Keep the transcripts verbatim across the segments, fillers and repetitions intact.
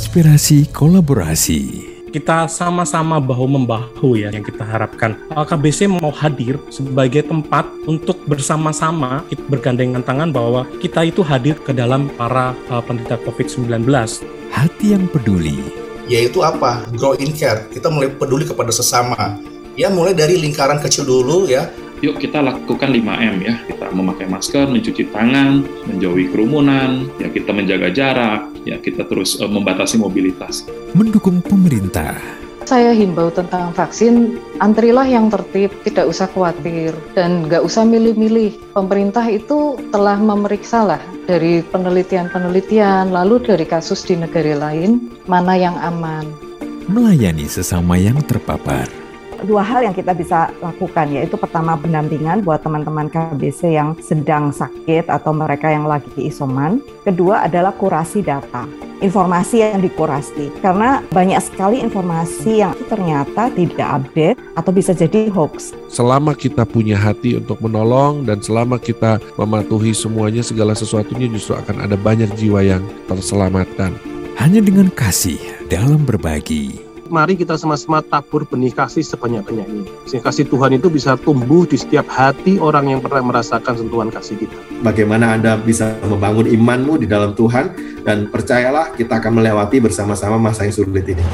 inspirasi kolaborasi. Kita sama-sama bahu-membahu ya yang kita harapkan. K B C mau hadir sebagai tempat untuk bersama-sama bergandengan tangan bahwa kita itu hadir ke dalam para uh, penderita covid sembilan belas. Hati yang peduli. Yaitu apa? Grow in care. Kita mulai peduli kepada sesama. Ya mulai dari lingkaran kecil dulu ya. Yuk kita lakukan lima M ya. Kita memakai masker, mencuci tangan, menjauhi kerumunan, ya kita menjaga jarak, ya kita terus uh, membatasi mobilitas. Mendukung pemerintah. Saya himbau tentang vaksin, antrilah yang tertib, tidak usah khawatir, dan nggak usah milih-milih. Pemerintah itu telah memeriksa lah dari penelitian-penelitian, lalu dari kasus di negara lain, mana yang aman. Melayani sesama yang terpapar. Dua hal yang kita bisa lakukan, yaitu pertama pendampingan buat teman-teman K B C yang sedang sakit atau mereka yang lagi isoman. Kedua adalah kurasi data, informasi yang dikurasi. Karena banyak sekali informasi yang ternyata tidak update atau bisa jadi hoax. Selama kita punya hati untuk menolong dan selama kita mematuhi semuanya, segala sesuatunya justru akan ada banyak jiwa yang terselamatkan. Hanya dengan kasih dalam berbagi. Mari kita sama-sama tabur benih kasih sebanyak-banyaknya. Sehingga kasih Tuhan itu bisa tumbuh di setiap hati orang yang pernah merasakan sentuhan kasih kita. Bagaimana Anda bisa membangun imanmu di dalam Tuhan, dan percayalah kita akan melewati bersama-sama masa yang sulit ini.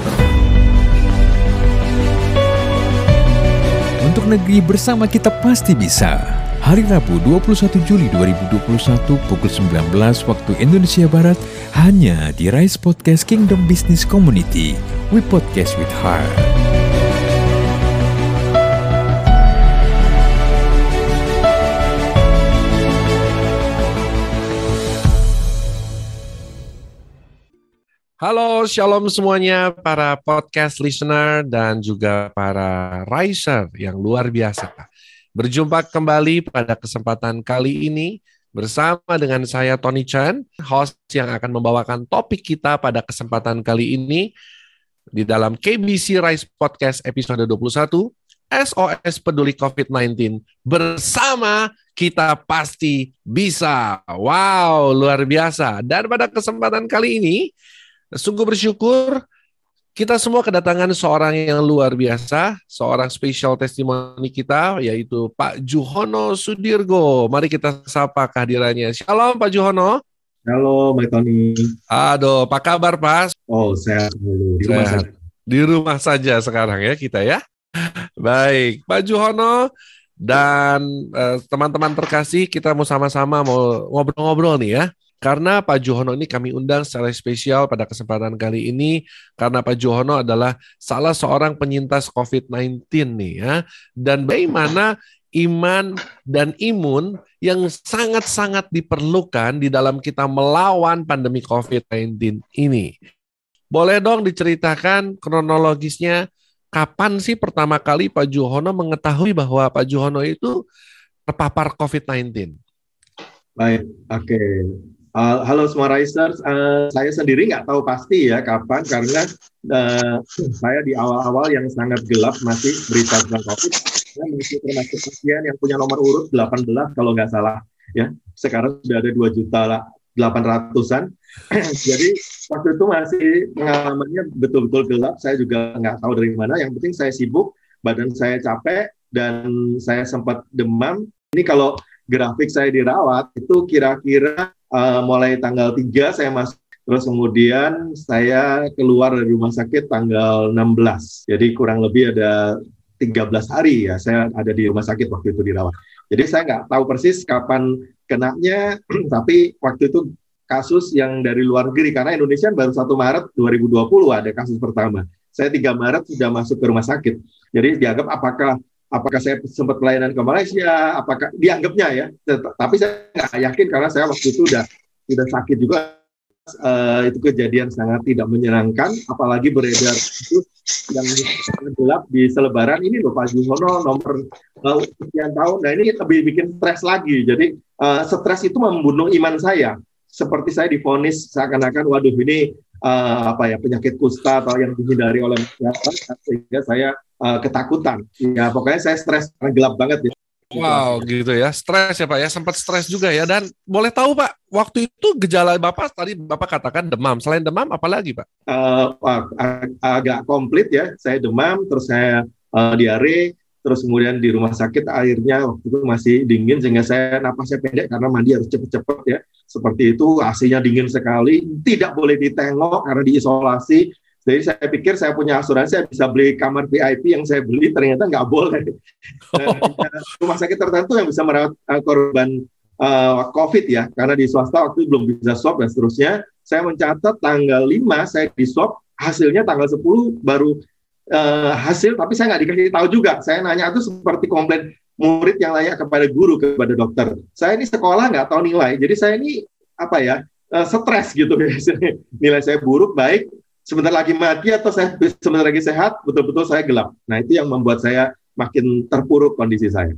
Untuk negeri bersama kita pasti bisa. Hari Rabu dua puluh satu Juli dua ribu dua puluh satu pukul sembilan belas waktu Indonesia Barat hanya di Rise Podcast Kingdom Business Community. We podcast with heart. Halo, shalom semuanya para podcast listener dan juga para riser yang luar biasa. Berjumpa kembali pada kesempatan kali ini bersama dengan saya Tony Chan, host yang akan membawakan topik kita pada kesempatan kali ini di dalam K B C Rise Podcast episode dua puluh satu, S O S Peduli covid sembilan belas bersama kita pasti bisa. Wow, luar biasa. Dan pada kesempatan kali ini sungguh bersyukur kita semua kedatangan seorang yang luar biasa, seorang special testimoni kita, yaitu Pak Juhono Sudirgo. Mari kita sapa kehadirannya. Shalom Pak Juhono. Halo Mbak Tony. Aduh, apa kabar Pak? Oh, sehat dulu. Di rumah saja. Di rumah saja sekarang ya kita ya. Baik, Pak Juhono dan uh, teman-teman terkasih, kita mau sama-sama mau ngobrol-ngobrol nih ya. Karena Pak Juhono ini kami undang secara spesial pada kesempatan kali ini, karena Pak Juhono adalah salah seorang penyintas covid sembilan belas nih ya. Dan bagaimana iman dan imun yang sangat-sangat diperlukan di dalam kita melawan pandemi covid sembilan belas ini. Boleh dong diceritakan kronologisnya, kapan sih pertama kali Pak Juhono mengetahui bahwa Pak Juhono itu terpapar covid sembilan belas? Baik, oke. Okay. Uh, halo semua risers, uh, saya sendiri nggak tahu pasti ya kapan, karena uh, saya di awal-awal yang sangat gelap masih berita tentang COVID. Saya masih termasuk pasien yang punya nomor urut delapan belas kalau nggak salah ya. Sekarang sudah ada dua juta delapan ratusan. Jadi waktu itu masih pengalamannya betul-betul gelap. Saya juga nggak tahu dari mana. Yang penting saya sibuk, badan saya capek dan saya sempat demam. Ini kalau grafik saya dirawat itu kira-kira Uh, mulai tanggal tiga saya masuk, terus kemudian saya keluar dari rumah sakit tanggal enam belas. Jadi kurang lebih ada tiga belas hari ya saya ada di rumah sakit waktu itu dirawat. Jadi saya nggak tahu persis kapan kenanya, tapi waktu itu kasus yang dari luar negeri, karena Indonesia baru satu Maret dua ribu dua puluh ada kasus pertama. Saya tiga Maret sudah masuk ke rumah sakit. Jadi dianggap apakah Apakah saya sempat pelayanan ke Malaysia? Apakah dianggapnya ya? Tapi saya nggak yakin karena saya waktu itu udah sudah sakit juga. Uh, itu kejadian sangat tidak menyenangkan, apalagi beredar itu yang gelap di selebaran ini loh Pak Juhono nomor uh, sekian tahun. Nah ini lebih bikin stres lagi. Jadi uh, stres itu membunuh iman saya. Seperti saya divonis seakan-akan, waduh ini uh, apa ya penyakit kusta atau yang dihindari oleh masyarakat, sehingga saya Uh, ketakutan. Ya pokoknya saya stres karena gelap banget ya. Wow, gitu ya. Stres ya Pak ya, sempat stres juga ya. Dan boleh tahu Pak, waktu itu gejala Bapak tadi Bapak katakan demam. Selain demam apa lagi Pak? Uh, ag- agak komplit ya. Saya demam, terus saya uh, diare, terus kemudian di rumah sakit airnya waktu itu masih dingin sehingga saya napasnya pendek karena mandi harus cepet-cepet ya. Seperti itu, A C-nya dingin sekali, tidak boleh ditengok karena diisolasi. Jadi saya pikir saya punya asuransi, saya bisa beli kamar V I P yang saya beli, ternyata nggak boleh. Nah, rumah sakit tertentu yang bisa merawat uh, korban uh, COVID ya, karena di swasta waktu itu belum bisa swab dan seterusnya. Saya mencatat tanggal lima saya di swab, hasilnya tanggal sepuluh baru uh, hasil, tapi saya nggak dikasih tahu juga. Saya nanya itu seperti komplain murid yang nanya kepada guru, kepada dokter. Saya ini sekolah nggak tahu nilai, jadi saya ini apa ya, uh, stres gitu biasanya. Nilai saya buruk, baik, sebentar lagi mati atau saya sebentar lagi sehat, betul-betul saya gelap. Nah, itu yang membuat saya makin terpuruk kondisi saya.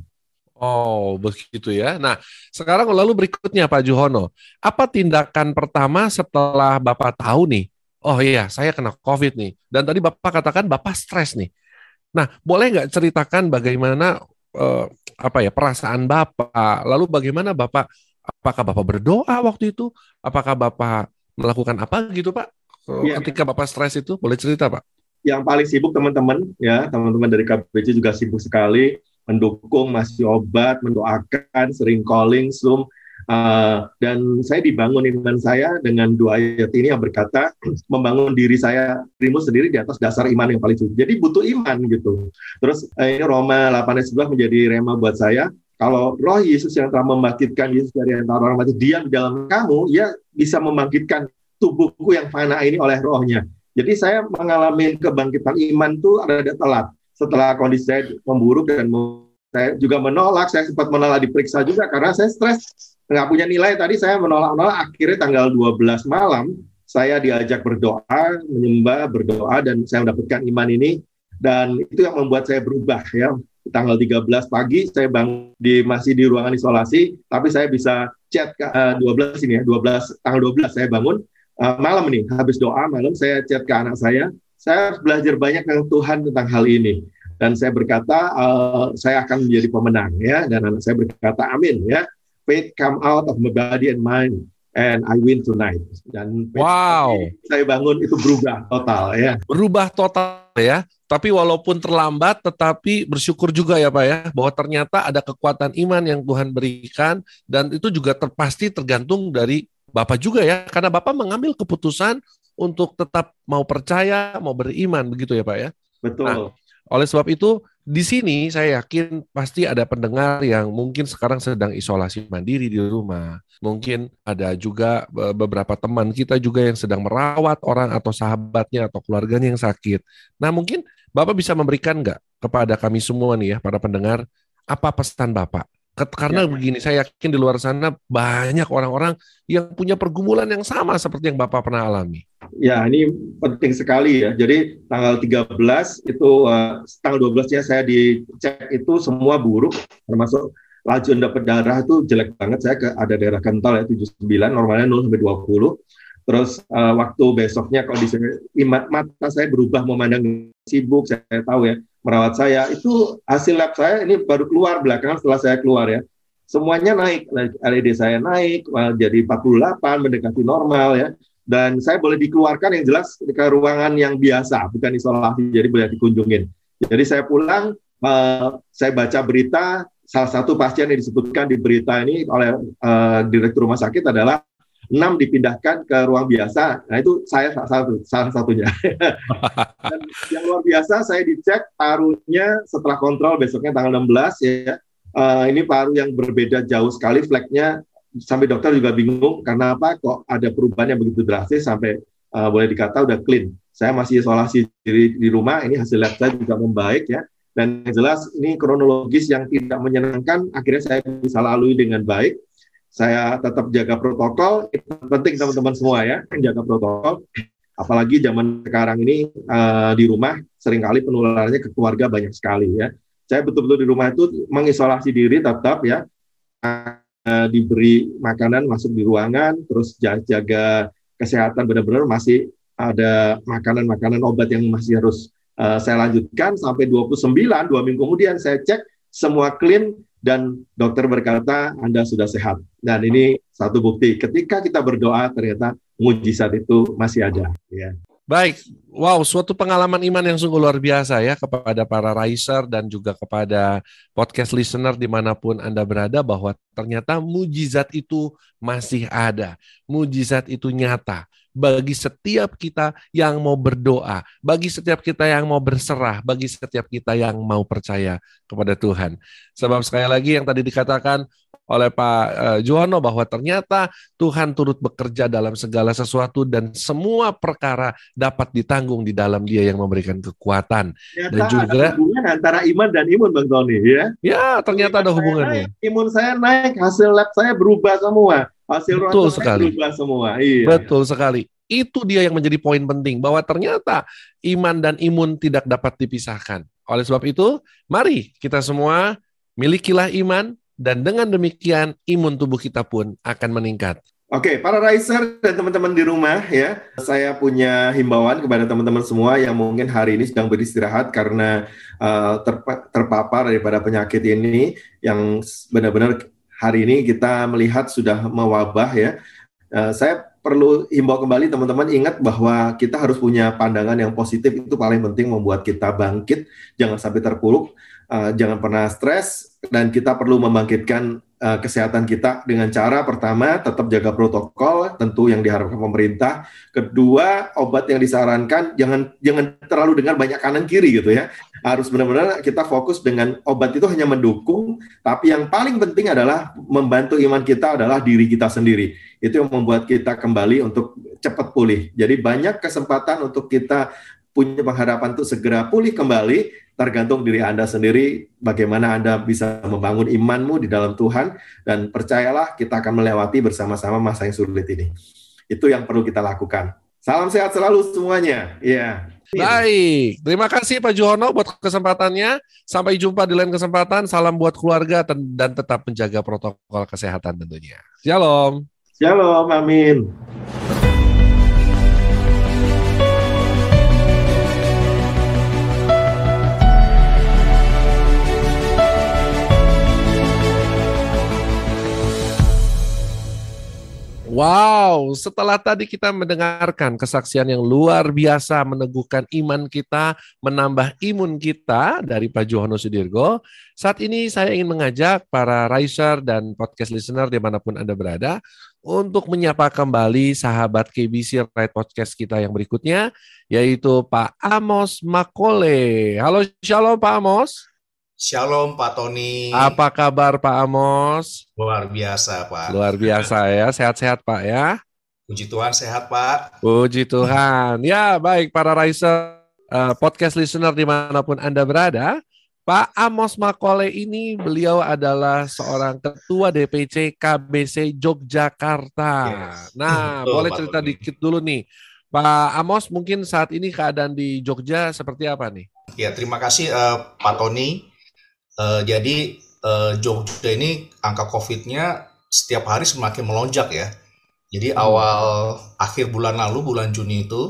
Oh, begitu ya. Nah, sekarang lalu berikutnya Pak Juhono. Apa tindakan pertama setelah Bapak tahu nih, oh iya, saya kena COVID nih. Dan tadi Bapak katakan Bapak stres nih. Nah, boleh nggak ceritakan bagaimana eh, apa ya perasaan Bapak? Lalu bagaimana Bapak, apakah Bapak berdoa waktu itu? Apakah Bapak melakukan apa gitu Pak? Ya. Ketika Bapak stres itu, boleh cerita Pak? Yang paling sibuk teman-teman, ya teman-teman dari K B C juga sibuk sekali, mendukung, masih obat, mendoakan, sering calling, Zoom, uh, dan saya dibangun iman saya dengan dua ayat ini yang berkata, membangun diri saya, dirimu sendiri di atas dasar iman yang paling suci. Jadi butuh iman gitu. Terus uh, ini Roma delapan ayat sebelas menjadi rema buat saya. Kalau roh Yesus yang telah membangkitkan Yesus dari antara orang mati diam di dalam kamu, ia bisa membangkitkan tubuhku yang fana ini oleh rohnya. Jadi saya mengalami kebangkitan iman itu ada telat. Setelah kondisi saya memburuk dan saya juga menolak, saya sempat menolak diperiksa juga karena saya stres, nggak punya nilai. Tadi saya menolak-nolak, akhirnya tanggal dua belas malam saya diajak berdoa, menyembah, berdoa, dan saya mendapatkan iman ini. Dan itu yang membuat saya berubah ya. Tanggal tiga belas pagi saya bangun di masih di ruangan isolasi, tapi saya bisa chat uh, dua belas ini ya, dua belas tanggal dua belas saya bangun. Uh, malam nih, habis doa malam saya chat ke anak saya, saya harus belajar banyak dengan Tuhan tentang hal ini. Dan saya berkata, uh, saya akan menjadi pemenang ya. Dan anak saya berkata, amin ya. Faith come out of my body and mind, and I win tonight. Dan wow, saya bangun itu berubah total ya. Berubah total ya. Tapi walaupun terlambat, tetapi bersyukur juga ya Pak ya, bahwa ternyata ada kekuatan iman yang Tuhan berikan, dan itu juga terpasti tergantung dari Bapak juga ya, karena Bapak mengambil keputusan untuk tetap mau percaya, mau beriman, begitu ya Pak ya? Betul. Nah, oleh sebab itu, di sini saya yakin pasti ada pendengar yang mungkin sekarang sedang isolasi mandiri di rumah. Mungkin ada juga beberapa teman kita juga yang sedang merawat orang atau sahabatnya atau keluarganya yang sakit. Nah mungkin Bapak bisa memberikan nggak kepada kami semua nih ya, para pendengar, apa pesan Bapak? Karena ya, begini, saya yakin di luar sana banyak orang-orang yang punya pergumulan yang sama seperti yang Bapak pernah alami. Ya, ini penting sekali ya. Jadi tanggal tiga belas itu, uh, tanggal dua belasnya saya dicek itu semua buruk, termasuk laju dapat darah itu jelek banget. Saya ke, ada daerah kental ya, tujuh puluh sembilan, normalnya nol sampai dua puluh. Terus uh, waktu besoknya kondisi mata saya berubah, memandang sibuk, saya tahu ya. Merawat saya, itu hasil lab saya ini baru keluar belakangan setelah saya keluar ya. Semuanya naik, L E D saya naik, jadi empat puluh delapan, mendekati normal ya. Dan saya boleh dikeluarkan yang jelas ke ruangan yang biasa, bukan isolasi, jadi boleh dikunjungin. Jadi saya pulang, uh, saya baca berita, salah satu pasien yang disebutkan di berita ini oleh uh, direktur rumah sakit adalah enam dipindahkan ke ruang biasa. Nah itu saya salah, salah satunya. Dan yang luar biasa saya dicek parunya setelah kontrol besoknya tanggal enam belas ya. Uh, ini paru yang berbeda jauh sekali, fleknya sampai dokter juga bingung karena apa kok ada perubahan yang begitu drastis sampai uh, boleh dikata udah clean. Saya masih isolasi diri di rumah, ini hasil lab saya juga membaik ya. Dan yang jelas ini kronologis yang tidak menyenangkan, akhirnya saya bisa lalui dengan baik. Saya tetap jaga protokol, itu penting teman-teman semua ya, jaga protokol. Apalagi zaman sekarang ini uh, di rumah seringkali penularannya ke keluarga banyak sekali ya. Saya betul-betul di rumah itu mengisolasi diri tetap ya, uh, diberi makanan masuk di ruangan, terus jaga kesehatan benar-benar masih ada makanan-makanan obat yang masih harus uh, saya lanjutkan sampai dua puluh sembilan, dua minggu kemudian saya cek semua clean. dan dokter berkata Anda sudah sehat. Dan ini satu bukti ketika kita berdoa ternyata mujizat itu masih ada. Ya. Baik, wow, suatu pengalaman iman yang sungguh luar biasa ya kepada para riser dan juga kepada podcast listener dimanapun Anda berada, bahwa ternyata mujizat itu masih ada, mujizat itu nyata bagi setiap kita yang mau berdoa, bagi setiap kita yang mau berserah, bagi setiap kita yang mau percaya kepada Tuhan. Sebab sekali lagi yang tadi dikatakan oleh Pak uh, Juwono bahwa ternyata Tuhan turut bekerja dalam segala sesuatu dan semua perkara dapat ditanggung di dalam Dia yang memberikan kekuatan. Ternyata dan juga ada hubungan antara iman dan imun, Bang Tony, ya. Ya, ternyata iman ada hubungannya. Naik, imun saya naik, hasil lab saya berubah semua, hasil Betul saya sekali. berubah semua. Iya. Betul sekali. Itu dia yang menjadi poin penting, bahwa ternyata iman dan imun tidak dapat dipisahkan. Oleh sebab itu, mari kita semua milikilah iman, dan dengan demikian imun tubuh kita pun akan meningkat. Oke, para riser dan teman-teman di rumah ya, saya punya himbauan kepada teman-teman semua yang mungkin hari ini sedang beristirahat karena uh, terpa- terpapar daripada penyakit ini yang benar-benar hari ini kita melihat sudah mewabah ya. Uh, saya perlu himbau kembali teman-teman, ingat bahwa kita harus punya pandangan yang positif, itu paling penting membuat kita bangkit, jangan sampai terpuruk, uh, jangan pernah stres, dan kita perlu membangkitkan uh, kesehatan kita dengan cara pertama tetap jaga protokol tentu yang diharapkan pemerintah. Kedua, obat yang disarankan jangan jangan terlalu dengar banyak kanan kiri gitu ya. Harus benar-benar kita fokus dengan obat itu hanya mendukung, tapi yang paling penting adalah membantu iman kita adalah diri kita sendiri. Itu yang membuat kita kembali untuk cepat pulih. Jadi banyak kesempatan untuk kita punya pengharapan untuk segera pulih kembali, tergantung diri Anda sendiri, bagaimana Anda bisa membangun imanmu di dalam Tuhan, dan percayalah kita akan melewati bersama-sama masa yang sulit ini. Itu yang perlu kita lakukan. Salam sehat selalu semuanya. Iya. Baik, terima kasih Pak Juwono buat kesempatannya. Sampai jumpa di lain kesempatan. Salam buat keluarga dan tetap menjaga protokol kesehatan tentunya. Shalom. Shalom, amin. Wow, setelah tadi kita mendengarkan kesaksian yang luar biasa meneguhkan iman kita, menambah imun kita dari Pak Juwono Sudirgo, saat ini saya ingin mengajak para riser dan podcast listener dimanapun Anda berada untuk menyapa kembali sahabat K B C Right Podcast kita yang berikutnya, yaitu Pak Amos Makole. Halo, shalom Pak Amos. Shalom Pak Tony. Apa kabar Pak Amos? Luar biasa Pak. Luar biasa ya, sehat-sehat Pak ya. Puji Tuhan sehat Pak. Puji Tuhan. Ya baik para riser, uh, podcast listener dimanapun Anda berada, Pak Amos Makole ini beliau adalah seorang ketua D P C K B C Yogyakarta. Yes. Nah Betul, boleh Pak cerita Tony. Dikit dulu nih. Pak Amos, mungkin saat ini keadaan di Jogja seperti apa nih? Ya terima kasih uh, Pak Tony. Uh, jadi uh, Jogja ini angka COVID-nya setiap hari semakin melonjak ya. Jadi hmm. awal akhir bulan lalu, bulan Juni itu,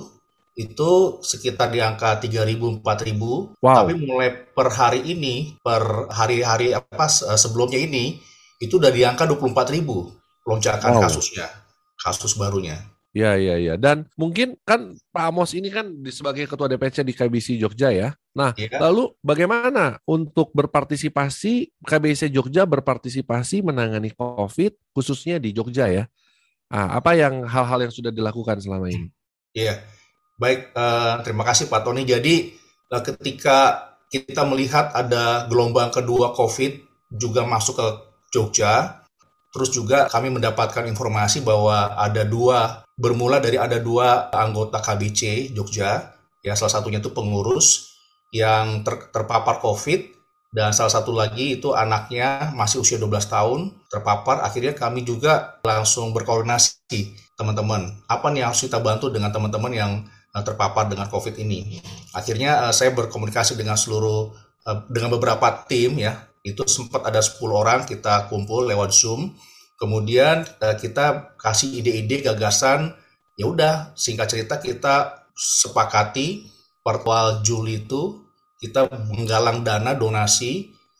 itu sekitar di angka tiga ribu, empat ribu. Wow. Tapi mulai per hari ini, per hari-hari apa sebelumnya ini, itu udah di angka dua puluh empat ribu lonjakan wow. kasusnya, kasus barunya. Ya, ya, ya. Dan mungkin kan Pak Amos ini kan sebagai Ketua D P C di K B C Jogja ya. Nah, ya. Lalu bagaimana untuk berpartisipasi, K B C Jogja berpartisipasi menangani COVID khususnya di Jogja ya? Ah, apa yang hal-hal yang sudah dilakukan selama ini? Iya, baik. Uh, terima kasih Pak Tony. Jadi uh, ketika kita melihat ada gelombang kedua COVID juga masuk ke Jogja, terus juga kami mendapatkan informasi bahwa ada dua, bermula dari ada dua anggota K B C Jogja, ya salah satunya itu pengurus yang ter, terpapar COVID, dan salah satu lagi itu anaknya masih usia dua belas tahun terpapar. Akhirnya kami juga langsung berkoordinasi teman-teman, apa nih yang harus kita bantu dengan teman-teman yang uh, terpapar dengan COVID ini. Akhirnya uh, saya berkomunikasi dengan seluruh, uh, dengan beberapa tim ya, itu sempat ada sepuluh orang kita kumpul lewat Zoom. Kemudian uh, kita kasih ide-ide gagasan, ya udah singkat cerita kita sepakati per awal Juli itu kita menggalang dana donasi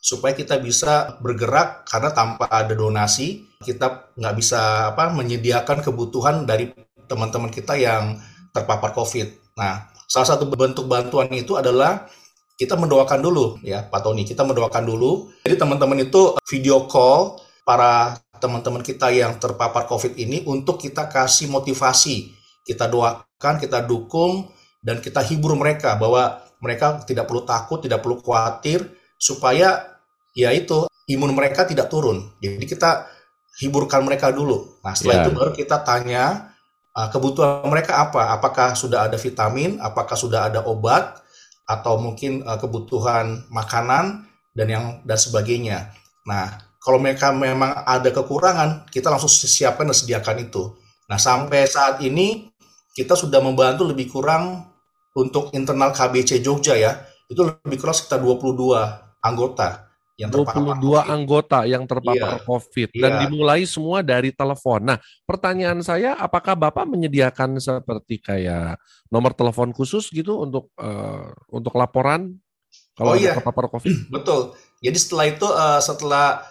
supaya kita bisa bergerak, karena tanpa ada donasi kita nggak bisa apa menyediakan kebutuhan dari teman-teman kita yang terpapar COVID. Nah, salah satu bentuk bantuan itu adalah kita mendoakan dulu ya Pak Tony, kita mendoakan dulu. Jadi teman-teman itu video call para teman-teman kita yang terpapar COVID ini untuk kita kasih motivasi, kita doakan, kita dukung, dan kita hibur mereka bahwa mereka tidak perlu takut, tidak perlu khawatir, supaya ya itu imun mereka tidak turun. Jadi kita hiburkan mereka dulu. Nah setelah yeah. itu baru kita tanya uh, kebutuhan mereka apa. Apakah sudah ada vitamin, apakah sudah ada obat, atau mungkin uh, kebutuhan makanan dan yang dan sebagainya. Nah kalau mereka memang ada kekurangan, kita langsung siapkan dan sediakan itu. Nah sampai saat ini kita sudah membantu lebih kurang untuk internal K B C Jogja ya, itu lebih kurang sekitar dua puluh dua anggota yang terpapar dua puluh dua COVID. Anggota yang terpapar Iya. COVID dan Iya. dimulai semua dari telepon. Nah, pertanyaan saya, apakah Bapak menyediakan seperti kayak nomor telepon khusus gitu untuk uh, untuk laporan kalau Oh ada iya, terpapar COVID? betul. Jadi setelah itu uh, setelah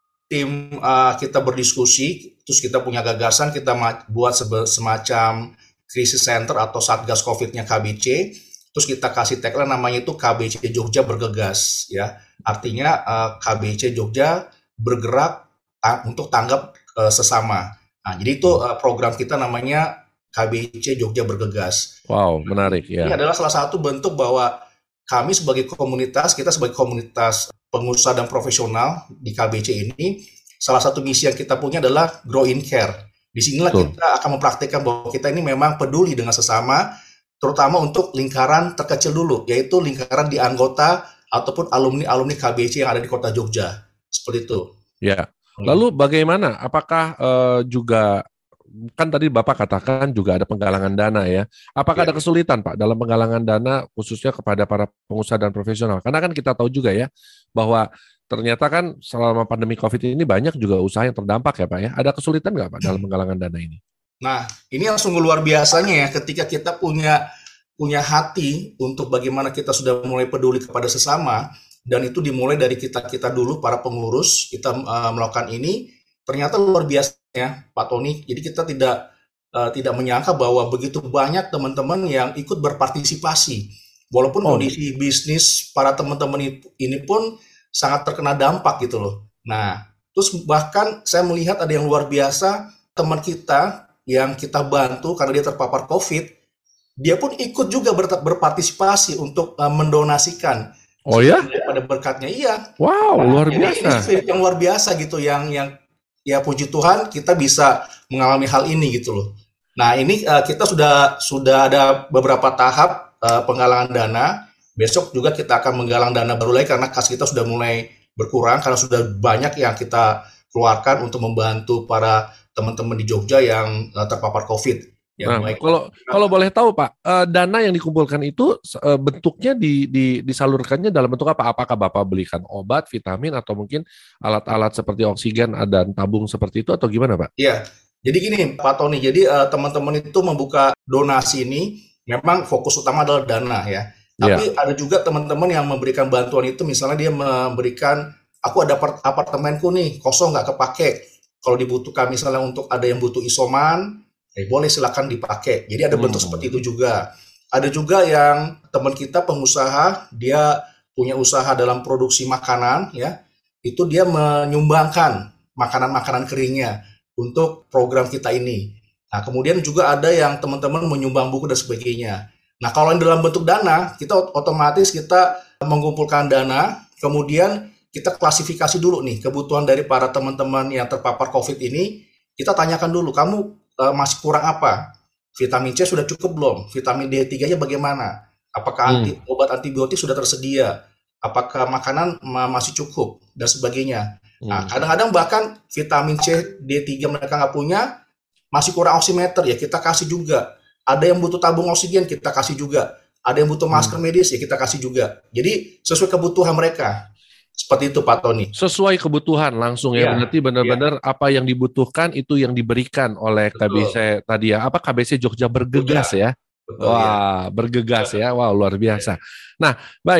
tim uh, kita berdiskusi, terus kita punya gagasan, kita ma- buat sebe- semacam krisis center atau satgas COVID-nya K B C. Terus kita kasih tagline namanya itu K B C Jogja bergegas ya. Artinya uh, K B C Jogja bergerak ta- untuk tanggap uh, sesama. Nah, jadi itu uh, program kita namanya K B C Jogja bergegas. Wow, menarik Ini ya. adalah salah satu bentuk bahwa kami sebagai komunitas, kita sebagai komunitas pengusaha dan profesional di K B C ini, salah satu misi yang kita punya adalah grow in care. Disinilah Betul. kita akan mempraktikkan bahwa kita ini memang peduli dengan sesama, terutama untuk lingkaran terkecil dulu, yaitu lingkaran di anggota ataupun alumni-alumni K B C yang ada di kota Jogja. Seperti itu. Ya. Lalu bagaimana? Apakah uh, juga kan tadi Bapak katakan juga ada penggalangan dana ya. Apakah Ya. ada kesulitan Pak dalam penggalangan dana khususnya kepada para pengusaha dan profesional? Karena kan kita tahu juga ya bahwa ternyata kan selama pandemi COVID ini banyak juga usaha yang terdampak ya Pak ya. Ada kesulitan nggak Pak dalam penggalangan dana ini? Nah, ini yang sungguh luar biasanya ya ketika kita punya punya hati untuk bagaimana kita sudah mulai peduli kepada sesama, dan itu dimulai dari kita-kita dulu para pengurus, kita uh, melakukan ini, ternyata luar biasa ya Pak Tony. Jadi kita tidak uh, tidak menyangka bahwa begitu banyak teman-teman yang ikut berpartisipasi. Walaupun Oh. kondisi bisnis para teman-teman ini pun sangat terkena dampak gitu loh. Nah, terus bahkan saya melihat ada yang luar biasa, teman kita yang kita bantu karena dia terpapar COVID, dia pun ikut juga ber- berpartisipasi untuk uh, mendonasikan. Oh ya? Pada berkatnya, iya. Wow, luar Ini, ini biasa. spirit yang luar biasa gitu, yang yang ya puji Tuhan kita bisa mengalami hal ini gitu loh. Nah ini uh, kita sudah sudah ada beberapa tahap uh, penggalangan dana. Besok juga kita akan menggalang dana baru lagi karena kas kita sudah mulai berkurang karena sudah banyak yang kita keluarkan untuk membantu para teman-teman di Jogja yang uh, terpapar COVID. Ya, Nah, baik. kalau kalau boleh tahu Pak, eh, dana yang dikumpulkan itu eh, bentuknya di, di, disalurkannya dalam bentuk apa? Apakah Bapak belikan obat, vitamin, atau mungkin alat-alat seperti oksigen dan tabung seperti itu, atau gimana Pak? Iya, jadi gini Pak Tony, jadi uh, teman-teman itu membuka donasi ini memang fokus utama adalah dana ya. Tapi ada juga teman-teman yang memberikan bantuan itu, misalnya dia memberikan, aku ada apart- apartemenku nih kosong nggak kepake. Kalau dibutuhkan misalnya untuk ada yang butuh isoman, eh boleh silakan dipakai. Jadi ada bentuk Hmm. seperti itu juga. Ada juga yang teman kita pengusaha, dia punya usaha dalam produksi makanan ya, itu dia menyumbangkan makanan-makanan keringnya untuk program kita ini. Nah kemudian juga ada yang teman-teman menyumbang buku dan sebagainya. Nah kalau yang dalam bentuk dana, kita otomatis kita mengumpulkan dana, kemudian kita klasifikasi dulu nih kebutuhan dari para teman-teman yang terpapar COVID ini, kita tanyakan dulu, kamu uh, masih kurang apa? Vitamin C sudah cukup belum? Vitamin D tiga-nya bagaimana? Apakah Hmm. anti, obat antibiotik sudah tersedia? Apakah makanan ma- masih cukup? Dan sebagainya. Nah, Hmm. kadang-kadang bahkan vitamin C, D tiga mereka nggak punya, masih kurang oximeter, ya kita kasih juga. Ada yang butuh tabung oksigen, kita kasih juga. Ada yang butuh masker medis, ya kita kasih juga. Jadi sesuai kebutuhan mereka. Seperti itu Pak Tony. Sesuai kebutuhan langsung ya, Iya, berarti benar-benar apa yang dibutuhkan itu yang diberikan oleh K B C tadi ya. Apa K B C Jogja bergegas ya? Betul ya. Wah, bergegas ya. Wah, luar biasa. Nah, baik.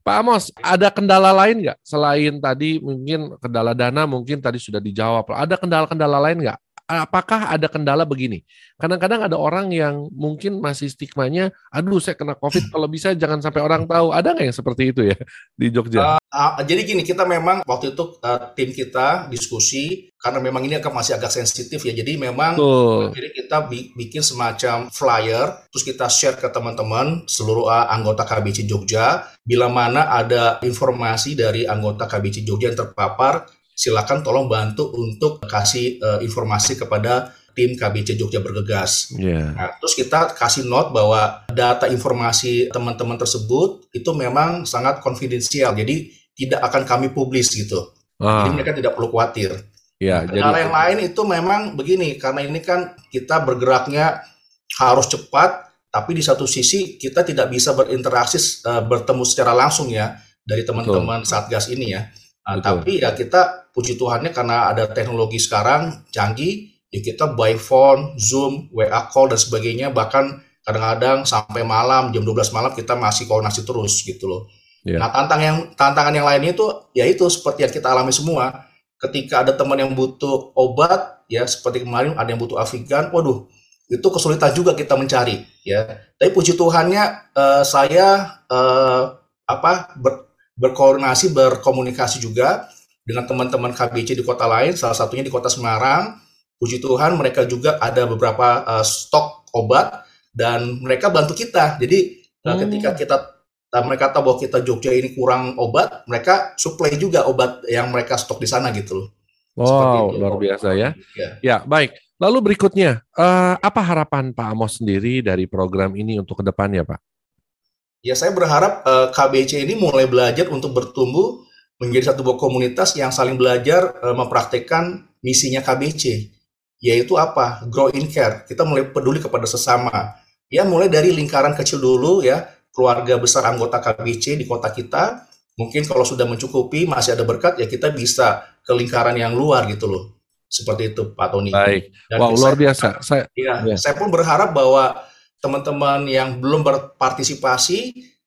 Pak Amos, ada kendala lain nggak selain tadi mungkin kendala dana mungkin tadi sudah dijawab. Ada kendala-kendala lain nggak? Apakah ada kendala begini? Kadang-kadang ada orang yang mungkin masih stigmanya, aduh saya kena COVID, kalau bisa jangan sampai orang tahu. Ada nggak yang seperti itu ya di Jogja? Uh, uh, jadi gini, kita memang waktu itu uh, tim kita diskusi, karena memang ini akan masih agak sensitif ya, jadi memang Betul. jadi kita bi- bikin semacam flyer, terus kita share ke teman-teman seluruh uh, anggota K B C Jogja, bila mana ada informasi dari anggota K B C Jogja yang terpapar, silakan tolong bantu untuk kasih uh, informasi kepada tim K B C Jogja Bergegas. Yeah. Nah, terus kita kasih note bahwa data informasi teman-teman tersebut itu memang sangat konfidensial, jadi tidak akan kami publis gitu. Ah. Jadi mereka tidak perlu khawatir. Ya, nah, jadi hal yang lain itu memang begini, karena ini kan kita bergeraknya harus cepat, tapi di satu sisi kita tidak bisa berinteraksi uh, bertemu secara langsung ya dari teman-teman Satgas ini ya. Nah, tapi ya kita puji Tuhannya karena ada teknologi sekarang canggih, ya kita by phone, Zoom, W A call dan sebagainya, bahkan kadang-kadang sampai malam jam dua belas malam kita masih koordinasi terus gitu loh. Yeah. Nah, tantangan yang tantangan yang lainnya itu ya itu seperti yang kita alami semua. Ketika ada teman yang butuh obat ya seperti kemarin ada yang butuh Avigan, waduh, itu kesulitan juga kita mencari ya. Tapi puji Tuhannya uh, saya uh, apa ber, berkoordinasi, berkomunikasi juga dengan teman-teman K B C di kota lain, salah satunya di kota Semarang. Puji Tuhan mereka juga ada beberapa uh, stok obat dan mereka bantu kita. Jadi hmm. ketika kita uh, mereka tahu bahwa kita Jogja ini kurang obat, mereka supply juga obat yang mereka stok di sana gitu loh. Wow, luar biasa ya. Ya, ya baik. Lalu berikutnya, uh, apa harapan Pak Amos sendiri dari program ini untuk ke depannya, Pak? Ya, saya berharap uh, K B C ini mulai belajar untuk bertumbuh menjadi satu buah komunitas yang saling belajar uh, mempraktekkan misinya K B C, yaitu apa? Grow in Care. Kita mulai peduli kepada sesama. Ya, mulai dari lingkaran kecil dulu ya, keluarga besar anggota K B C di kota kita. Mungkin kalau sudah mencukupi, masih ada berkat, ya kita bisa ke lingkaran yang luar gitu loh. Seperti itu, Pak Tony. Baik. Dan wow, luar biasa. Saya, ya, ya. saya pun berharap bahwa teman-teman yang belum berpartisipasi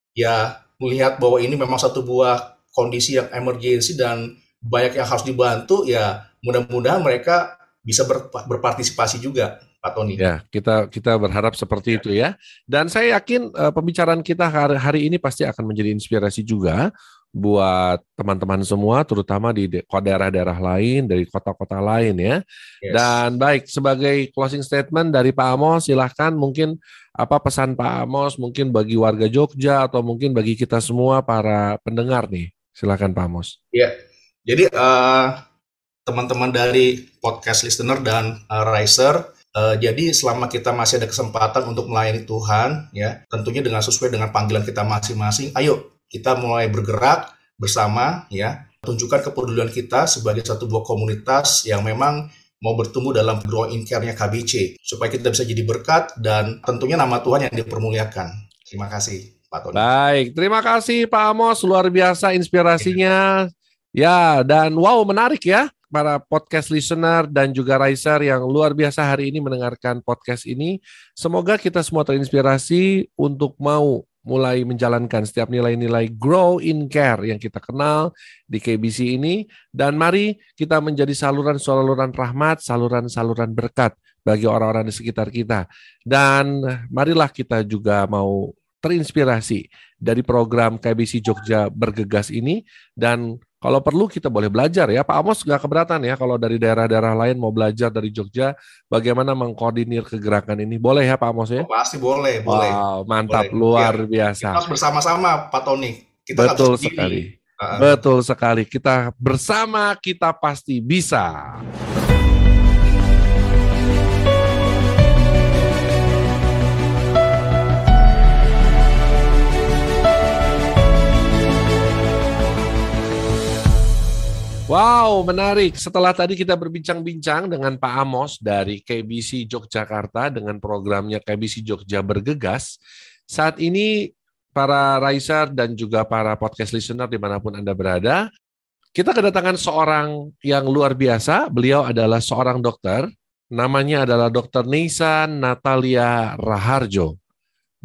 ya melihat bahwa ini memang satu buah kondisi yang emergensi dan banyak yang harus dibantu, ya mudah-mudahan mereka bisa ber, berpartisipasi juga, Pak Tony. Ya, kita kita berharap seperti ya. itu ya. Dan saya yakin uh, pembicaraan kita hari, hari ini pasti akan menjadi inspirasi juga buat teman-teman semua, terutama di daerah-daerah lain, dari kota-kota lain ya. Yes. Dan baik, sebagai closing statement dari Pak Amos, silahkan mungkin apa pesan Pak Amos mungkin bagi warga Jogja atau mungkin bagi kita semua para pendengar nih. Silahkan Pak Amos. Ya, jadi uh, teman-teman dari podcast listener dan uh, Riser, uh, jadi selama kita masih ada kesempatan untuk melayani Tuhan, ya tentunya dengan sesuai dengan panggilan kita masing-masing, ayo kita mulai bergerak bersama, ya tunjukkan kepedulian kita sebagai satu buah komunitas yang memang mau bertumbuh dalam Grow in Care-nya K B C, supaya kita bisa jadi berkat dan tentunya nama Tuhan yang dipermuliakan. Terima kasih, Pak Tony. Baik, terima kasih Pak Amos, luar biasa inspirasinya. Ya, dan wow, menarik ya para podcast listener dan juga Riser yang luar biasa hari ini mendengarkan podcast ini. Semoga kita semua terinspirasi untuk mau mulai menjalankan setiap nilai-nilai Grow in Care yang kita kenal di K B C ini. Dan mari kita menjadi saluran-saluran rahmat, saluran-saluran berkat bagi orang-orang di sekitar kita. Dan marilah kita juga mau terinspirasi dari program K B C Jogja Bergegas ini. Dan kalau perlu kita boleh belajar ya. Pak Amos nggak keberatan ya kalau dari daerah-daerah lain mau belajar dari Jogja bagaimana mengkoordinir kegerakan ini. Boleh ya Pak Amos ya? Oh, pasti boleh, boleh. Wow, mantap, boleh. luar Ya, biasa. kita harus bersama-sama Pak Tony. Kita Betul sekali. Uh-huh. Betul sekali. Kita bersama, kita pasti bisa. Wow, menarik. Setelah tadi kita berbincang-bincang dengan Pak Amos dari K B C Yogyakarta dengan programnya K B C Jogja Bergegas, saat ini para Riser dan juga para podcast listener dimanapun Anda berada, kita kedatangan seorang yang luar biasa. Beliau adalah seorang dokter, namanya adalah dokter Neisa Natalia Raharjo.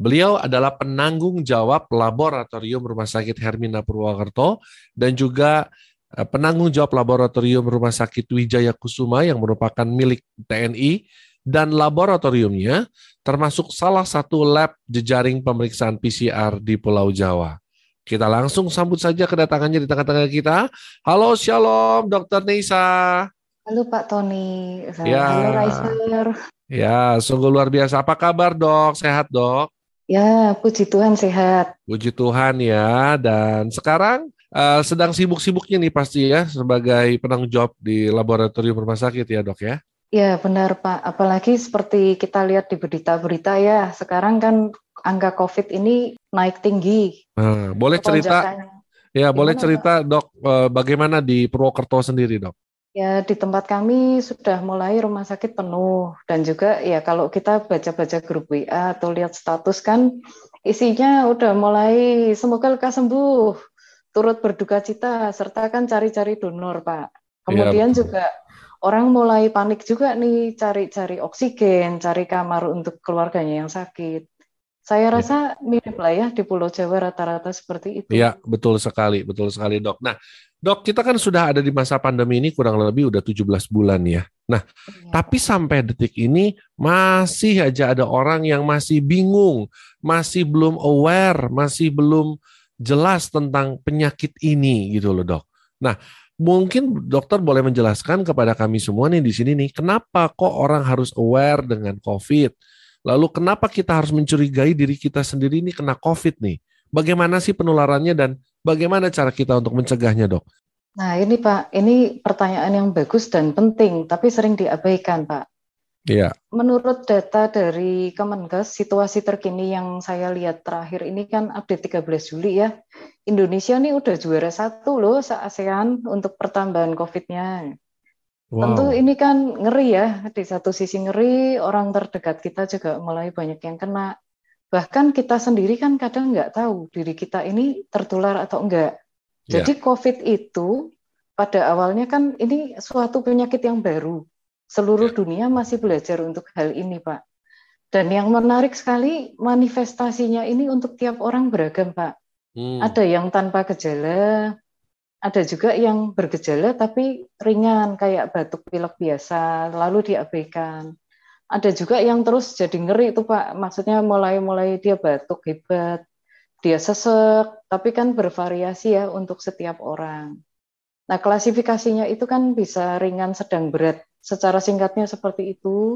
Beliau adalah penanggung jawab laboratorium Rumah Sakit Hermina Purwokerto dan juga eh, penanggung jawab laboratorium Rumah Sakit Wijaya Kusuma yang merupakan milik T N I dan laboratoriumnya termasuk salah satu lab jejaring pemeriksaan P C R di Pulau Jawa. Kita langsung sambut saja kedatangannya di tengah-tengah kita. Halo, Shalom, Dokter Neisa. Halo Pak Tony. Ya. Halo Raiser. Ya, sungguh luar biasa. Apa kabar, Dok? Sehat, Dok? Ya, puji Tuhan sehat. Puji Tuhan ya. Dan sekarang uh, sedang sibuk-sibuknya nih pasti ya sebagai penanggung jawab di laboratorium rumah sakit ya, Dok ya? Ya, benar Pak. Apalagi seperti kita lihat di berita-berita ya, sekarang kan angka COVID ini naik tinggi. Nah, boleh cerita? Ya, boleh cerita, Dok, uh, bagaimana di Purwokerto sendiri, Dok? Ya, di tempat kami sudah mulai rumah sakit penuh. Dan juga ya kalau kita baca-baca grup W A atau lihat status kan isinya udah mulai semoga lekas sembuh, turut berduka cita, serta kan cari-cari donor, Pak. Kemudian ya, juga orang mulai panik juga nih cari-cari oksigen, cari kamar untuk keluarganya yang sakit. Saya rasa ya, mirip lah ya di Pulau Jawa rata-rata seperti itu. Iya, betul sekali, betul sekali, Dok. Nah, Dok, kita kan sudah ada di masa pandemi ini kurang lebih udah tujuh belas bulan ya. Nah, ya, tapi sampai detik ini masih aja ada orang yang masih bingung, masih belum aware, masih belum jelas tentang penyakit ini gitu loh, Dok. Nah, mungkin dokter boleh menjelaskan kepada kami semua nih di sini nih, kenapa kok orang harus aware dengan COVID? Lalu kenapa kita harus mencurigai diri kita sendiri ini kena COVID nih? Bagaimana sih penularannya dan bagaimana cara kita untuk mencegahnya, Dok? Nah ini Pak, ini pertanyaan yang bagus dan penting, tapi sering diabaikan, Pak. Iya. Menurut data dari Kemenkes, situasi terkini yang saya lihat terakhir ini kan update tiga belas Juli ya. Indonesia nih udah juara satu loh se-ASEAN untuk pertambahan COVID-nya. Wow. Tentu ini kan ngeri ya, di satu sisi ngeri, orang terdekat kita juga mulai banyak yang kena. Bahkan kita sendiri kan kadang nggak tahu diri kita ini tertular atau enggak. Yeah. Jadi COVID itu pada awalnya kan ini suatu penyakit yang baru. Seluruh yeah. dunia masih belajar untuk hal ini, Pak. Dan yang menarik sekali manifestasinya ini untuk tiap orang beragam, Pak. Hmm. Ada yang tanpa gejala, ada juga yang bergejala tapi ringan kayak batuk pilek biasa, lalu diabaikan. Ada juga yang terus jadi ngeri itu Pak, maksudnya mulai-mulai dia batuk hebat, dia sesek, tapi kan bervariasi ya untuk setiap orang. Nah klasifikasinya itu kan bisa ringan, sedang, berat, secara singkatnya seperti itu.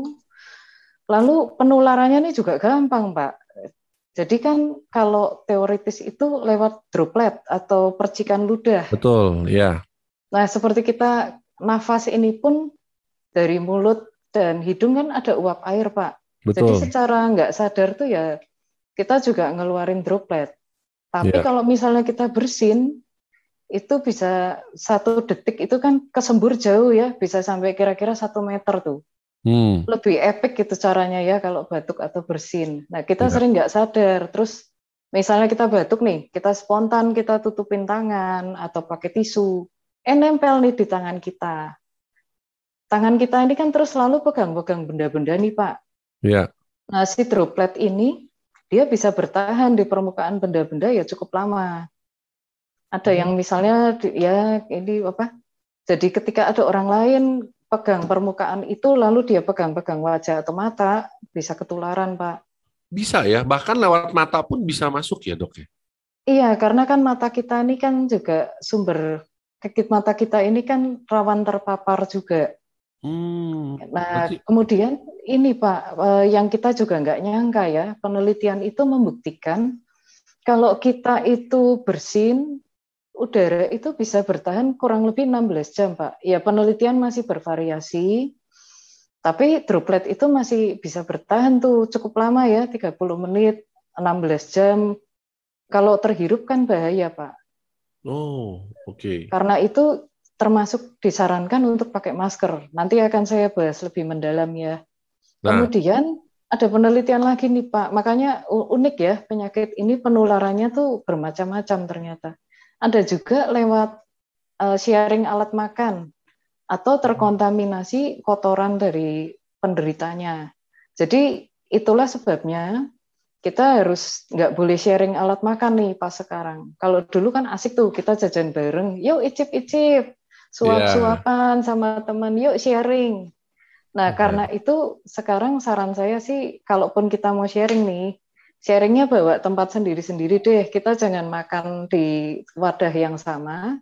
Lalu penularannya ini juga gampang Pak. Jadi kan kalau teoritis itu lewat droplet atau percikan ludah. Betul, ya. Nah seperti kita nafas ini pun dari mulut dan hidung kan ada uap air, Pak. Betul. Jadi secara nggak sadar tuh ya kita juga ngeluarin droplet. Tapi yeah. kalau misalnya kita bersin, itu bisa satu detik itu kan kesembur jauh ya, bisa sampai kira-kira satu meter tuh. Hmm. Lebih epic gitu caranya ya kalau batuk atau bersin. Nah kita yeah. sering nggak sadar. Terus misalnya kita batuk nih, kita spontan kita tutupin tangan atau pakai tisu, eh nempel nih di tangan kita. Tangan kita ini kan terus selalu pegang-pegang benda-benda nih Pak. Iya. Nah si droplet ini dia bisa bertahan di permukaan benda-benda ya cukup lama. Ada hmm. yang misalnya ya ini apa? Jadi ketika ada orang lain pegang permukaan itu lalu dia pegang-pegang wajah atau mata bisa ketularan Pak. Bisa ya, bahkan lewat mata pun bisa masuk ya Dok ya? Iya, karena kan mata kita ini kan juga sumber kekit mata kita ini kan rawan terpapar juga. Hmm, nah, berarti... kemudian ini Pak, yang kita juga nggak nyangka ya, penelitian itu membuktikan kalau kita itu bersin, udara itu bisa bertahan kurang lebih enam belas jam Pak. Ya penelitian masih bervariasi, tapi droplet itu masih bisa bertahan tuh cukup lama ya, tiga puluh menit, enam belas jam. Kalau terhirup kan bahaya Pak. Oh, oke. Okay. Karena itu termasuk disarankan untuk pakai masker. Nanti akan saya bahas lebih mendalam ya. Nah. Kemudian ada penelitian lagi nih Pak. Makanya unik ya penyakit ini penularannya tuh bermacam-macam ternyata. Ada juga lewat uh, sharing alat makan atau terkontaminasi kotoran dari penderitanya. Jadi itulah sebabnya kita harus nggak boleh sharing alat makan nih pas sekarang. Kalau dulu kan asik tuh kita jajan bareng, yuk icip-icip, suap-suapan sama teman, yuk sharing. Nah, Oke. karena itu sekarang saran saya sih, kalaupun kita mau sharing nih, sharingnya bawa tempat sendiri-sendiri deh. Kita jangan makan di wadah yang sama,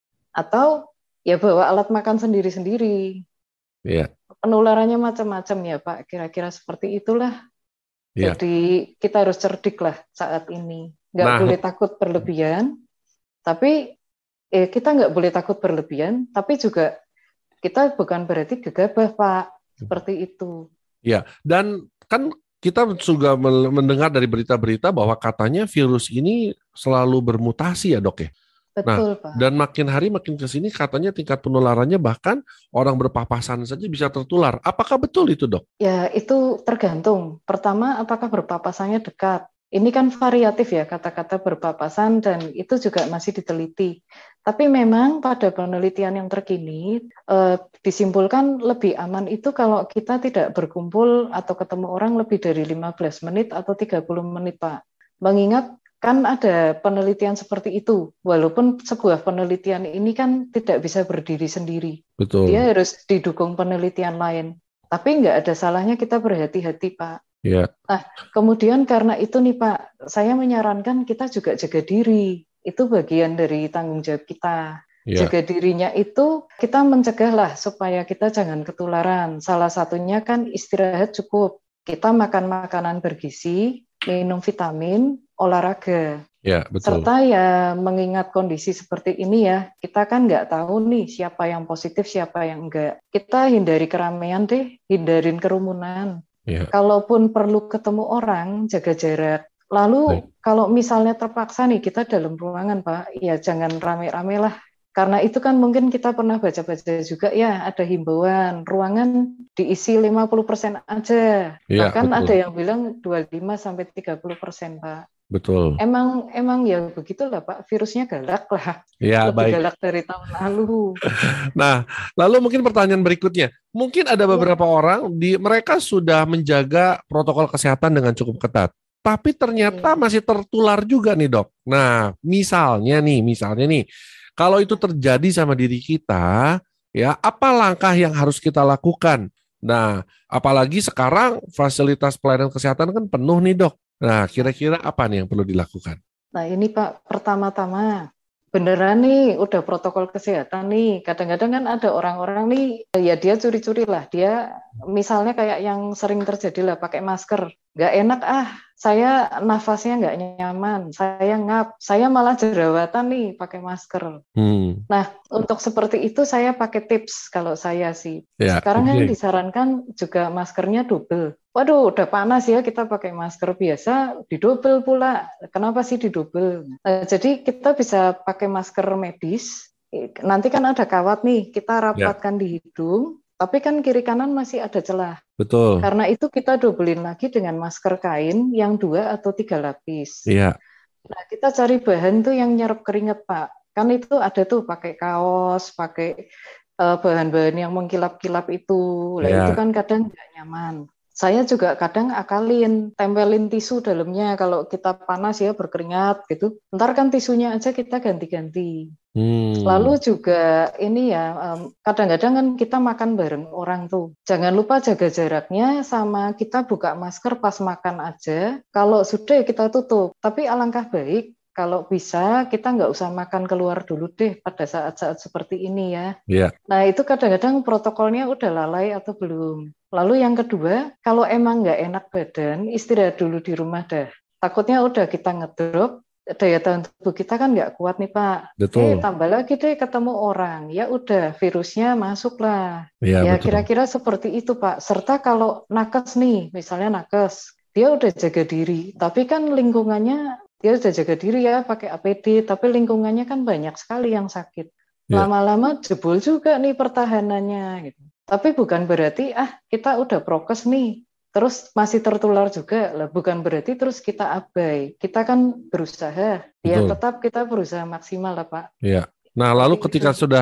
atau ya bawa alat makan sendiri-sendiri. Iya. Penularannya macam-macam ya Pak, kira-kira seperti itulah. Iya. Jadi kita harus cerdik lah saat ini. Nggak Nah. boleh takut berlebihan, tapi eh, kita nggak boleh takut berlebihan, tapi juga kita bukan berarti gegabah Pak, seperti itu. Ya, dan kan kita juga mendengar dari berita-berita bahwa katanya virus ini selalu bermutasi ya dok ya. Betul, Nah, Pak. dan makin hari makin ke sini katanya tingkat penularannya bahkan orang berpapasan saja bisa tertular. Apakah betul itu, Dok? Ya, itu tergantung. Pertama, apakah berpapasannya dekat? Ini kan variatif ya kata-kata berpapasan dan itu juga masih diteliti. Tapi memang pada penelitian yang terkini eh, disimpulkan lebih aman itu kalau kita tidak berkumpul atau ketemu orang lebih dari lima belas menit atau tiga puluh menit, Pak. Mengingat kan ada penelitian seperti itu, walaupun sebuah penelitian ini kan tidak bisa berdiri sendiri. Betul. Dia harus didukung penelitian lain. Tapi nggak ada salahnya kita berhati-hati, Pak. Ya. Nah, kemudian karena itu nih Pak, saya menyarankan kita juga jaga diri. Itu bagian dari tanggung jawab kita. Ya. Jaga dirinya itu kita mencegahlah supaya kita jangan ketularan. Salah satunya kan istirahat cukup. Kita makan makanan bergizi, minum vitamin, olahraga. Ya, betul. Serta ya mengingat kondisi seperti ini ya, kita kan nggak tahu nih siapa yang positif, siapa yang enggak. Kita hindari keramaian deh, hindarin kerumunan. Ya. Kalaupun perlu ketemu orang, jaga jarak. Lalu Baik. kalau misalnya terpaksa nih kita dalam ruangan Pak, ya jangan rame-rame lah. Karena itu kan mungkin kita pernah baca-baca juga ya, ada himbauan, ruangan diisi lima puluh persen aja. Ya, Bahkan betul. ada yang bilang dua puluh lima sampai tiga puluh persen Pak. Betul. Emang emang ya begitulah Pak, virusnya galak lah. Ya, Lebih baik. galak dari tahun lalu. Nah, lalu mungkin pertanyaan berikutnya. Mungkin ada beberapa orang di mereka sudah menjaga protokol kesehatan dengan cukup ketat. Tapi ternyata Iya. masih tertular juga nih, Dok. Nah, misalnya nih, misalnya nih, kalau itu terjadi sama diri kita, ya, apa langkah yang harus kita lakukan? Nah, apalagi sekarang fasilitas pelayanan kesehatan kan penuh nih, Dok. Nah, kira-kira apa nih yang perlu dilakukan? Nah ini Pak, pertama-tama beneran nih udah protokol kesehatan nih. Kadang-kadang kan ada orang-orang nih, ya dia curi-curi lah. Dia misalnya kayak yang sering terjadi lah pakai masker. Nggak enak ah, saya nafasnya nggak nyaman, saya ngap, saya malah jerawatan nih pakai masker. Hmm. Nah, untuk seperti itu saya pakai tips kalau saya sih. Ya, Sekarang kan oke. disarankan juga maskernya double. Waduh, udah panas ya kita pakai masker biasa, didouble pula. Kenapa sih didouble? Nah, jadi kita bisa pakai masker medis. Nanti kan ada kawat nih, kita rapatkan di hidung, tapi kan kiri kanan masih ada celah. Betul. Karena itu kita dobelin lagi dengan masker kain yang dua atau tiga lapis. Iya. Nah, kita cari bahan tuh yang nyerap keringat, Pak. Kan itu ada tuh pakai kaos, pakai uh, bahan-bahan yang mengkilap-kilap itu. Lah Ya. itu kan kadang nggak nyaman. Saya juga kadang akalin, tempelin tisu dalamnya kalau kita panas ya berkeringat gitu. Ntar kan tisunya aja kita ganti-ganti. Hmm. Lalu juga ini ya, um, kadang-kadang kan kita makan bareng orang tuh. Jangan lupa jaga jaraknya sama kita buka masker pas makan aja. Kalau sudah kita tutup. Tapi alangkah baik kalau bisa kita nggak usah makan keluar dulu deh pada saat-saat seperti ini ya. Iya. Nah itu kadang-kadang protokolnya udah lalai atau belum. Lalu yang kedua, kalau emang nggak enak badan, istirahat dulu di rumah dah. Takutnya udah kita ngedrop, daya tahan tubuh kita kan nggak kuat nih Pak. Betul. Eh tambah lagi deh ketemu orang, ya udah virusnya masuk lah. Iya, Ya betul. kira-kira seperti itu Pak. Serta kalau nakes nih, misalnya nakes, dia udah jaga diri, tapi kan lingkungannya dia udah jaga diri ya pakai A P D, tapi lingkungannya kan banyak sekali yang sakit. Ya. Lama-lama jebol juga nih pertahanannya gitu. Tapi bukan berarti ah kita udah prokes nih, terus masih tertular juga lah. Bukan berarti terus kita abai. Kita kan berusaha, ya Betul. tetap kita berusaha maksimal lah Pak. Iya. Nah, lalu Seperti ketika itu. sudah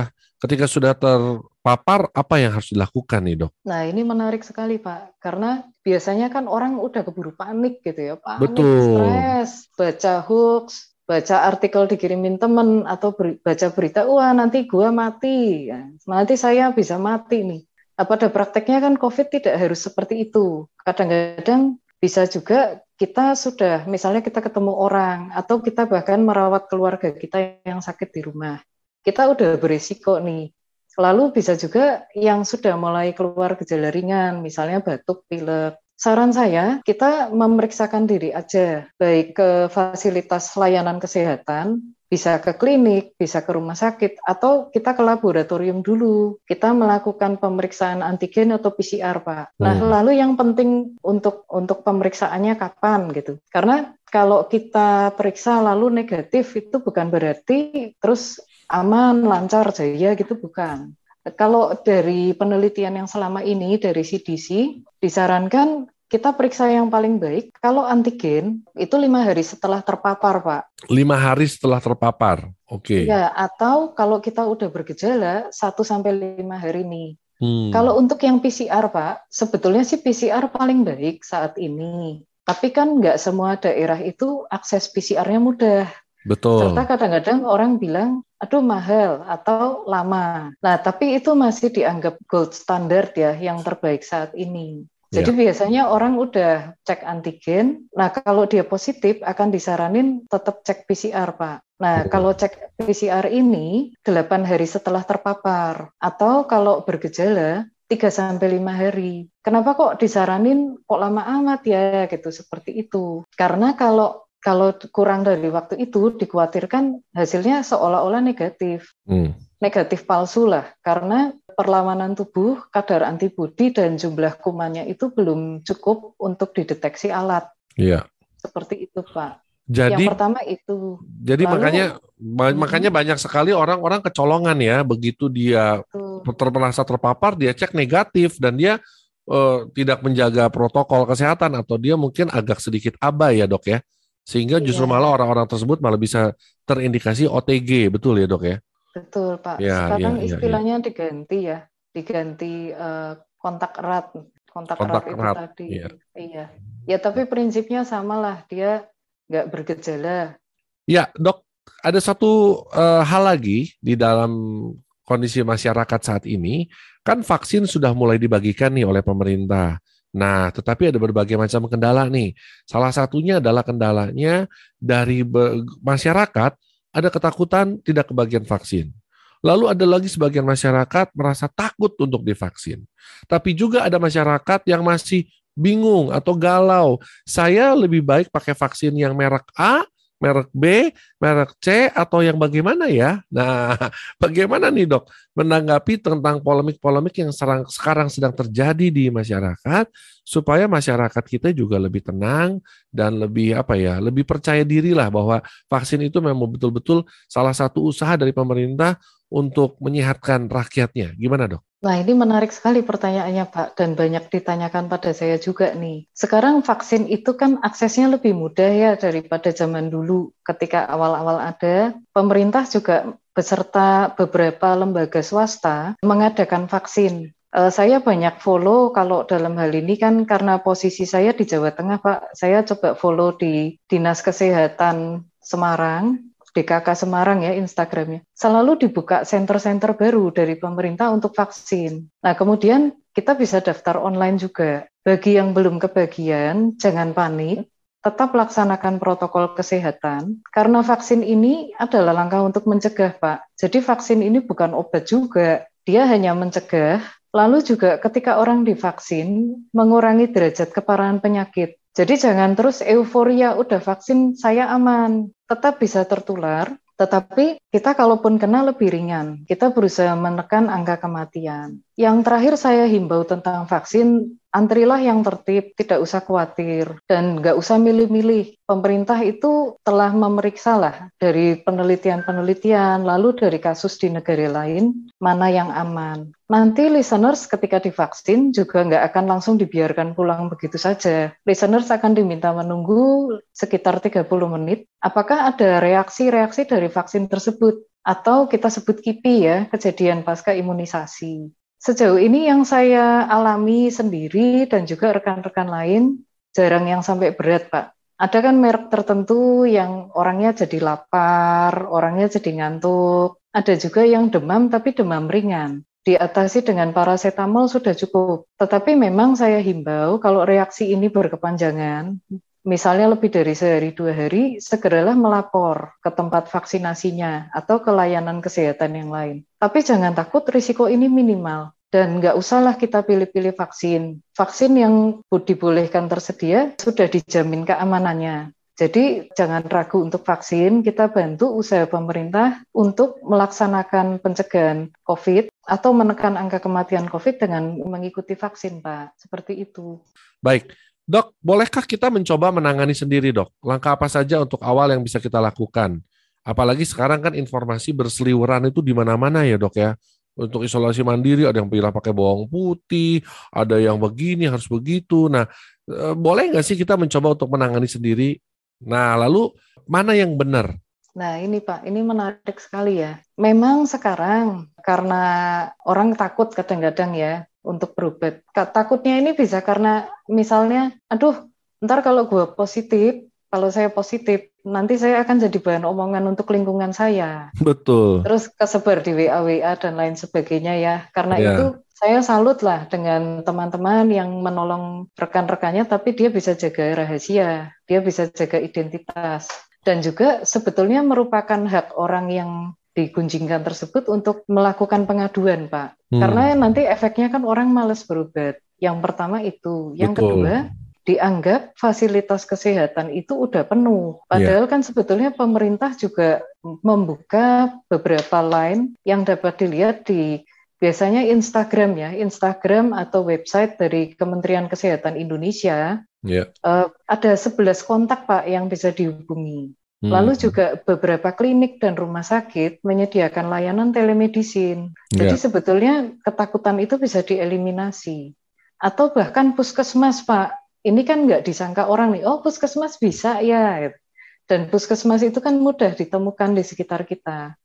ketika sudah terpapar, apa yang harus dilakukan nih dok? Nah ini menarik sekali Pak, karena biasanya kan orang udah keburu panik gitu ya, panik, Betul. stres, baca hoax, baca artikel dikirimin temen, atau ber, baca berita, wah nanti gua mati, ya, nanti saya bisa mati nih. Nah, pada prakteknya kan COVID tidak harus seperti itu. Kadang-kadang bisa juga kita sudah, misalnya kita ketemu orang, atau kita bahkan merawat keluarga kita yang sakit di rumah. Kita udah berisiko nih. Lalu bisa juga yang sudah mulai keluar gejala ringan, misalnya batuk, pilek. Saran saya, kita memeriksakan diri aja, baik ke fasilitas layanan kesehatan, bisa ke klinik, bisa ke rumah sakit, atau kita ke laboratorium dulu. Kita melakukan pemeriksaan antigen atau P C R, Pak. Nah, Hmm. lalu yang penting untuk untuk pemeriksaannya kapan gitu. Karena kalau kita periksa lalu negatif, itu bukan berarti terus aman, lancar, jaya gitu, bukan. Kalau dari penelitian yang selama ini dari C D C, disarankan kita periksa yang paling baik kalau antigen itu lima hari setelah terpapar, Pak. Lima hari setelah terpapar, oke. Okay. Ya, atau kalau kita udah bergejala satu sampai lima hari nih. Hmm. Kalau untuk yang P C R, Pak, sebetulnya sih P C R paling baik saat ini. Tapi kan nggak semua daerah itu akses P C R-nya mudah. Betul. Serta kadang-kadang orang bilang, aduh mahal atau lama. Nah, tapi itu masih dianggap gold standard ya, yang terbaik saat ini. Jadi ya. Biasanya orang udah cek antigen, nah kalau dia positif akan disaranin tetap cek P C R, Pak. Nah, oh. Kalau cek P C R ini delapan hari setelah terpapar, atau kalau bergejala tiga sampai lima hari. Kenapa kok disaranin kok lama amat ya, gitu, seperti itu. Karena kalau Kalau kurang dari waktu itu, dikhawatirkan hasilnya seolah-olah negatif. Hmm. Negatif palsu lah, karena perlawanan tubuh, kadar antibodi, dan jumlah kumannya itu belum cukup untuk dideteksi alat. Iya. Seperti itu, Pak. Jadi, yang pertama itu. Jadi Lalu, makanya hmm. makanya banyak sekali orang-orang kecolongan ya, begitu dia ter- merasa terpapar, dia cek negatif, dan dia uh, tidak menjaga protokol kesehatan, atau dia mungkin agak sedikit abai ya dok ya. Sehingga justru iya. malah orang-orang tersebut malah bisa terindikasi O T G, betul ya dok ya? Betul Pak, ya, sekarang ya, istilahnya ya. diganti ya, diganti uh, kontak erat, kontak, kontak erat, erat itu tadi. iya. iya. Ya tapi prinsipnya samalah, dia nggak bergejala. Ya dok, ada satu uh, hal lagi di dalam kondisi masyarakat saat ini, kan vaksin sudah mulai dibagikan nih oleh pemerintah. Nah, tetapi ada berbagai macam kendala nih. Salah satunya adalah kendalanya dari be- masyarakat ada ketakutan tidak kebagian vaksin. Lalu ada lagi sebagian masyarakat merasa takut untuk divaksin. Tapi juga ada masyarakat yang masih bingung atau galau. Saya lebih baik pakai vaksin yang merek A, merek B, merek C, atau yang bagaimana ya? Nah, bagaimana nih dok menanggapi tentang polemik-polemik yang serang, sekarang sedang terjadi di masyarakat, supaya masyarakat kita juga lebih tenang dan lebih apa ya, lebih percaya diri lah bahwa vaksin itu memang betul-betul salah satu usaha dari pemerintah untuk menyehatkan rakyatnya. Gimana dok? Nah ini menarik sekali pertanyaannya Pak, dan banyak ditanyakan pada saya juga nih. Sekarang vaksin itu kan aksesnya lebih mudah ya daripada zaman dulu. Ketika awal-awal ada, pemerintah juga beserta beberapa lembaga swasta mengadakan vaksin. Uh, saya banyak follow kalau dalam hal ini kan karena posisi saya di Jawa Tengah Pak, saya coba follow di Dinas Kesehatan Semarang, D K K Semarang ya Instagramnya, selalu dibuka center-center baru dari pemerintah untuk vaksin. Nah kemudian kita bisa daftar online juga. Bagi yang belum kebagian, jangan panik, tetap laksanakan protokol kesehatan, karena vaksin ini adalah langkah untuk mencegah Pak. Jadi vaksin ini bukan obat juga, dia hanya mencegah, lalu juga ketika orang divaksin, mengurangi derajat keparahan penyakit. Jadi jangan terus euforia, udah vaksin saya aman, tetap bisa tertular, tetapi kita kalaupun kena lebih ringan, kita berusaha menekan angka kematian. Yang terakhir saya himbau tentang vaksin, antrilah yang tertib, tidak usah khawatir, dan nggak usah milih-milih. Pemerintah itu telah memeriksa lah dari penelitian-penelitian, lalu dari kasus di negara lain, mana yang aman. Nanti listeners ketika divaksin juga nggak akan langsung dibiarkan pulang begitu saja. Listeners akan diminta menunggu sekitar tiga puluh menit. Apakah ada reaksi-reaksi dari vaksin tersebut? atau kita sebut K I P I ya, kejadian pasca imunisasi. Sejauh ini yang saya alami sendiri dan juga rekan-rekan lain, jarang yang sampai berat, Pak. Ada kan merek tertentu yang orangnya jadi lapar, orangnya jadi ngantuk. Ada juga yang demam tapi demam ringan. Diatasi dengan paracetamol sudah cukup. Tetapi memang saya himbau kalau reaksi ini berkepanjangan, misalnya lebih dari sehari dua hari, segeralah melapor ke tempat vaksinasinya atau ke layanan kesehatan yang lain. Tapi jangan takut, risiko ini minimal. Dan nggak usahlah kita pilih-pilih vaksin. Vaksin yang dibolehkan tersedia sudah dijamin keamanannya. Jadi jangan ragu untuk vaksin, kita bantu usaha pemerintah untuk melaksanakan pencegahan COVID atau menekan angka kematian COVID dengan mengikuti vaksin, Pak. Seperti itu. Baik. Dok, bolehkah kita mencoba menangani sendiri, Dok? Langkah apa saja untuk awal yang bisa kita lakukan? Apalagi sekarang kan informasi berseliweran itu di mana-mana ya, Dok ya. Untuk isolasi mandiri ada yang bilang pakai bawang putih, ada yang begini harus begitu. Nah, boleh nggak sih kita mencoba untuk menangani sendiri? Nah, lalu mana yang benar? Nah, ini Pak, ini menarik sekali ya. Memang sekarang karena orang takut kadang-kadang ya untuk berobat. Takutnya ini bisa karena misalnya, aduh, ntar kalau gue positif, kalau saya positif, nanti saya akan jadi bahan omongan untuk lingkungan saya. Betul. Terus kesebar di W A W A dan lain sebagainya ya. Karena ya. itu saya salut lah dengan teman-teman yang menolong rekan-rekannya, tapi dia bisa jaga rahasia, dia bisa jaga identitas. Dan juga sebetulnya merupakan hak orang yang digunjingkan tersebut untuk melakukan pengaduan, Pak. Hmm. Karena nanti efeknya kan orang malas berobat. Yang pertama itu. Yang Betul. kedua, dianggap fasilitas kesehatan itu udah penuh. Padahal yeah. kan sebetulnya pemerintah juga membuka beberapa line yang dapat dilihat di biasanya Instagram ya, Instagram atau website dari Kementerian Kesehatan Indonesia. Yeah. Uh, ada sebelas kontak, Pak, yang bisa dihubungi. Lalu juga beberapa klinik dan rumah sakit menyediakan layanan telemedicine. Jadi yeah. sebetulnya ketakutan itu bisa dieliminasi. Atau bahkan puskesmas, Pak. Ini kan nggak disangka orang nih, oh puskesmas bisa ya. Dan puskesmas itu kan mudah ditemukan di sekitar kita.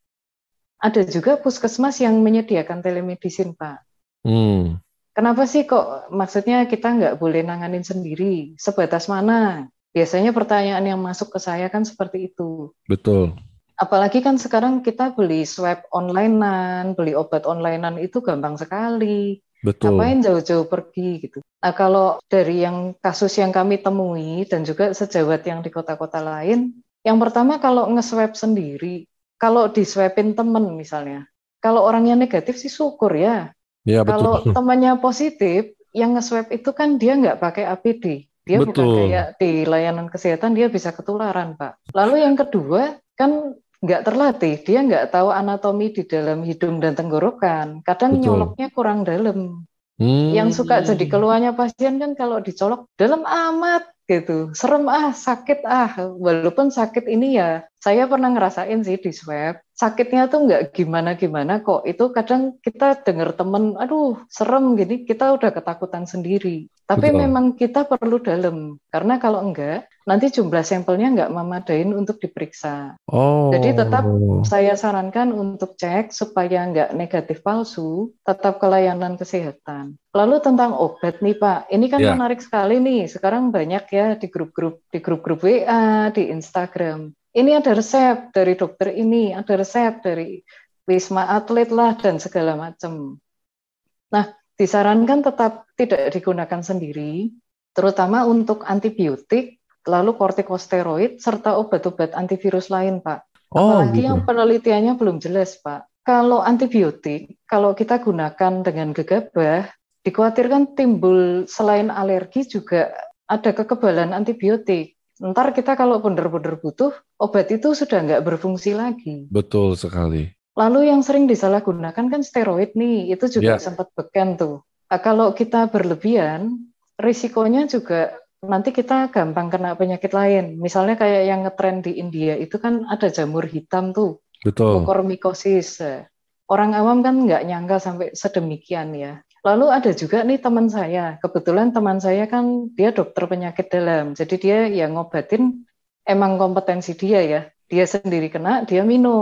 Ada juga puskesmas yang menyediakan telemedicine, Pak. Hmm. Kenapa sih kok maksudnya kita nggak boleh nanganin sendiri? Sebatas mana? Biasanya pertanyaan yang masuk ke saya kan seperti itu. Betul. Apalagi kan sekarang kita beli swab onlinean, beli obat onlinean itu gampang sekali. Betul. Ngapain jauh-jauh pergi gitu. Nah kalau dari yang kasus yang kami temui dan juga sejawat yang di kota-kota lain, yang pertama kalau nge-swab sendiri, kalau di-swabin temen misalnya, kalau orangnya negatif sih syukur ya. Ya betul. Kalau temannya positif, yang nge-swab itu kan dia nggak pakai A P D. Dia Betul. bukan kayak di layanan kesehatan, dia bisa ketularan, Pak. Lalu yang kedua, kan nggak terlatih, dia nggak tahu anatomi di dalam hidung dan tenggorokan. Kadang Betul. nyoloknya kurang dalam. Hmm. Yang suka jadi keluhannya pasien kan kalau dicolok, dalam amat gitu, serem ah, sakit ah. Walaupun sakit ini ya, saya pernah ngerasain sih di swab, sakitnya tuh nggak gimana-gimana kok. Itu kadang kita dengar temen, aduh serem gini, kita udah ketakutan sendiri. Tapi Betul. memang kita perlu dalam, karena kalau enggak, nanti jumlah sampelnya nggak memadain untuk diperiksa. Oh. Jadi tetap saya sarankan untuk cek supaya nggak negatif palsu, tetap ke layanan kesehatan. Lalu tentang obat nih Pak, ini kan yeah. menarik sekali nih, sekarang banyak ya di grup-grup, di grup-grup W A, di Instagram. Ini ada resep dari dokter ini, ada resep dari Wisma Atlet lah, dan segala macam. Nah, disarankan tetap tidak digunakan sendiri, terutama untuk antibiotik, lalu kortikosteroid, serta obat-obat antivirus lain, Pak. Oh, Apalagi gitu. Yang penelitiannya belum jelas, Pak. Kalau antibiotik, kalau kita gunakan dengan gegabah, dikhawatirkan timbul selain alergi juga ada kekebalan antibiotik. Ntar kita kalau benar-benar butuh, obat itu sudah nggak berfungsi lagi. Betul sekali. Lalu yang sering disalahgunakan kan steroid nih, itu juga yeah. sempat beken tuh. Nah, kalau kita berlebihan, risikonya juga nanti kita gampang kena penyakit lain. Misalnya kayak yang ngetren di India, itu kan ada jamur hitam tuh. Betul. Mucormycosis. Orang awam kan nggak nyangka sampai sedemikian ya. Lalu ada juga nih teman saya, kebetulan teman saya kan dia dokter penyakit dalam, jadi dia yang ngobatin emang kompetensi dia ya, dia sendiri kena, dia minum,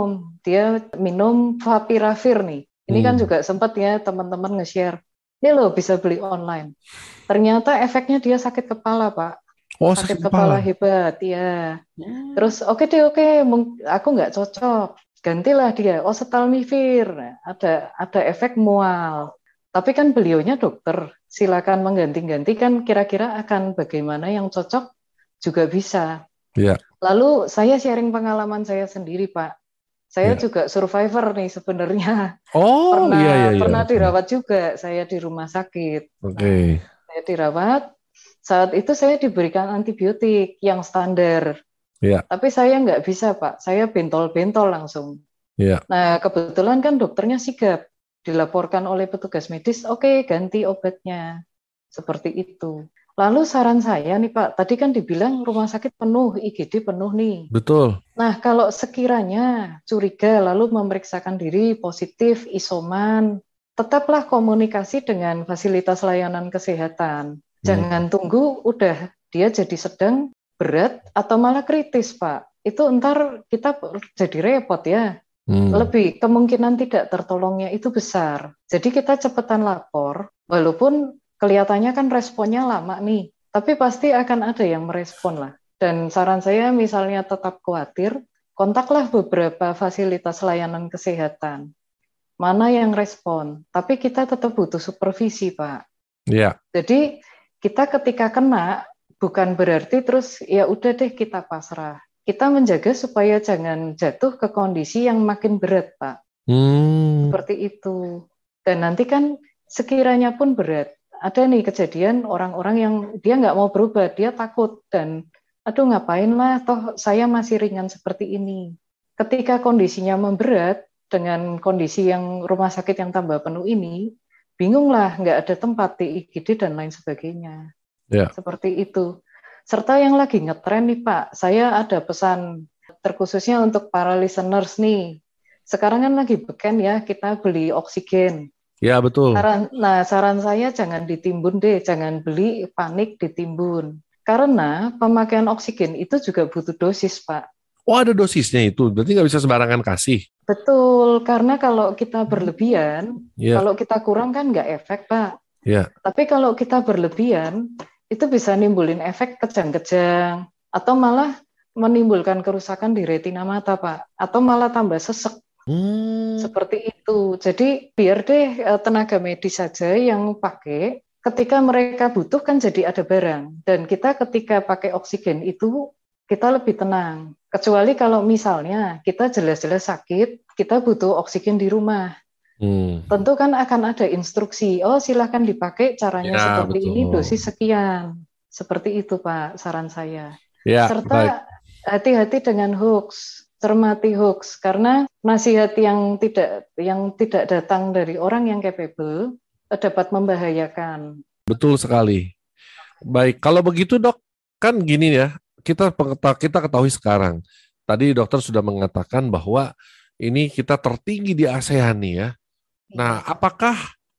dia minum Favipiravir nih. Ini kan Hmm. juga sempat ya teman-teman nge-share. Ini loh bisa beli online. Ternyata efeknya dia sakit kepala, Pak. Oh, Sakit sakit kepala kepala. hebat, ya. Terus oke deh, oke, mung- aku nggak cocok. Gantilah dia, oseltamivir. Nah, Ada ada efek mual. Tapi kan beliaunya dokter. Silakan mengganti-ganti kan kira-kira akan bagaimana yang cocok juga bisa. Iya. Lalu saya sharing pengalaman saya sendiri, Pak. Saya Iya. juga survivor nih sebenarnya. Oh, iya iya Pernah iya. pernah Oke. dirawat juga saya di rumah sakit. Oke. Saya dirawat. Saat itu saya diberikan antibiotik yang standar. Iya. Tapi saya nggak bisa, Pak. Saya bentol-bentol langsung. Iya. Nah, kebetulan kan dokternya sigap. Dilaporkan oleh petugas medis, oke ganti obatnya. Seperti itu. Lalu saran saya nih Pak, tadi kan dibilang rumah sakit penuh, I G D penuh nih. Betul. Nah, kalau sekiranya curiga lalu memeriksakan diri positif, isoman, tetaplah komunikasi dengan fasilitas layanan kesehatan. Jangan tunggu udah dia jadi sedang, berat, atau malah kritis, Pak. Itu ntar kita jadi repot ya. Hmm. Lebih kemungkinan tidak tertolongnya itu besar. Jadi kita cepetan lapor, walaupun kelihatannya kan responnya lama nih, tapi pasti akan ada yang merespon lah. Dan saran saya misalnya tetap khawatir, kontaklah beberapa fasilitas layanan kesehatan. Mana yang respon, tapi kita tetap butuh supervisi, Pak. Iya. Jadi kita ketika kena, bukan berarti terus ya udah deh kita pasrah. Kita menjaga supaya jangan jatuh ke kondisi yang makin berat, Pak. Hmm. Seperti itu. Dan nanti kan sekiranya pun berat, ada nih kejadian orang-orang yang dia nggak mau berubah, dia takut dan aduh ngapain lah, toh saya masih ringan seperti ini. Ketika kondisinya memberat dengan kondisi yang rumah sakit yang tambah penuh ini, bingung lah, nggak ada tempat di I G D dan lain sebagainya. Ya. Seperti itu. Serta yang lagi ngetren nih Pak, saya ada pesan terkhususnya untuk para listeners nih. Sekarang kan lagi beken ya, kita beli oksigen. Ya, betul. Saran, nah, saran saya jangan ditimbun deh, jangan beli panik ditimbun. Karena pemakaian oksigen itu juga butuh dosis, Pak. Oh, ada dosisnya itu, berarti nggak bisa sembarangan kasih. Betul, karena kalau kita berlebihan, Ya. kalau kita kurang kan nggak efek, Pak. Ya. Tapi kalau kita berlebihan, itu bisa nimbulin efek kejang-kejang, atau malah menimbulkan kerusakan di retina mata, Pak. Atau malah tambah sesek. Hmm. Seperti itu. Jadi biar deh tenaga medis saja yang pakai. Ketika mereka butuh kan jadi ada barang. Dan kita ketika pakai oksigen itu, kita lebih tenang. Kecuali kalau misalnya kita jelas-jelas sakit, kita butuh oksigen di rumah. Hmm. Tentu kan akan ada instruksi, oh silahkan dipakai caranya Ya, seperti betul. ini, dosis sekian. Seperti itu Pak, saran saya. Ya, Serta baik. hati-hati dengan hoax, cermati hoax, karena nasihat yang tidak yang tidak datang dari orang yang capable dapat membahayakan. Betul sekali. Baik, kalau begitu dok, kan gini ya, kita kita ketahui sekarang. Tadi dokter sudah mengatakan bahwa ini kita tertinggi di ASEAN nih ya. Nah, apakah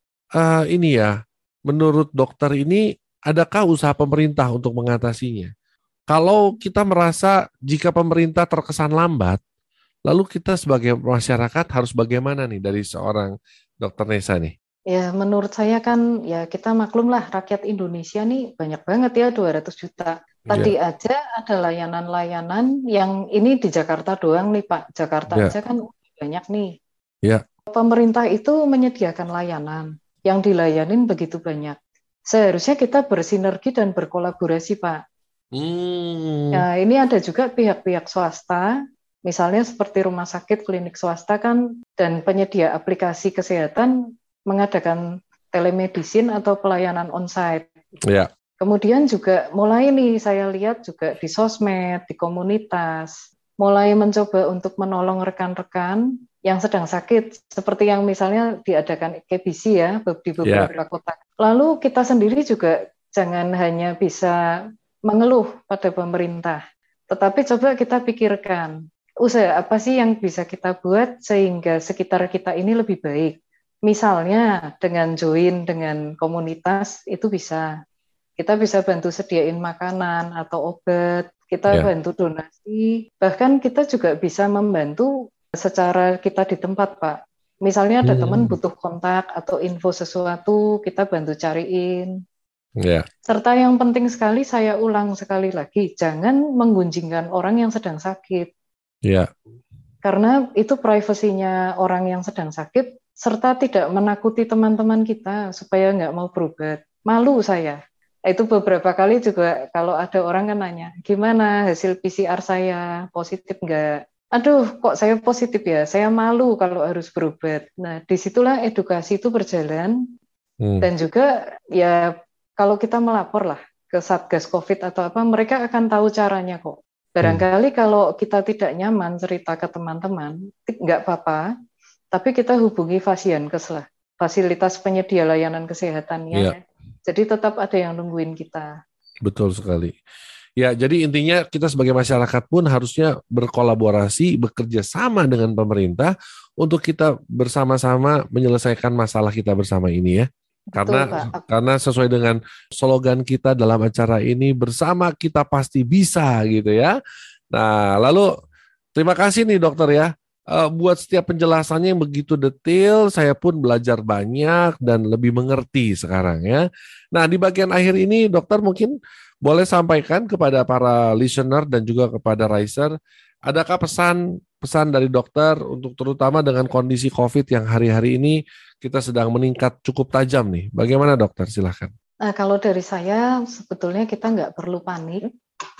uh, ini ya, menurut dokter ini adakah usaha pemerintah untuk mengatasinya? Kalau kita merasa jika pemerintah terkesan lambat, lalu kita sebagai masyarakat harus bagaimana nih dari seorang dokter Nessa nih? Ya, menurut saya kan ya kita maklum lah rakyat Indonesia nih banyak banget ya dua ratus juta. Tadi ya. aja ada layanan-layanan yang ini di Jakarta doang nih Pak. Jakarta ya. aja kan banyak nih. Ya. Pemerintah itu menyediakan layanan yang dilayanin begitu banyak. Seharusnya kita bersinergi dan berkolaborasi Pak. Hmm. Ya, ini ada juga pihak-pihak swasta, misalnya seperti rumah sakit, klinik swasta kan, dan penyedia aplikasi kesehatan mengadakan telemedicine atau pelayanan onsite. Ya. Kemudian juga mulai nih saya lihat juga di sosmed, di komunitas, mulai mencoba untuk menolong rekan-rekan yang sedang sakit, seperti yang misalnya diadakan K B C ya di beberapa ya. kota. Lalu kita sendiri juga jangan hanya bisa mengeluh pada pemerintah, tetapi coba kita pikirkan, usaha apa sih yang bisa kita buat sehingga sekitar kita ini lebih baik. Misalnya dengan join dengan komunitas itu bisa. Kita bisa bantu sediain makanan atau obat, kita yeah. bantu donasi, bahkan kita juga bisa membantu secara kita di tempat, Pak. Misalnya ada Hmm. teman butuh kontak atau info sesuatu, kita bantu cariin. Ya. Serta yang penting sekali, saya ulang sekali lagi, jangan menggunjingkan orang yang sedang sakit. Ya. Karena itu privasinya orang yang sedang sakit, serta tidak menakuti teman-teman kita supaya nggak mau berobat. Malu saya. Itu beberapa kali juga kalau ada orang kan nanya, gimana hasil P C R saya, positif nggak? Aduh, kok saya positif ya? Saya malu kalau harus berobat. Nah, disitulah edukasi itu berjalan. Hmm. Dan juga ya kalau kita melapor lah ke Satgas COVID atau apa, mereka akan tahu caranya kok. Barangkali hmm. kalau kita tidak nyaman cerita ke teman-teman, nggak apa-apa, tapi kita hubungi Fasiankes lah, fasilitas penyedia layanan kesehatannya. Yeah. Jadi tetap ada yang nungguin kita. Betul sekali. Ya, jadi intinya kita sebagai masyarakat pun harusnya berkolaborasi, bekerja sama dengan pemerintah untuk kita bersama-sama menyelesaikan masalah kita bersama ini ya. Karena Betul, karena sesuai dengan slogan kita dalam acara ini, bersama kita pasti bisa gitu ya. Nah, lalu terima kasih nih dokter ya. Uh, buat setiap penjelasannya yang begitu detail, saya pun belajar banyak dan lebih mengerti sekarang ya. Nah, di bagian akhir ini dokter mungkin boleh sampaikan kepada para listener dan juga kepada Riser, adakah pesan-pesan dari dokter untuk terutama dengan kondisi COVID yang hari-hari ini kita sedang meningkat cukup tajam nih. Bagaimana dokter? Silahkan. Nah, kalau dari saya sebetulnya kita nggak perlu panik.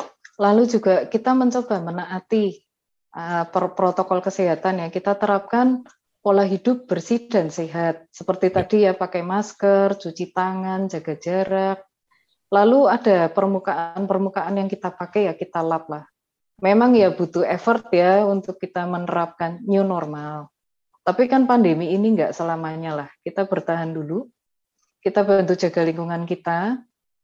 Lalu juga kita mencoba menaati uh, protokol kesehatan yang kita terapkan, pola hidup bersih dan sehat. Seperti tadi ya, pakai masker, cuci tangan, jaga jarak. Lalu ada permukaan-permukaan yang kita pakai ya kita lap lah. Memang ya butuh effort ya untuk kita menerapkan new normal. Tapi kan pandemi ini nggak selamanya lah. Kita bertahan dulu. Kita bantu jaga lingkungan kita.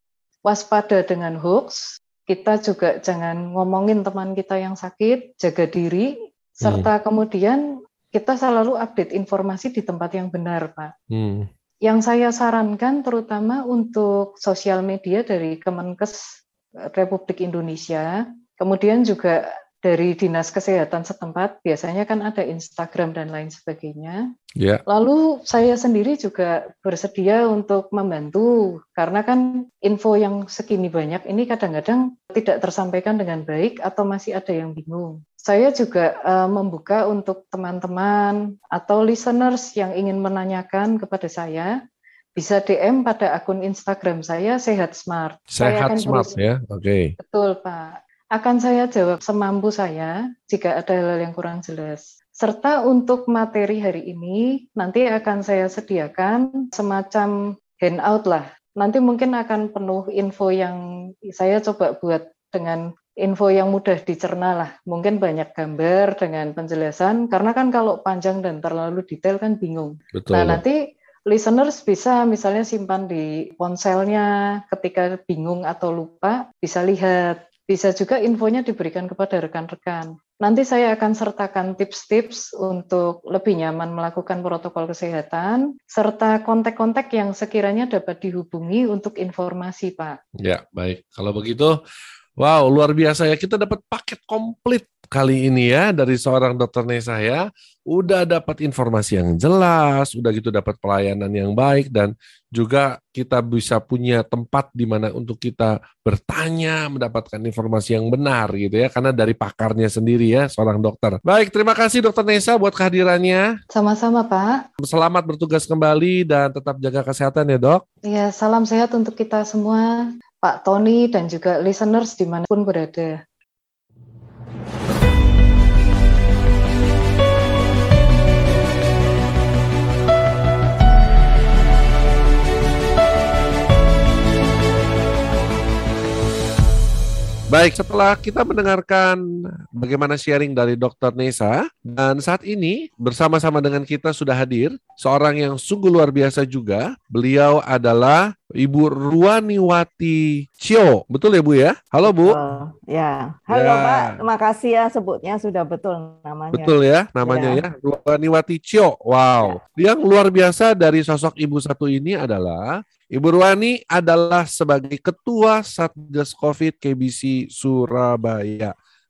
Waspada dengan hoax. Kita juga jangan ngomongin teman kita yang sakit. Jaga diri. Serta hmm. kemudian kita selalu update informasi di tempat yang benar, Pak. Hmm. Yang saya sarankan terutama untuk sosial media dari Kemenkes Republik Indonesia, kemudian juga dari Dinas Kesehatan setempat, biasanya kan ada Instagram dan lain sebagainya. Yeah. Lalu saya sendiri juga bersedia untuk membantu, karena kan info yang segini banyak ini kadang-kadang tidak tersampaikan dengan baik atau masih ada yang bingung. Saya juga uh, membuka untuk teman-teman atau listeners yang ingin menanyakan kepada saya, bisa D M pada akun Instagram saya, Sehat Smart. Sehat Smart terus, ya, oke. Okay. Betul Pak. Akan saya jawab semampu saya jika ada hal-hal yang kurang jelas. Serta untuk materi hari ini, nanti akan saya sediakan semacam handout lah. Nanti mungkin akan penuh info yang saya coba buat dengan info yang mudah dicerna lah. Mungkin banyak gambar dengan penjelasan, karena kan kalau panjang dan terlalu detail kan bingung. Betul. Nah nanti listeners bisa misalnya simpan di ponselnya, ketika bingung atau lupa bisa lihat. Bisa juga infonya diberikan kepada rekan-rekan. Nanti saya akan sertakan tips-tips untuk lebih nyaman melakukan protokol kesehatan, serta kontak-kontak yang sekiranya dapat dihubungi untuk informasi, Pak. Ya, baik. Kalau begitu, wow, luar biasa ya. Kita dapat paket komplit kali ini ya dari seorang dokter Nessa ya. Udah dapat informasi yang jelas, udah gitu dapat pelayanan yang baik, dan juga kita bisa punya tempat di mana untuk kita bertanya, mendapatkan informasi yang benar gitu ya, karena dari pakarnya sendiri ya, seorang dokter. Baik, terima kasih dokter Nessa buat kehadirannya. Sama-sama Pak. Selamat bertugas kembali dan tetap jaga kesehatan ya dok. Iya, salam sehat untuk kita semua, Pak Tony dan juga listeners dimanapun berada. Baik, setelah kita mendengarkan bagaimana sharing dari dokter Nessa, dan saat ini bersama-sama dengan kita sudah hadir seorang yang sungguh luar biasa juga. Beliau adalah Ibu Ruwaniwati Cio. Betul ya Bu ya? Halo Bu. Oh, ya, halo ya. Pak. Terima kasih ya sebutnya sudah betul namanya. Betul ya namanya ya, ya. Ruwaniwati Cio. Wow. Ya. Yang luar biasa dari sosok ibu satu ini adalah Ibu Ruwani adalah sebagai Ketua Satgas COVID K B C Surabaya.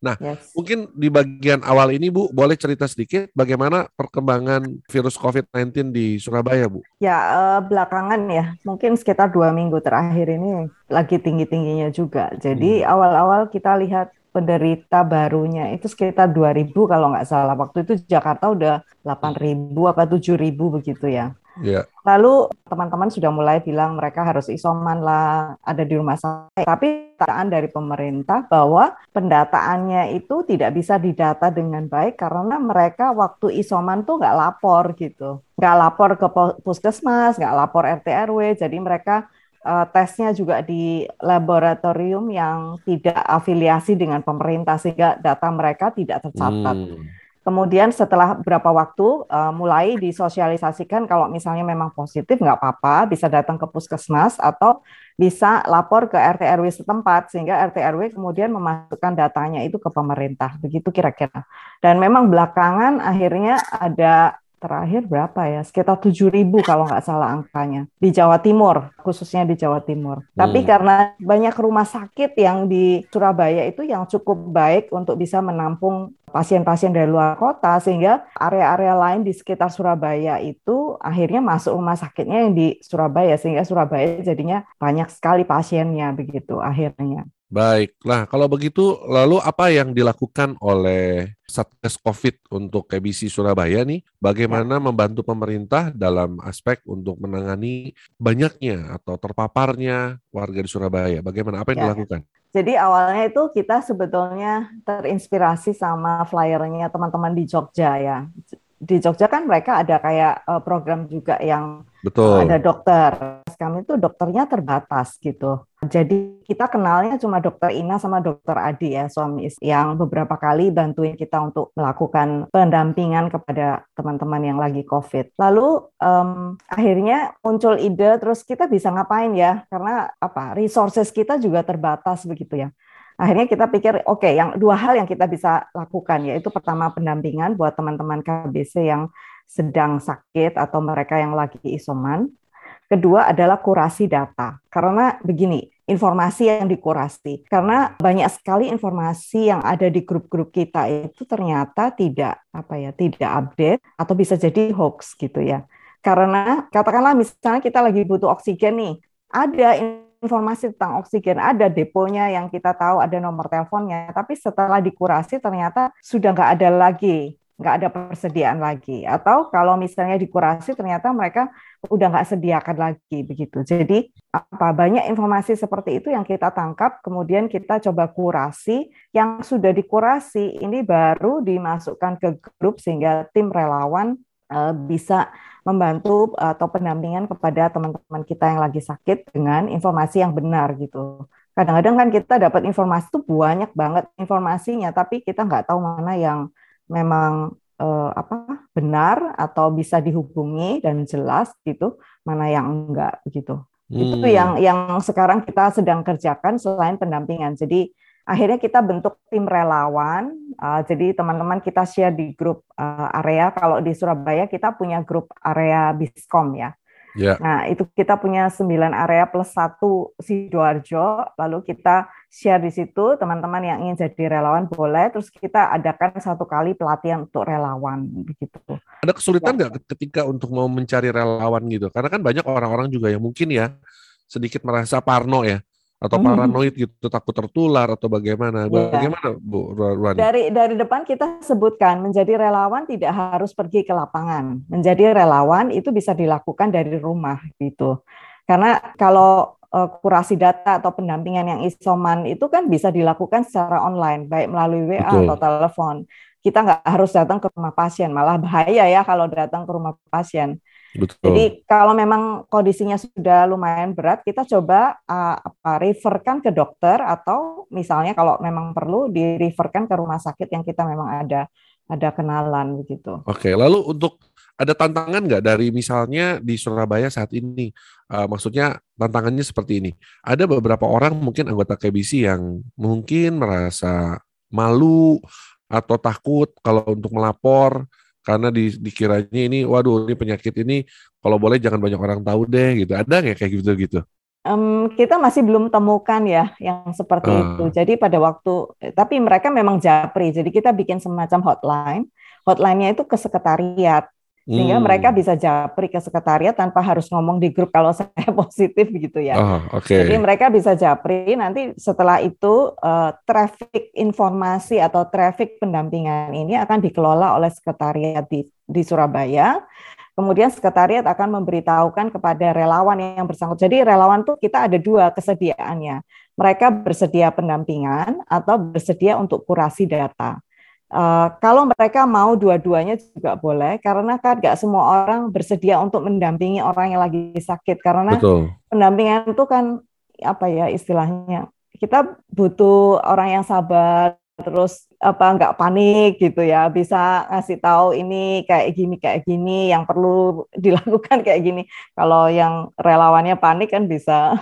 Nah, Yes. mungkin di bagian awal ini Bu, boleh cerita sedikit bagaimana perkembangan virus covid sembilan belas di Surabaya, Bu? Ya, eh, belakangan ya, mungkin sekitar dua minggu terakhir ini lagi tinggi-tingginya juga. Jadi Hmm. awal-awal kita lihat penderita barunya itu sekitar dua ribu kalau nggak salah. Waktu itu Jakarta udah delapan ribu apa tujuh ribu begitu ya. Ya. Lalu teman-teman sudah mulai bilang mereka harus isoman lah, ada di rumah sakit. Tapi pendataan dari pemerintah bahwa pendataannya itu tidak bisa didata dengan baik karena mereka waktu isoman tuh nggak lapor gitu. Nggak lapor ke puskesmas, nggak lapor R T R W, jadi mereka uh, tesnya juga di laboratorium yang tidak afiliasi dengan pemerintah sehingga data mereka tidak tercatat. Hmm. Kemudian setelah beberapa waktu uh, mulai disosialisasikan kalau misalnya memang positif nggak apa-apa, bisa datang ke puskesmas atau bisa lapor ke R T R W setempat sehingga R T R W kemudian memasukkan datanya itu ke pemerintah, begitu kira-kira. Dan memang belakangan akhirnya ada terakhir berapa ya, sekitar tujuh ribu kalau nggak salah angkanya di Jawa Timur, khususnya di Jawa Timur. Hmm. Tapi karena banyak rumah sakit yang di Surabaya itu yang cukup baik untuk bisa menampung pasien-pasien dari luar kota, sehingga area-area lain di sekitar Surabaya itu akhirnya masuk rumah sakitnya yang di Surabaya, sehingga Surabaya jadinya banyak sekali pasiennya begitu akhirnya. Baiklah, kalau begitu lalu apa yang dilakukan oleh Satgas Covid untuk K B C Surabaya nih? Bagaimana ya. membantu pemerintah dalam aspek untuk menangani banyaknya atau terpaparnya warga di Surabaya? Bagaimana, apa yang ya. dilakukan? Jadi awalnya itu kita sebetulnya terinspirasi sama flyernya teman-teman di Jogja ya. Di Jogja kan mereka ada kayak uh, program juga yang Betul. Uh, ada dokter. Kami itu dokternya terbatas gitu. Jadi kita kenalnya cuma dokter Ina sama dokter Adi ya, suami istri, yang beberapa kali bantuin kita untuk melakukan pendampingan kepada teman-teman yang lagi COVID. Lalu um, akhirnya muncul ide, terus kita bisa ngapain ya? Karena apa? Resources kita juga terbatas begitu ya. Akhirnya kita pikir, oke, okay, yang dua hal yang kita bisa lakukan, yaitu pertama pendampingan buat teman-teman K B C yang sedang sakit atau mereka yang lagi isoman. Kedua adalah kurasi data, karena begini, informasi yang dikurasi. Karena banyak sekali informasi yang ada di grup-grup kita itu ternyata tidak apa ya, tidak update atau bisa jadi hoax gitu ya. Karena katakanlah misalnya kita lagi butuh oksigen nih, ada informasi tentang oksigen, ada deponya yang kita tahu, ada nomor teleponnya, tapi setelah dikurasi ternyata sudah nggak ada lagi, nggak ada persediaan lagi. Atau kalau misalnya dikurasi ternyata mereka udah nggak sediakan lagi begitu. Jadi apa banyak informasi seperti itu yang kita tangkap, kemudian kita coba kurasi, yang sudah dikurasi ini baru dimasukkan ke grup sehingga tim relawan uh, bisa membantu atau pendampingan kepada teman-teman kita yang lagi sakit dengan informasi yang benar gitu. Kadang-kadang kan kita dapat informasi itu banyak banget informasinya, tapi kita nggak tahu mana yang memang eh, apa benar atau bisa dihubungi dan jelas gitu, mana yang enggak begitu. Hmm. Itu yang yang sekarang kita sedang kerjakan selain pendampingan. Jadi akhirnya kita bentuk tim relawan, uh, jadi teman-teman kita share di grup uh, area, kalau di Surabaya kita punya grup area Biskom ya. Yeah. Nah itu kita punya sembilan area plus satu Sidoarjo, lalu kita share di situ, teman-teman yang ingin jadi relawan boleh, terus kita adakan satu kali pelatihan untuk relawan begitu. Ada kesulitan nggak ya. ketika untuk mau mencari relawan gitu? Karena kan banyak orang-orang juga yang mungkin ya sedikit merasa parno ya, atau paranoid gitu, takut tertular atau bagaimana? Bagaimana, Bu Ruani? Dari dari depan kita sebutkan, menjadi relawan tidak harus pergi ke lapangan. Menjadi relawan itu bisa dilakukan dari rumah gitu. Karena kalau uh, kurasi data atau pendampingan yang isoman itu kan bisa dilakukan secara online, baik melalui W A Betul. atau telepon. Kita nggak harus datang ke rumah pasien, malah bahaya ya kalau datang ke rumah pasien. Betul. Jadi kalau memang kondisinya sudah lumayan berat, kita coba uh, apa, referkan ke dokter atau misalnya kalau memang perlu di-referkan ke rumah sakit yang kita memang ada ada kenalan begitu. Oke, lalu untuk ada tantangan nggak dari misalnya di Surabaya saat ini? Uh, maksudnya tantangannya seperti ini. Ada beberapa orang mungkin anggota K B C yang mungkin merasa malu atau takut kalau untuk melapor. Karena di, dikiranya ini, waduh ini penyakit ini kalau boleh jangan banyak orang tahu deh gitu. Ada nggak kayak gitu-gitu? Um, kita masih belum temukan ya yang seperti Ah. itu. Jadi pada waktu, tapi mereka memang japri. Jadi kita bikin semacam hotline. Hotline-nya itu ke sekretariat. Sehingga Hmm. mereka bisa japri ke sekretariat tanpa harus ngomong di grup kalau saya positif gitu ya. Oh, oke. Jadi mereka bisa japri, nanti setelah itu uh, traffic informasi atau traffic pendampingan ini akan dikelola oleh sekretariat di, di Surabaya. Kemudian sekretariat akan memberitahukan kepada relawan yang bersangkutan. Jadi relawan tuh kita ada dua kesediaannya. Mereka bersedia pendampingan atau bersedia untuk kurasi data. Uh, kalau mereka mau dua-duanya juga boleh, karena kan nggak semua orang bersedia untuk mendampingi orang yang lagi sakit. Karena Betul. pendampingan itu kan apa ya istilahnya, kita butuh orang yang sabar, terus apa nggak panik gitu ya, bisa ngasih tahu ini kayak gini kayak gini yang perlu dilakukan kayak gini. Kalau yang relawannya panik kan bisa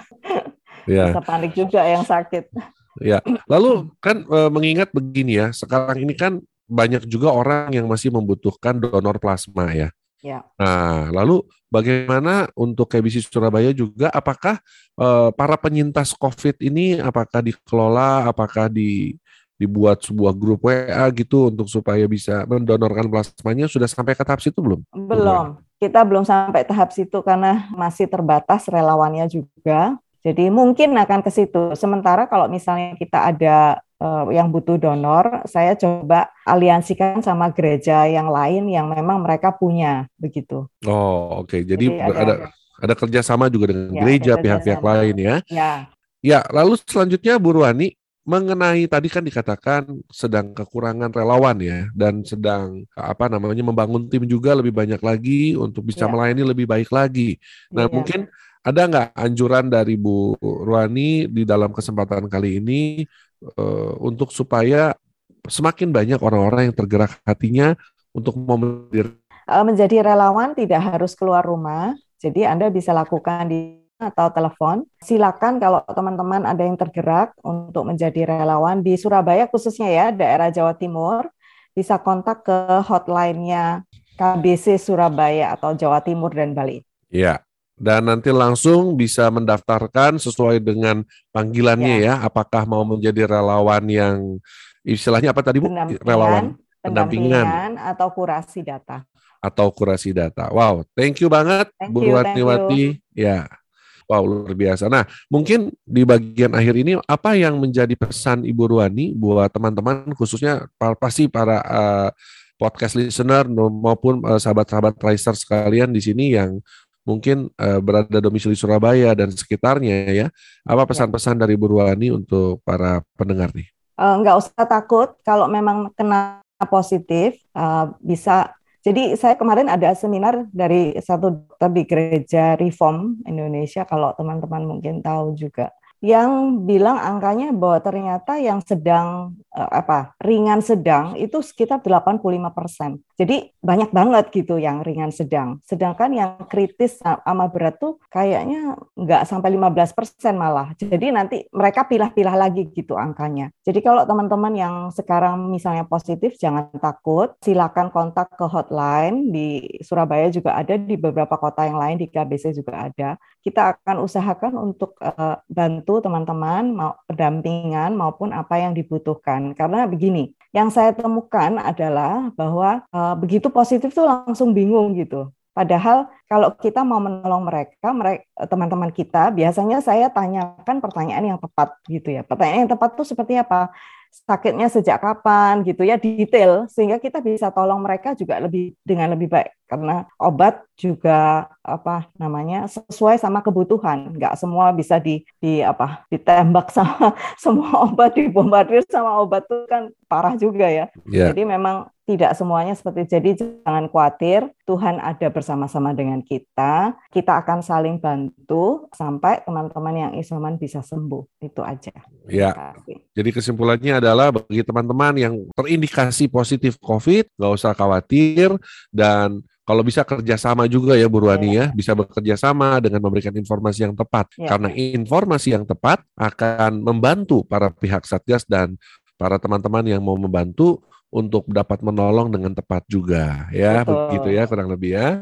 Ya. bisa panik juga yang sakit. Ya, lalu kan e, mengingat begini ya, sekarang ini kan banyak juga orang yang masih membutuhkan donor plasma ya. Ya. Nah, lalu bagaimana untuk K B C Surabaya juga? Apakah e, para penyintas COVID ini apakah dikelola, apakah di dibuat sebuah grup W A gitu untuk supaya bisa mendonorkan plasmanya? Sudah sampai ke tahap situ belum? Belum, kita belum sampai tahap situ karena masih terbatas relawannya juga. Jadi mungkin akan ke situ. Sementara kalau misalnya kita ada uh, yang butuh donor, saya coba aliansikan sama gereja yang lain yang memang mereka punya begitu. Oh, oke. Okay. Jadi, Jadi ada, ada ada kerjasama juga dengan ya, gereja, pihak-pihak lain ya. Ya. Ya, lalu selanjutnya Bu Ruwani, mengenai tadi kan dikatakan sedang kekurangan relawan ya, dan sedang apa namanya membangun tim juga lebih banyak lagi untuk bisa ya. melayani lebih baik lagi. Nah, ya. mungkin ada nggak anjuran dari Bu Ruwani di dalam kesempatan kali ini uh, untuk supaya semakin banyak orang-orang yang tergerak hatinya untuk menjadi menjadi relawan tidak harus keluar rumah, jadi Anda bisa lakukan di atau telepon. Silakan kalau teman-teman ada yang tergerak untuk menjadi relawan di Surabaya khususnya ya, daerah Jawa Timur, bisa kontak ke hotline-nya K B C Surabaya atau Jawa Timur dan Bali. Ya, dan nanti langsung bisa mendaftarkan sesuai dengan panggilannya ya, ya. Apakah mau menjadi relawan yang istilahnya apa tadi Bu? Pendampingan, relawan pendampingan, pendampingan atau kurasi data. Atau kurasi data. Wow, thank you banget thank Bu you, Ruwaniwati. Ya. Wow, luar biasa. Nah, mungkin di bagian akhir ini apa yang menjadi pesan Ibu Ruwani buat teman-teman khususnya pasti para uh, podcast listener maupun uh, sahabat-sahabat Riser sekalian di sini yang mungkin uh, berada domisili Surabaya dan sekitarnya ya. Apa pesan-pesan dari Ibu Ruwani untuk para pendengar nih? Uh, nggak usah takut kalau memang kena positif, uh, bisa. Jadi saya kemarin ada seminar dari satu dokter di Gereja Reform Indonesia, kalau teman-teman mungkin tahu juga, yang bilang angkanya bahwa ternyata yang sedang eh, apa ringan sedang itu sekitar delapan puluh lima persen. Jadi banyak banget gitu yang ringan sedang. Sedangkan yang kritis sama berat tuh kayaknya nggak sampai lima belas persen malah. Jadi nanti mereka pilah-pilah lagi gitu angkanya. Jadi kalau teman-teman yang sekarang misalnya positif jangan takut, silakan kontak ke hotline di Surabaya juga ada, di beberapa kota yang lain di K B C juga ada. Kita akan usahakan untuk uh, bantu teman-teman mau pendampingan maupun apa yang dibutuhkan. Karena begini, yang saya temukan adalah bahwa uh, begitu positif tuh langsung bingung gitu. Padahal kalau kita mau menolong mereka, mereka teman-teman kita, biasanya saya tanyakan pertanyaan yang tepat gitu ya. Pertanyaan yang tepat tuh seperti apa? Sakitnya sejak kapan gitu ya, detail, sehingga kita bisa tolong mereka juga lebih dengan lebih baik, karena obat juga apa namanya sesuai sama kebutuhan, nggak semua bisa di, di apa ditembak sama semua obat, dibombardir sama obat itu kan parah juga ya. Yeah. Jadi memang tidak semuanya seperti itu. Jadi jangan khawatir, Tuhan ada bersama-sama dengan kita. Kita akan saling bantu sampai teman-teman yang isoman bisa sembuh. Itu aja. Ya. Jadi kesimpulannya adalah bagi teman-teman yang terindikasi positif COVID, nggak usah khawatir, dan kalau bisa kerjasama juga ya Bu Ruwani ya, bisa bekerja sama dengan memberikan informasi yang tepat. Ya. Karena informasi yang tepat akan membantu para pihak Satgas dan para teman-teman yang mau membantu untuk dapat menolong dengan tepat juga ya. Betul. Begitu ya kurang lebih ya.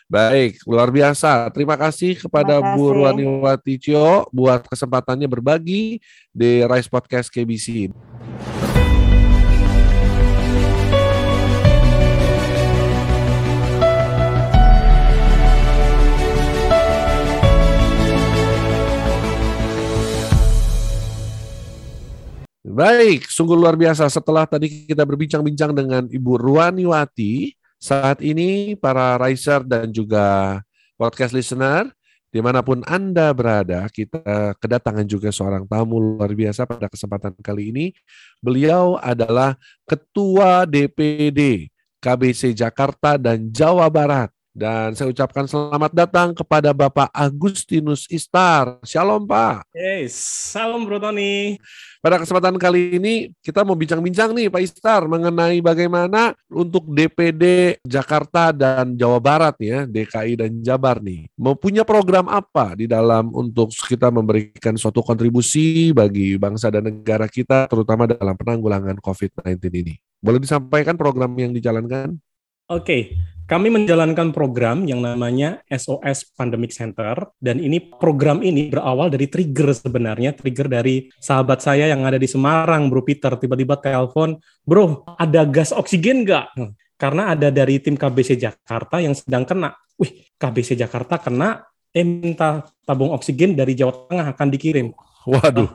Baik, luar biasa. Terima kasih kepada Terima Bu kasih. Ruwaniwati Cio buat kesempatannya berbagi di Rise Podcast K B C. Baik, sungguh luar biasa. Setelah tadi kita berbincang-bincang dengan Ibu Ruwaniwati, saat ini para riser dan juga podcast listener, dimanapun Anda berada, kita kedatangan juga seorang tamu luar biasa pada kesempatan kali ini. Beliau adalah Ketua D P D K B C Jakarta dan Jawa Barat. Dan saya ucapkan selamat datang kepada Bapak Agustinus Istar. Shalom Pak. Hey, salam Bro Tony. Pada kesempatan kali ini kita mau bincang-bincang nih Pak Istar mengenai bagaimana untuk D P D Jakarta dan Jawa Barat ya, D K I dan Jabar nih. Mau punya program apa di dalam untuk kita memberikan suatu kontribusi bagi bangsa dan negara kita terutama dalam penanggulangan covid sembilan belas ini. Boleh disampaikan program yang dijalankan? Oke, kami menjalankan program yang namanya S O S Pandemic Center, dan ini program ini berawal dari trigger sebenarnya, trigger dari sahabat saya yang ada di Semarang, Bro Peter, tiba-tiba telepon, bro, ada gas oksigen nggak? Karena ada dari tim K B C Jakarta yang sedang kena. Wih, K B C Jakarta kena, eh minta tabung oksigen dari Jawa Tengah akan dikirim. Waduh.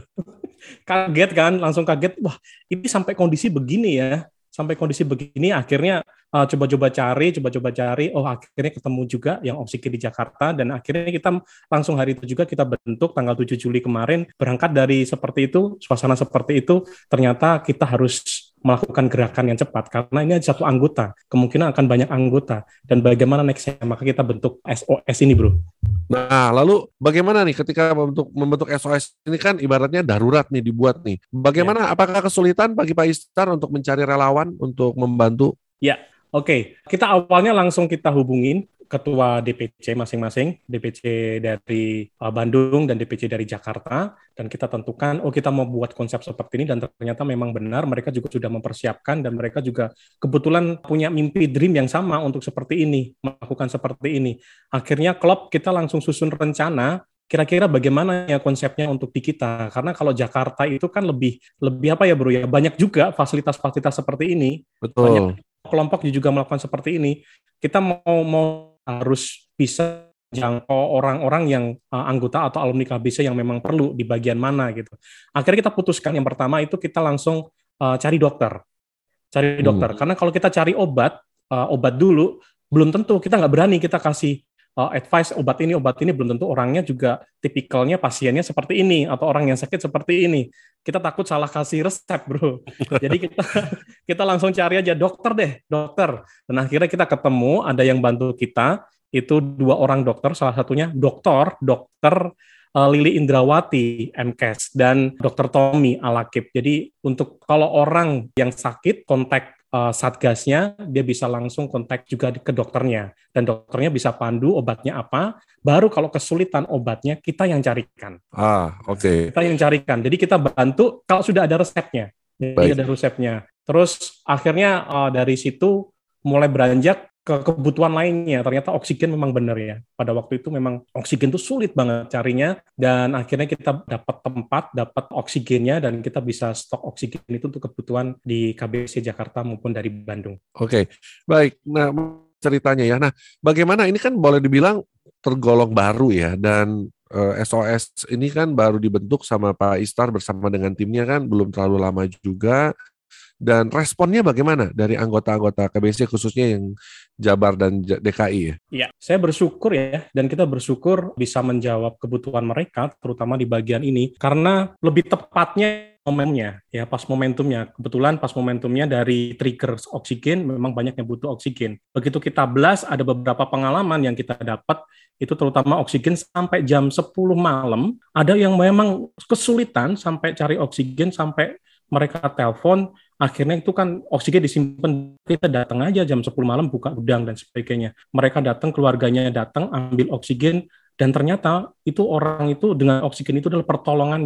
Kaget kan, langsung kaget, wah ini sampai kondisi begini ya. Sampai kondisi begini, akhirnya uh, coba-coba cari, coba-coba cari, oh akhirnya ketemu juga yang oksigen di Jakarta, dan akhirnya kita langsung hari itu juga kita bentuk tanggal tujuh Juli kemarin, berangkat dari seperti itu, suasana seperti itu, ternyata kita harus melakukan gerakan yang cepat, karena ini satu anggota, kemungkinan akan banyak anggota, dan bagaimana nextnya, maka kita bentuk S O S ini, bro. Nah, lalu bagaimana nih ketika membentuk, membentuk S O S ini kan ibaratnya darurat nih dibuat nih. Bagaimana, ya. Apakah kesulitan bagi Pak Istar untuk mencari relawan untuk membantu? Ya, oke. Okay. Kita awalnya langsung kita hubungin ketua D P C masing-masing, D P C dari uh, Bandung dan D P C dari Jakarta, dan kita tentukan, oh kita mau buat konsep seperti ini, dan ternyata memang benar, mereka juga sudah mempersiapkan, dan mereka juga kebetulan punya mimpi dream yang sama untuk seperti ini, melakukan seperti ini. Akhirnya klub kita langsung susun rencana, kira-kira bagaimana ya konsepnya untuk di kita, karena kalau Jakarta itu kan lebih, lebih apa ya bro ya, banyak juga fasilitas-fasilitas seperti ini, betul. Banyak kelompok juga melakukan seperti ini, kita mau, mau harus bisa jangkau orang-orang yang uh, anggota atau alumni K B C yang memang perlu di bagian mana gitu. Akhirnya kita putuskan yang pertama itu kita langsung uh, cari dokter, cari dokter. Hmm. Karena kalau kita cari obat, uh, obat dulu belum tentu, kita nggak berani kita kasih uh, advice obat ini, obat ini, belum tentu orangnya juga tipikalnya pasiennya seperti ini atau orang yang sakit seperti ini. Kita takut salah kasih resep, bro. Jadi kita kita langsung cari aja dokter deh, dokter. Dan akhirnya kita ketemu, ada yang bantu kita, itu dua orang dokter, salah satunya dokter, dokter uh, Lili Indrawati, M Kes, dan dokter Tommy Alakib. Jadi untuk kalau orang yang sakit, kontak uh, satgasnya, dia bisa langsung kontak juga ke dokternya. Dan dokternya bisa pandu obatnya apa, baru kalau kesulitan obatnya, kita yang carikan. Ah, oke. Okay. Kita yang carikan. Jadi kita bantu kalau sudah ada resepnya. Jadi Baik. ada resepnya. Terus akhirnya uh, dari situ mulai beranjak ke kebutuhan lainnya. Ternyata oksigen memang benar ya. Pada waktu itu memang oksigen itu sulit banget carinya. Dan akhirnya kita dapat tempat, dapat oksigennya, dan kita bisa stok oksigen itu untuk kebutuhan di K B C Jakarta maupun dari Bandung. Oke, okay. Baik. Nah, ceritanya ya. Nah, bagaimana ini kan boleh dibilang tergolong baru ya, dan uh, S O S ini kan baru dibentuk sama Pak Istar bersama dengan timnya kan, belum terlalu lama juga. Dan responnya bagaimana dari anggota-anggota K B C khususnya yang Jabar dan D K I ya? Iya, saya bersyukur ya, dan kita bersyukur bisa menjawab kebutuhan mereka, terutama di bagian ini, karena lebih tepatnya momennya, ya pas momentumnya. Kebetulan pas momentumnya dari trigger oksigen, memang banyak yang butuh oksigen. Begitu kita blast, ada beberapa pengalaman yang kita dapat, itu terutama oksigen sampai jam sepuluh malam, ada yang memang kesulitan sampai cari oksigen, sampai mereka telepon, akhirnya itu kan oksigen disimpan, kita datang aja jam sepuluh malam buka gudang dan sebagainya. Mereka datang, keluarganya datang, ambil oksigen, dan ternyata itu orang itu dengan oksigen itu adalah pertolongan yang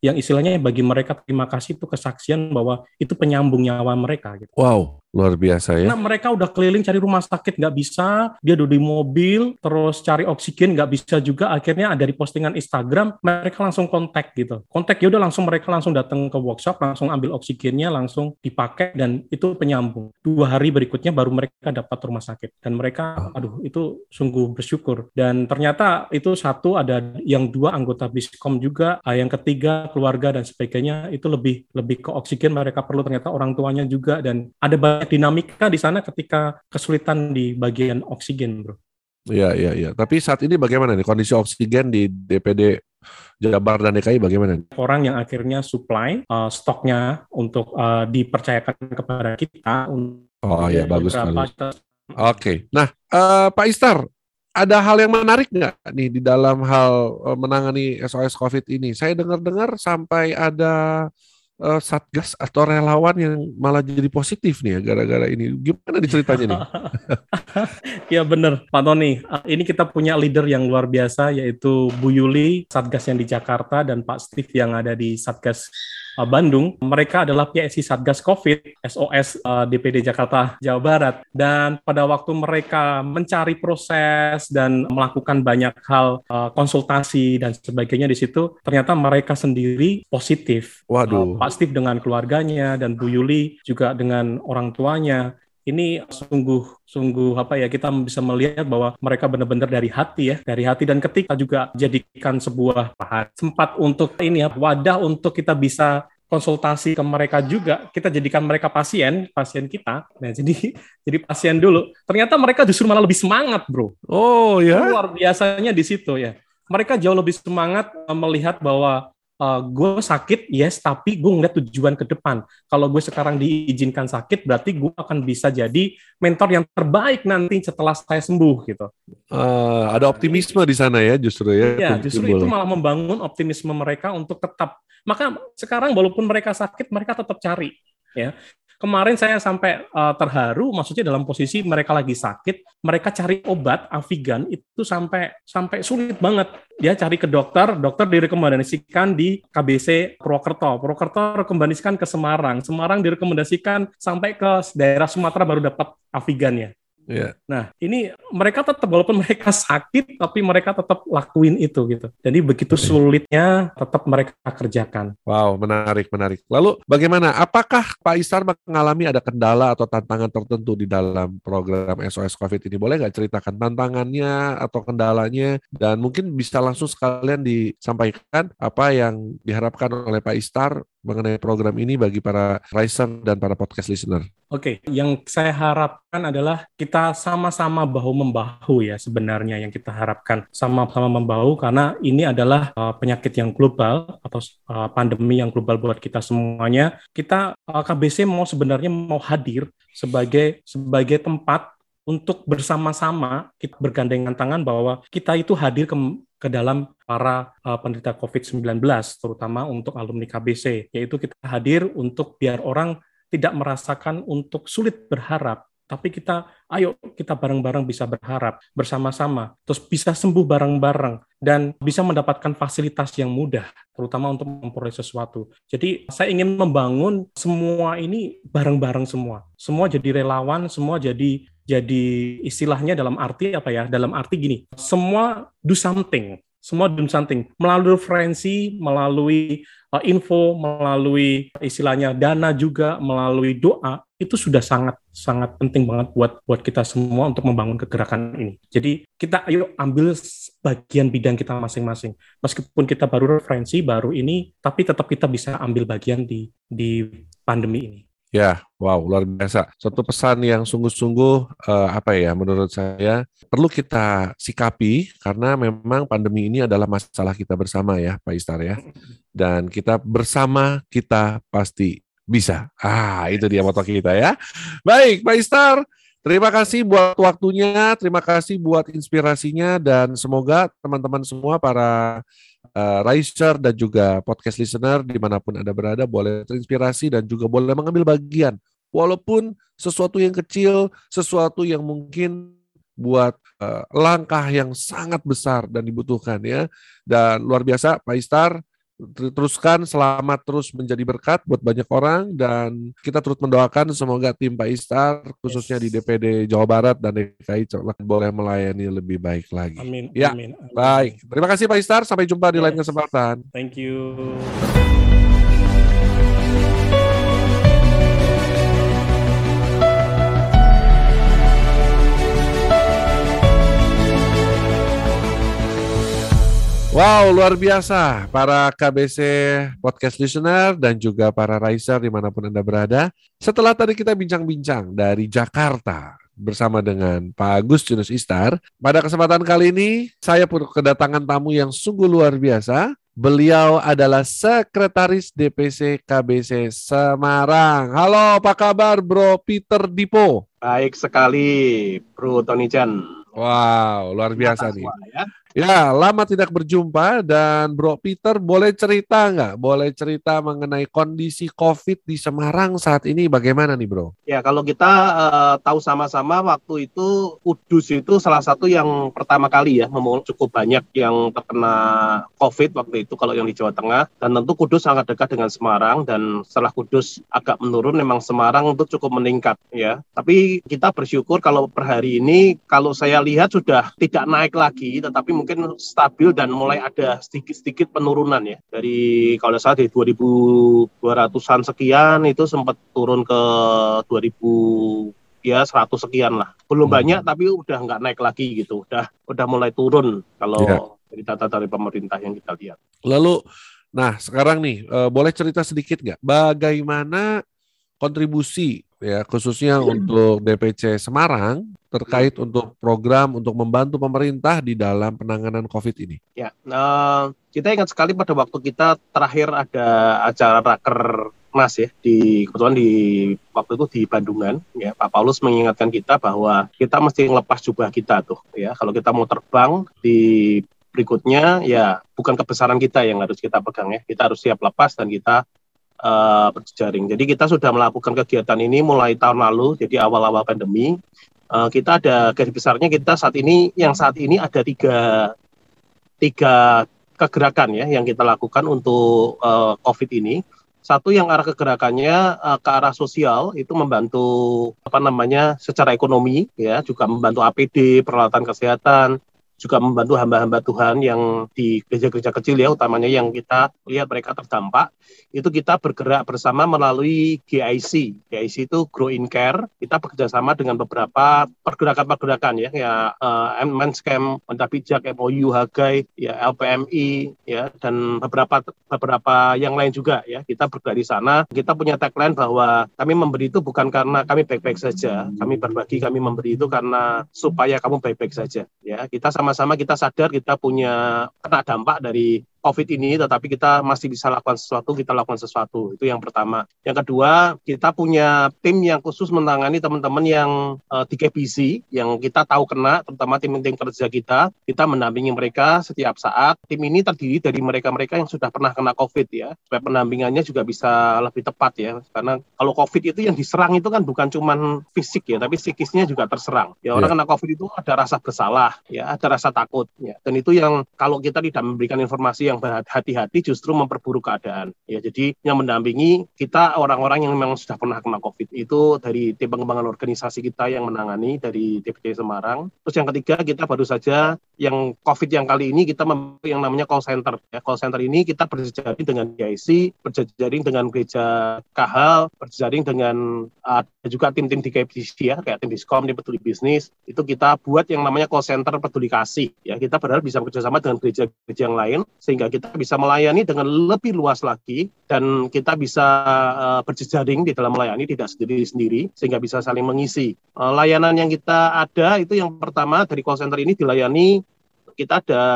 yang istilahnya bagi mereka terima kasih itu kesaksian bahwa itu penyambung nyawa mereka gitu. Wow, luar biasa ya. Karena mereka udah keliling cari rumah sakit nggak bisa, dia udah di mobil, terus cari oksigen nggak bisa juga, akhirnya ada di postingan Instagram, mereka langsung kontak gitu. Kontak ya udah langsung mereka langsung datang ke workshop, langsung ambil oksigennya, langsung dipakai dan itu penyambung. Dua hari berikutnya baru mereka dapat rumah sakit dan mereka, aduh itu sungguh bersyukur. Dan ternyata itu satu ada yang dua anggota Biskom juga, yang ketiga keluarga dan sebagainya itu lebih lebih ke oksigen mereka perlu, ternyata orang tuanya juga, dan ada banyak dinamika di sana ketika kesulitan di bagian oksigen, bro. Iya, iya, iya. Tapi saat ini bagaimana nih kondisi oksigen di D P D Jabar dan D K I bagaimana? Orang yang akhirnya supply uh, stoknya untuk uh, dipercayakan kepada kita. Oh ya, bagus sekali. Oke, okay. Nah uh, Pak Istar, ada hal yang menarik nggak nih di dalam hal uh, menangani S O S COVID ini? Saya dengar-dengar sampai ada uh, satgas atau relawan yang malah jadi positif nih ya gara-gara ini. Gimana ceritanya nih? Ya benar, Pak Tony. Uh, ini kita punya leader yang luar biasa yaitu Bu Yuli, satgas yang di Jakarta, dan Pak Steve yang ada di satgas uh, Bandung. Mereka adalah P S I Satgas COVID S O S uh, D P D Jakarta Jawa Barat. Dan pada waktu mereka mencari proses dan melakukan banyak hal uh, konsultasi dan sebagainya di situ, ternyata mereka sendiri positif. Waduh. Uh, Pak Steve dengan keluarganya dan Bu Yuli juga dengan orang tuanya. Ini sungguh sungguh apa ya, kita bisa melihat bahwa mereka benar-benar dari hati ya, dari hati, dan ketika juga jadikan sebuah tempat untuk ini ya, wadah untuk kita bisa konsultasi ke mereka juga, kita jadikan mereka pasien, pasien kita. Nah, jadi jadi pasien dulu. Ternyata mereka justru malah lebih semangat, bro. Oh ya. Luar biasanya di situ ya. Mereka jauh lebih semangat melihat bahwa Uh, gue sakit, yes, tapi gue ngeliat tujuan ke depan. Kalau gue sekarang diizinkan sakit, berarti gue akan bisa jadi mentor yang terbaik nanti setelah saya sembuh, gitu. Uh, ada optimisme di sana ya, justru ya. Ya, justru itu malah membangun optimisme mereka untuk tetap. Maka sekarang walaupun mereka sakit, mereka tetap cari. Ya. Kemarin saya sampai uh, terharu, maksudnya dalam posisi mereka lagi sakit, mereka cari obat Avigan itu sampai sampai sulit banget. Dia cari ke dokter, dokter direkomendasikan di K B C Purwokerto, Purwokerto rekomendasikan ke Semarang, Semarang direkomendasikan sampai ke daerah Sumatera baru dapat Avigan-nya. Yeah. Nah, ini mereka tetap, walaupun mereka sakit, tapi mereka tetap lakuin itu gitu. Jadi begitu sulitnya tetap mereka kerjakan. Wow, menarik, menarik. Lalu bagaimana? Apakah Pak Istar mengalami ada kendala atau tantangan tertentu di dalam program S O S COVID ini? Boleh nggak ceritakan tantangannya atau kendalanya? Dan mungkin bisa langsung sekalian disampaikan apa yang diharapkan oleh Pak Istar mengenai program ini bagi para riser dan para podcast listener. Oke, okay. Yang saya harapkan adalah kita sama-sama bahu-membahu ya, sebenarnya yang kita harapkan sama-sama membahu, karena ini adalah uh, penyakit yang global atau uh, pandemi yang global buat kita semuanya. Kita uh, K B C mau sebenarnya mau hadir sebagai sebagai tempat untuk bersama-sama kita bergandengan tangan bahwa kita itu hadir ke ke dalam para uh, penderita covid sembilan belas, terutama untuk alumni K B C, yaitu kita hadir untuk biar orang tidak merasakan untuk sulit berharap, tapi kita, ayo kita bareng-bareng bisa berharap bersama-sama, terus bisa sembuh bareng-bareng, dan bisa mendapatkan fasilitas yang mudah, terutama untuk memperoleh sesuatu. Jadi saya ingin membangun semua ini bareng-bareng semua, semua jadi relawan, semua jadi jadi istilahnya dalam arti apa ya? Dalam arti gini, semua do something, semua do something melalui referensi, melalui uh, info, melalui istilahnya dana juga, melalui doa, itu sudah sangat sangat penting banget buat buat kita semua untuk membangun kegerakan ini. Jadi kita ayo ambil bagian bidang kita masing-masing. Meskipun kita baru referensi, baru ini, tapi tetap kita bisa ambil bagian di di pandemi ini. Ya, wow, luar biasa. Suatu pesan yang sungguh-sungguh, uh, apa ya, menurut saya, perlu kita sikapi, karena memang pandemi ini adalah masalah kita bersama ya, Pak Istar ya. Dan kita bersama, kita pasti bisa. Ah, itu dia moto kita ya. Baik, Pak Istar, terima kasih buat waktunya, terima kasih buat inspirasinya, dan semoga teman-teman semua, para Uh, riser dan juga podcast listener dimanapun Anda berada boleh terinspirasi dan juga boleh mengambil bagian, walaupun sesuatu yang kecil, sesuatu yang mungkin buat uh, langkah yang sangat besar dan dibutuhkan ya. Dan luar biasa Pak Istar, teruskan, selamat terus menjadi berkat buat banyak orang, dan kita terus mendoakan semoga tim Pak Istar khususnya di D P D Jawa Barat dan D K I boleh melayani lebih baik lagi. Amin. Ya, amin, amin. Baik. Terima kasih Pak Istar. Sampai jumpa di Yes. lain kesempatan. Thank you. Wow, luar biasa para K B C Podcast Listener dan juga para Riser dimanapun Anda berada. Setelah tadi kita bincang-bincang dari Jakarta bersama dengan Pak Agustinus Istar, pada kesempatan kali ini saya pun kedatangan tamu yang sungguh luar biasa. Beliau adalah Sekretaris D P C K B C Semarang. Halo, apa kabar Bro Peter Dipo? Baik sekali, Bro Tony Chan. Wow, luar biasa nih. Ya. Ya, lama tidak berjumpa, dan Bro Peter boleh cerita nggak? Boleh cerita mengenai kondisi COVID di Semarang saat ini bagaimana nih Bro? Ya, kalau kita uh, tahu sama-sama waktu itu Kudus itu salah satu yang pertama kali ya, memang cukup banyak yang terkena COVID waktu itu kalau yang di Jawa Tengah, dan tentu Kudus sangat dekat dengan Semarang, dan setelah Kudus agak menurun, memang Semarang itu cukup meningkat ya. Tapi kita bersyukur kalau per hari ini, kalau saya lihat sudah tidak naik lagi, tetapi mungkin stabil dan mulai ada sedikit-sedikit penurunan ya. Dari kalau salah dari dua ribu dua ratusan sekian itu sempat turun ke dua ribu ya seratus sekian lah. Belum hmm. banyak tapi udah nggak naik lagi gitu. Udah udah mulai turun kalau ya. Dari data dari pemerintah yang kita lihat. Lalu, nah sekarang nih uh, boleh cerita sedikit nggak bagaimana kontribusi ya khususnya hmm. untuk D P C Semarang terkait hmm. untuk program untuk membantu pemerintah di dalam penanganan COVID ini? Ya, uh, kita ingat sekali pada waktu kita terakhir ada acara raker Mas ya di kebetulan di waktu itu di Bandungan ya, Pak Paulus mengingatkan kita bahwa kita mesti ngelepas jubah kita tuh ya, kalau kita mau terbang di berikutnya ya bukan kebesaran kita yang harus kita pegang ya, kita harus siap lepas dan kita uh, berjejaring. Jadi kita sudah melakukan kegiatan ini mulai tahun lalu, jadi awal-awal pandemi. Uh, kita ada garis besarnya kita saat ini yang saat ini ada tiga tiga kegerakan ya yang kita lakukan untuk uh, COVID ini. Satu yang arah kegerakannya uh, ke arah sosial, itu membantu apa namanya secara ekonomi ya, juga membantu A P D, peralatan kesehatan, juga membantu hamba-hamba Tuhan yang di gereja-gereja kecil ya, utamanya yang kita lihat mereka terdampak. Itu kita bergerak bersama melalui G I C. G I C itu Grow in Care. Kita bekerjasama dengan beberapa pergerakan-pergerakan ya, ya uh, Menscam, Mentapijak, M O U, Hagai, ya L P M I, ya dan beberapa beberapa yang lain juga ya. Kita bergerak di sana. Kita punya tagline bahwa kami memberi itu bukan karena kami baik-baik saja. Kami berbagi, kami memberi itu karena supaya kamu baik-baik saja. Ya, kita sama-sama kita sadar kita punya kena dampak dari COVID ini, tetapi kita masih bisa lakukan sesuatu, kita lakukan sesuatu. Itu yang pertama. Yang kedua, kita punya tim yang khusus menangani teman-teman yang uh, di K B C, yang kita tahu kena, terutama tim-tim kerja kita. Kita mendampingi mereka setiap saat. Tim ini terdiri dari mereka-mereka yang sudah pernah kena COVID ya, supaya pendampingannya juga bisa lebih tepat ya. Karena kalau COVID itu yang diserang itu kan bukan cuma fisik ya, tapi psikisnya juga terserang. Ya, orang yeah. kena COVID itu ada rasa bersalah, ya, ada rasa takut. Ya. Dan itu yang kalau kita tidak memberikan informasi yang yang berhati-hati justru memperburuk keadaan. Ya, jadi yang mendampingi kita orang-orang yang memang sudah pernah kena COVID itu dari tim pengembangan organisasi kita yang menangani dari D P C Semarang. Terus yang ketiga kita baru saja yang COVID yang kali ini kita memiliki yang namanya call center. Ya, call center ini kita berjejaring dengan G I C, berjejaring dengan gereja Kahal, berjejaring dengan ada uh, juga tim-tim di K B C ya, kayak tim Diskom, tim Peduli Bisnis. Itu kita buat yang namanya call center peduli kasih. Ya, kita berharap bisa bekerjasama dengan gereja-gereja yang lain sehingga kita bisa melayani dengan lebih luas lagi dan kita bisa uh, berjejaring di dalam melayani tidak sendiri-sendiri sehingga bisa saling mengisi. Uh, layanan yang kita ada itu yang pertama dari call center ini dilayani kita ada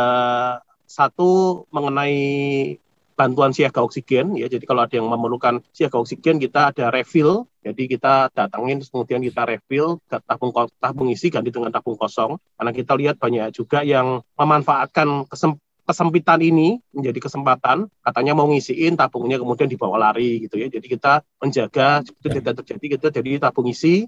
satu mengenai bantuan siaga oksigen ya. Jadi kalau ada yang memerlukan siaga oksigen kita ada refill. Jadi kita datangin kemudian kita refill tabung tabung isi ganti dengan tabung kosong. Karena kita lihat banyak juga yang memanfaatkan kesempatan kesempitan ini menjadi kesempatan, katanya mau ngisiin tabungnya kemudian dibawa lari gitu ya. Jadi kita menjaga itu tidak terjadi gitu. Jadi tabung isi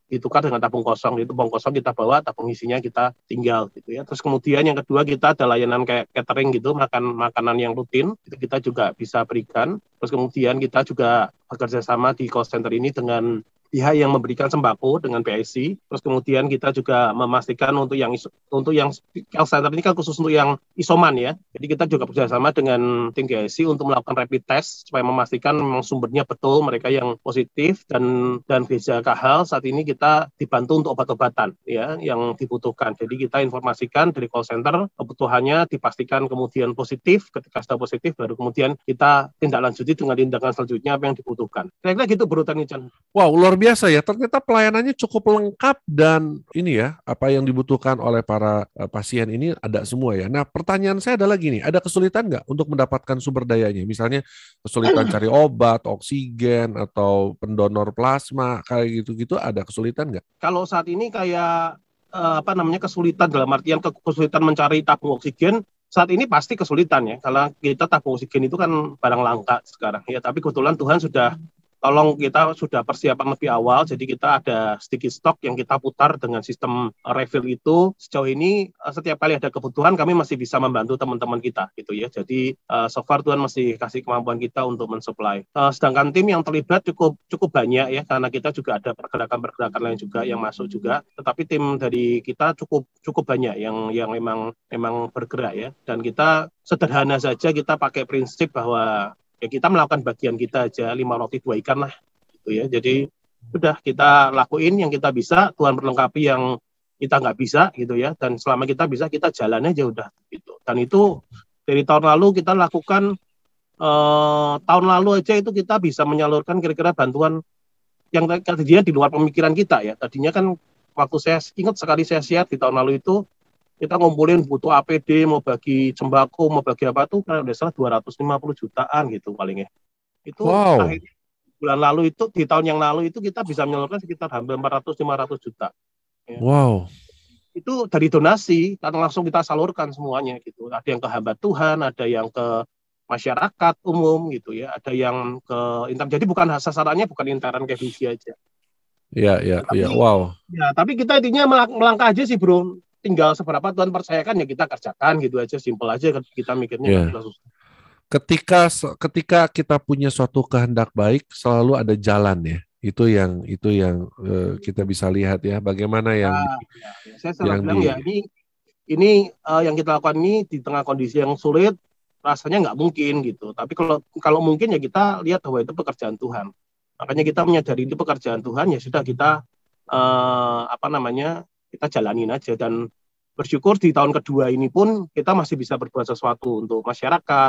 ditukar dengan tabung kosong. Itu tabung kosong kita bawa, tabung isinya kita tinggal gitu ya. Terus kemudian yang kedua kita ada layanan kayak catering gitu, makan makanan yang rutin itu kita juga bisa berikan. Terus kemudian kita juga bekerja sama di call center ini dengan pihak yang memberikan sembako dengan P I C. Terus kemudian kita juga memastikan untuk yang iso, untuk yang call center ini kan khusus untuk yang isoman ya. Jadi kita juga bekerjasama dengan tim G I C untuk melakukan rapid test supaya memastikan memang sumbernya betul mereka yang positif dan dan gejala K H L saat ini kita dibantu untuk obat-obatan ya yang dibutuhkan. Jadi kita informasikan dari call center kebutuhannya dipastikan kemudian positif. Ketika sudah positif baru kemudian kita tindak lanjuti dengan tindakan selanjutnya apa yang dibutuhkan. Kira-kira gitu Bro Tanichan. Wow, luar biasa ya. Ternyata pelayanannya cukup lengkap dan ini ya, apa yang dibutuhkan oleh para uh, pasien ini ada semua ya. Nah, pertanyaan saya adalah gini, ada kesulitan nggak untuk mendapatkan sumber dayanya? Misalnya kesulitan cari obat, oksigen, atau pendonor plasma, kayak gitu-gitu ada kesulitan nggak? Kalau saat ini kayak uh, apa namanya kesulitan dalam artian kesulitan mencari tabung oksigen, saat ini pasti kesulitan ya. Kalau kita tabung oksigen itu kan barang langka sekarang ya. Tapi kebetulan Tuhan sudah tolong kita sudah persiapan lebih awal, jadi kita ada sedikit stok yang kita putar dengan sistem refill itu. Sejauh ini setiap kali ada kebutuhan kami masih bisa membantu teman-teman kita gitu ya. Jadi uh, so far Tuhan masih kasih kemampuan kita untuk mensuplai. Uh, sedangkan tim yang terlibat cukup cukup banyak ya, karena kita juga ada pergerakan-pergerakan lain juga yang masuk juga. Tetapi tim dari kita cukup cukup banyak yang yang memang memang bergerak ya. Dan kita sederhana saja kita pakai prinsip bahwa ya kita melakukan bagian kita aja, lima roti dua ikan lah gitu ya. Jadi sudah kita lakuin yang kita bisa, Tuhan berlengkapi yang kita nggak bisa gitu ya. Dan selama kita bisa kita jalan aja udah gitu. Dan itu dari tahun lalu kita lakukan eh, tahun lalu aja itu kita bisa menyalurkan kira-kira bantuan yang tadinya di luar pemikiran kita ya. Tadinya kan waktu saya ingat sekali saya share di tahun lalu itu kita ngumpulin butuh A P D, mau bagi sembako, mau bagi apa tuh, kalau udah salah dua ratus lima puluh jutaan gitu palingnya. Itu wow. Akhirnya bulan lalu itu, di tahun yang lalu itu kita bisa menyalurkan sekitar hampir empat ratus sampai lima ratus juta. Ya. Wow. Itu dari donasi, karena langsung kita salurkan semuanya gitu. Ada yang ke hamba Tuhan, ada yang ke masyarakat umum gitu ya, ada yang ke intern. Jadi bukan sasarannya bukan intern kayak biji aja. Iya, iya, iya. Wow. Ya, tapi kita intinya melangkah aja sih, Bro. Tinggal seberapa Tuhan percayakan ya kita kerjakan gitu aja, simpel aja kita mikirnya. Yeah. Ketika ketika kita punya suatu kehendak baik selalu ada jalan ya. Itu yang itu yang uh, kita bisa lihat ya bagaimana yang nah, di, ya, ya. Saya selalu bilang di... ya ini ini uh, yang kita lakukan ini di tengah kondisi yang sulit rasanya nggak mungkin gitu. Tapi kalau kalau mungkin ya kita lihat bahwa itu pekerjaan Tuhan. Makanya kita menyadari itu pekerjaan Tuhan ya sudah kita uh, apa namanya kita jalanin aja dan bersyukur di tahun kedua ini pun kita masih bisa berbuat sesuatu untuk masyarakat,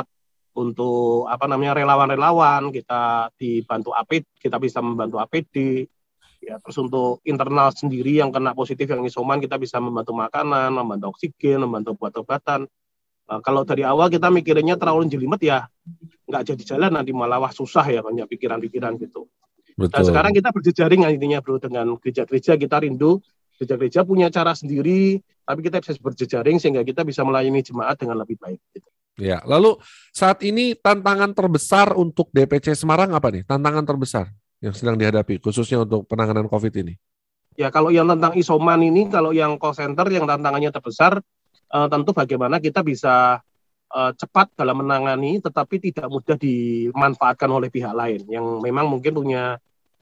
untuk apa namanya relawan-relawan, kita dibantu A P D, kita bisa membantu A P D, ya terus untuk internal sendiri yang kena positif yang isoman kita bisa membantu makanan, membantu oksigen, membantu obat-obatan. Nah, kalau dari awal kita mikirnya terlalu jelimet ya nggak jadi jalan nanti malah wah susah ya banyak pikiran-pikiran gitu. Betul. Dan sekarang kita berjejaring intinya bro dengan gereja-gereja kita rindu. Gereja-gereja punya cara sendiri, tapi kita bisa berjejaring sehingga kita bisa melayani jemaat dengan lebih baik. Gitu. Ya, lalu saat ini tantangan terbesar untuk D P C Semarang apa nih? Tantangan terbesar yang sedang dihadapi, khususnya untuk penanganan COVID ini? Ya, kalau yang tentang isoman ini, kalau yang call center yang tantangannya terbesar, uh, tentu bagaimana kita bisa uh, cepat dalam menangani, tetapi tidak mudah dimanfaatkan oleh pihak lain yang memang mungkin punya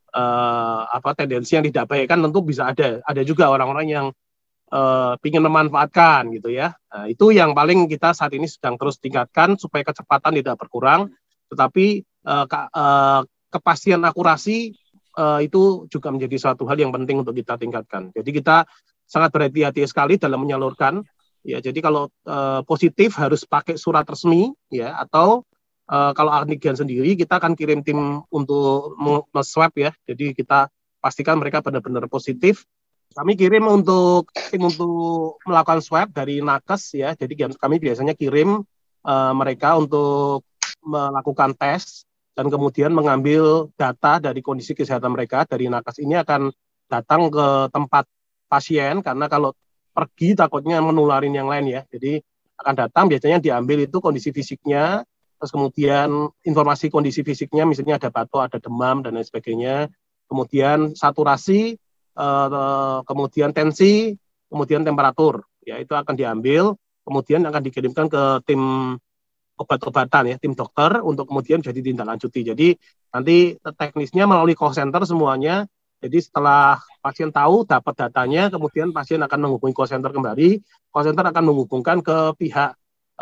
Uh, apa tendensi yang tidak baik kan tentu bisa ada ada juga orang-orang yang uh, ingin memanfaatkan gitu ya. Nah, itu yang paling kita saat ini sedang terus tingkatkan supaya kecepatan tidak berkurang, tetapi uh, ke, uh, kepastian akurasi uh, itu juga menjadi suatu hal yang penting untuk kita tingkatkan. Jadi kita sangat berhati-hati sekali dalam menyalurkan ya. Jadi kalau uh, positif harus pakai surat resmi ya atau Uh, kalau antigen sendiri kita akan kirim tim untuk nge-swab ya. Jadi kita pastikan mereka benar-benar positif. Kami kirim untuk tim untuk melakukan swab dari nakes ya. Jadi kami biasanya kirim uh, mereka untuk melakukan tes dan kemudian mengambil data dari kondisi kesehatan mereka. Dari nakes ini akan datang ke tempat pasien karena kalau pergi takutnya menularin yang lain ya. Jadi akan datang biasanya diambil itu kondisi fisiknya. Terus kemudian informasi kondisi fisiknya, misalnya ada batuk, ada demam, dan lain sebagainya. Kemudian saturasi, uh, kemudian tensi, kemudian temperatur. Ya, itu akan diambil, kemudian akan dikirimkan ke tim obat-obatan ya, tim dokter untuk kemudian jadi ditindaklanjuti. Jadi nanti teknisnya melalui call center semuanya. Jadi setelah pasien tahu, dapat datanya, kemudian pasien akan menghubungi call center kembali. Call center akan menghubungkan ke pihak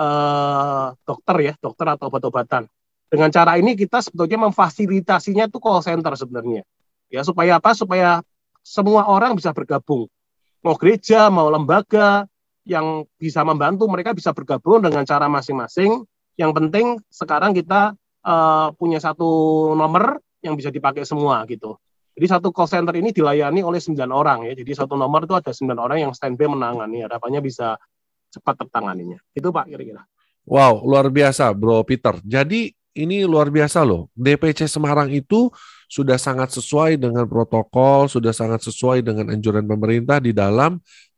eh, dokter ya, dokter atau obat-obatan. Dengan cara ini kita sebetulnya memfasilitasinya itu call center sebenarnya. Ya, supaya apa? Supaya semua orang bisa bergabung. Mau gereja, mau lembaga yang bisa membantu, mereka bisa bergabung dengan cara masing-masing. Yang penting sekarang kita uh, punya satu nomor yang bisa dipakai semua gitu. Jadi satu call center ini dilayani oleh sembilan orang ya. Jadi satu nomor itu ada sembilan orang yang standby menangani. Harapannya bisa cepat tertanganinya. Itu Pak kira-kira. Wow, luar biasa Bro Peter. Jadi ini luar biasa loh. D P C Semarang itu sudah sangat sesuai dengan protokol, sudah sangat sesuai dengan anjuran pemerintah di dalam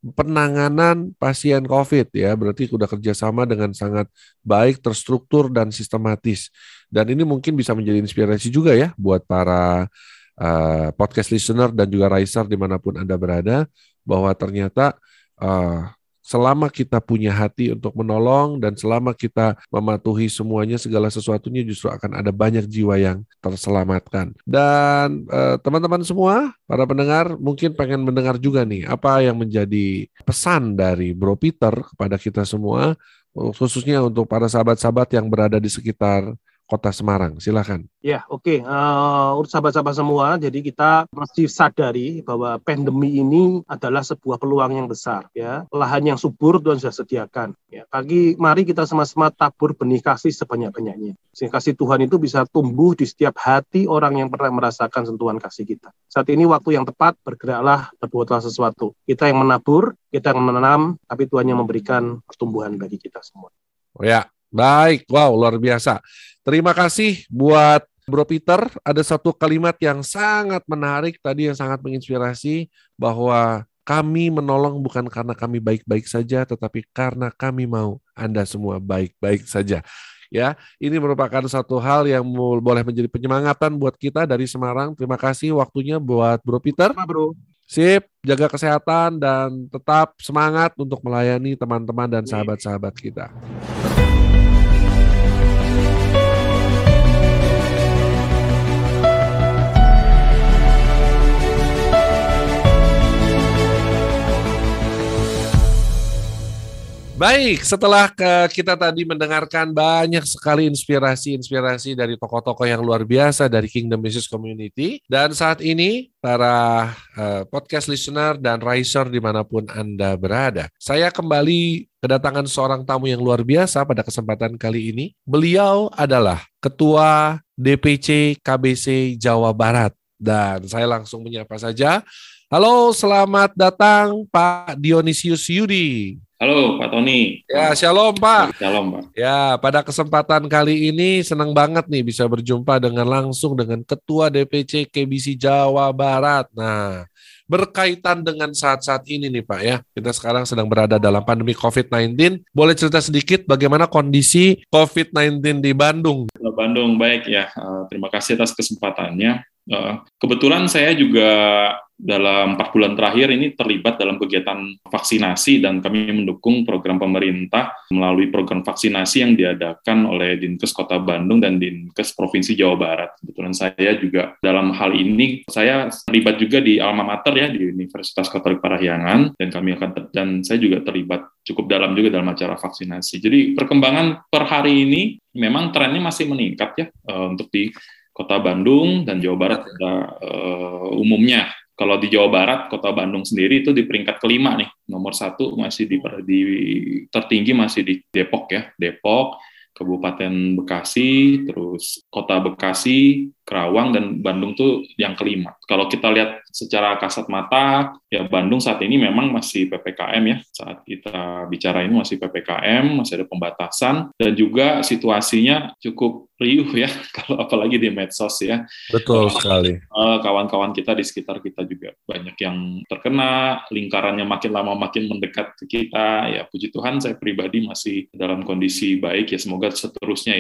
penanganan pasien COVID ya, berarti sudah kerjasama dengan sangat baik, terstruktur dan sistematis. Dan ini mungkin bisa menjadi inspirasi juga ya buat para uh, podcast listener dan juga riser dimanapun Anda berada, bahwa ternyata uh, selama kita punya hati untuk menolong dan selama kita mematuhi semuanya, segala sesuatunya justru akan ada banyak jiwa yang terselamatkan. Dan eh, teman-teman semua, para pendengar mungkin pengen mendengar juga nih apa yang menjadi pesan dari Bro Peter kepada kita semua, khususnya untuk para sahabat-sahabat yang berada di sekitar Kota Semarang. Silakan. Ya, oke. Okay. Uh, untuk sahabat-sahabat semua, jadi kita mesti sadari bahwa pandemi ini adalah sebuah peluang yang besar. Ya, lahan yang subur Tuhan sudah sediakan. Ya, bagi mari kita sama-sama tabur benih kasih sebanyak-banyaknya. Sehingga kasih Tuhan itu bisa tumbuh di setiap hati orang yang pernah merasakan sentuhan kasih kita. Saat ini waktu yang tepat, bergeraklah, berbuatlah sesuatu. Kita yang menabur, kita yang menanam, tapi Tuhan yang memberikan pertumbuhan bagi kita semua. Oh ya. Baik, wow, luar biasa. Terima kasih buat Bro Peter. Ada satu kalimat yang sangat menarik tadi, yang sangat menginspirasi, bahwa kami menolong bukan karena kami baik-baik saja, tetapi karena kami mau Anda semua baik-baik saja. Ya, ini merupakan satu hal yang boleh menjadi penyemangatan buat kita dari Semarang. Terima kasih waktunya buat Bro Peter. Sama, Bro. Sip, jaga kesehatan dan tetap semangat untuk melayani teman-teman dan sahabat-sahabat kita. Baik, setelah kita tadi mendengarkan banyak sekali inspirasi-inspirasi dari tokoh-tokoh yang luar biasa dari Kingdom Business Community, dan saat ini para uh, podcast listener dan riser dimanapun Anda berada, saya kembali kedatangan seorang tamu yang luar biasa pada kesempatan kali ini. Beliau adalah Ketua D P C K B C Jawa Barat, dan saya langsung menyapa saja. Halo, selamat datang Pak Dionisius Yudi. Halo Pak Tony. Ya, shalom Pak. Shalom Pak. Ya, pada kesempatan kali ini senang banget nih bisa berjumpa dengan langsung dengan Ketua D P C K B C Jawa Barat. Nah, berkaitan dengan saat-saat ini nih Pak ya, kita sekarang sedang berada dalam pandemi covid sembilan belas. Boleh cerita sedikit bagaimana kondisi covid sembilan belas di Bandung? Bandung, baik ya. Terima kasih atas kesempatannya. Kebetulan saya juga dalam empat bulan terakhir ini terlibat dalam kegiatan vaksinasi, dan kami mendukung program pemerintah melalui program vaksinasi yang diadakan oleh Dinkes Kota Bandung dan Dinkes Provinsi Jawa Barat. Kebetulan saya juga dalam hal ini, saya terlibat juga di alma mater ya, di Universitas Katolik Parahyangan, dan kami akan ter- dan saya juga terlibat cukup dalam juga dalam acara vaksinasi. Jadi perkembangan per hari ini memang trennya masih meningkat ya, uh, untuk di Kota Bandung dan Jawa Barat pada uh, umumnya. Kalau di Jawa Barat, Kota Bandung sendiri itu di peringkat kelima nih. Nomor satu masih di, di tertinggi masih di Depok ya. Depok, Kabupaten Bekasi, terus Kota Bekasi, Kerawang, dan Bandung tuh yang kelima. Kalau kita lihat secara kasat mata, ya Bandung saat ini memang masih P P K M ya. Saat kita bicara ini masih P P K M, masih ada pembatasan, dan juga situasinya cukup riuh ya, kalau apalagi di medsos ya. Betul sekali. Kawan-kawan kita di sekitar kita juga banyak yang terkena, lingkarannya makin lama makin mendekat ke kita. Ya puji Tuhan, saya pribadi masih dalam kondisi baik ya, semoga seterusnya ya.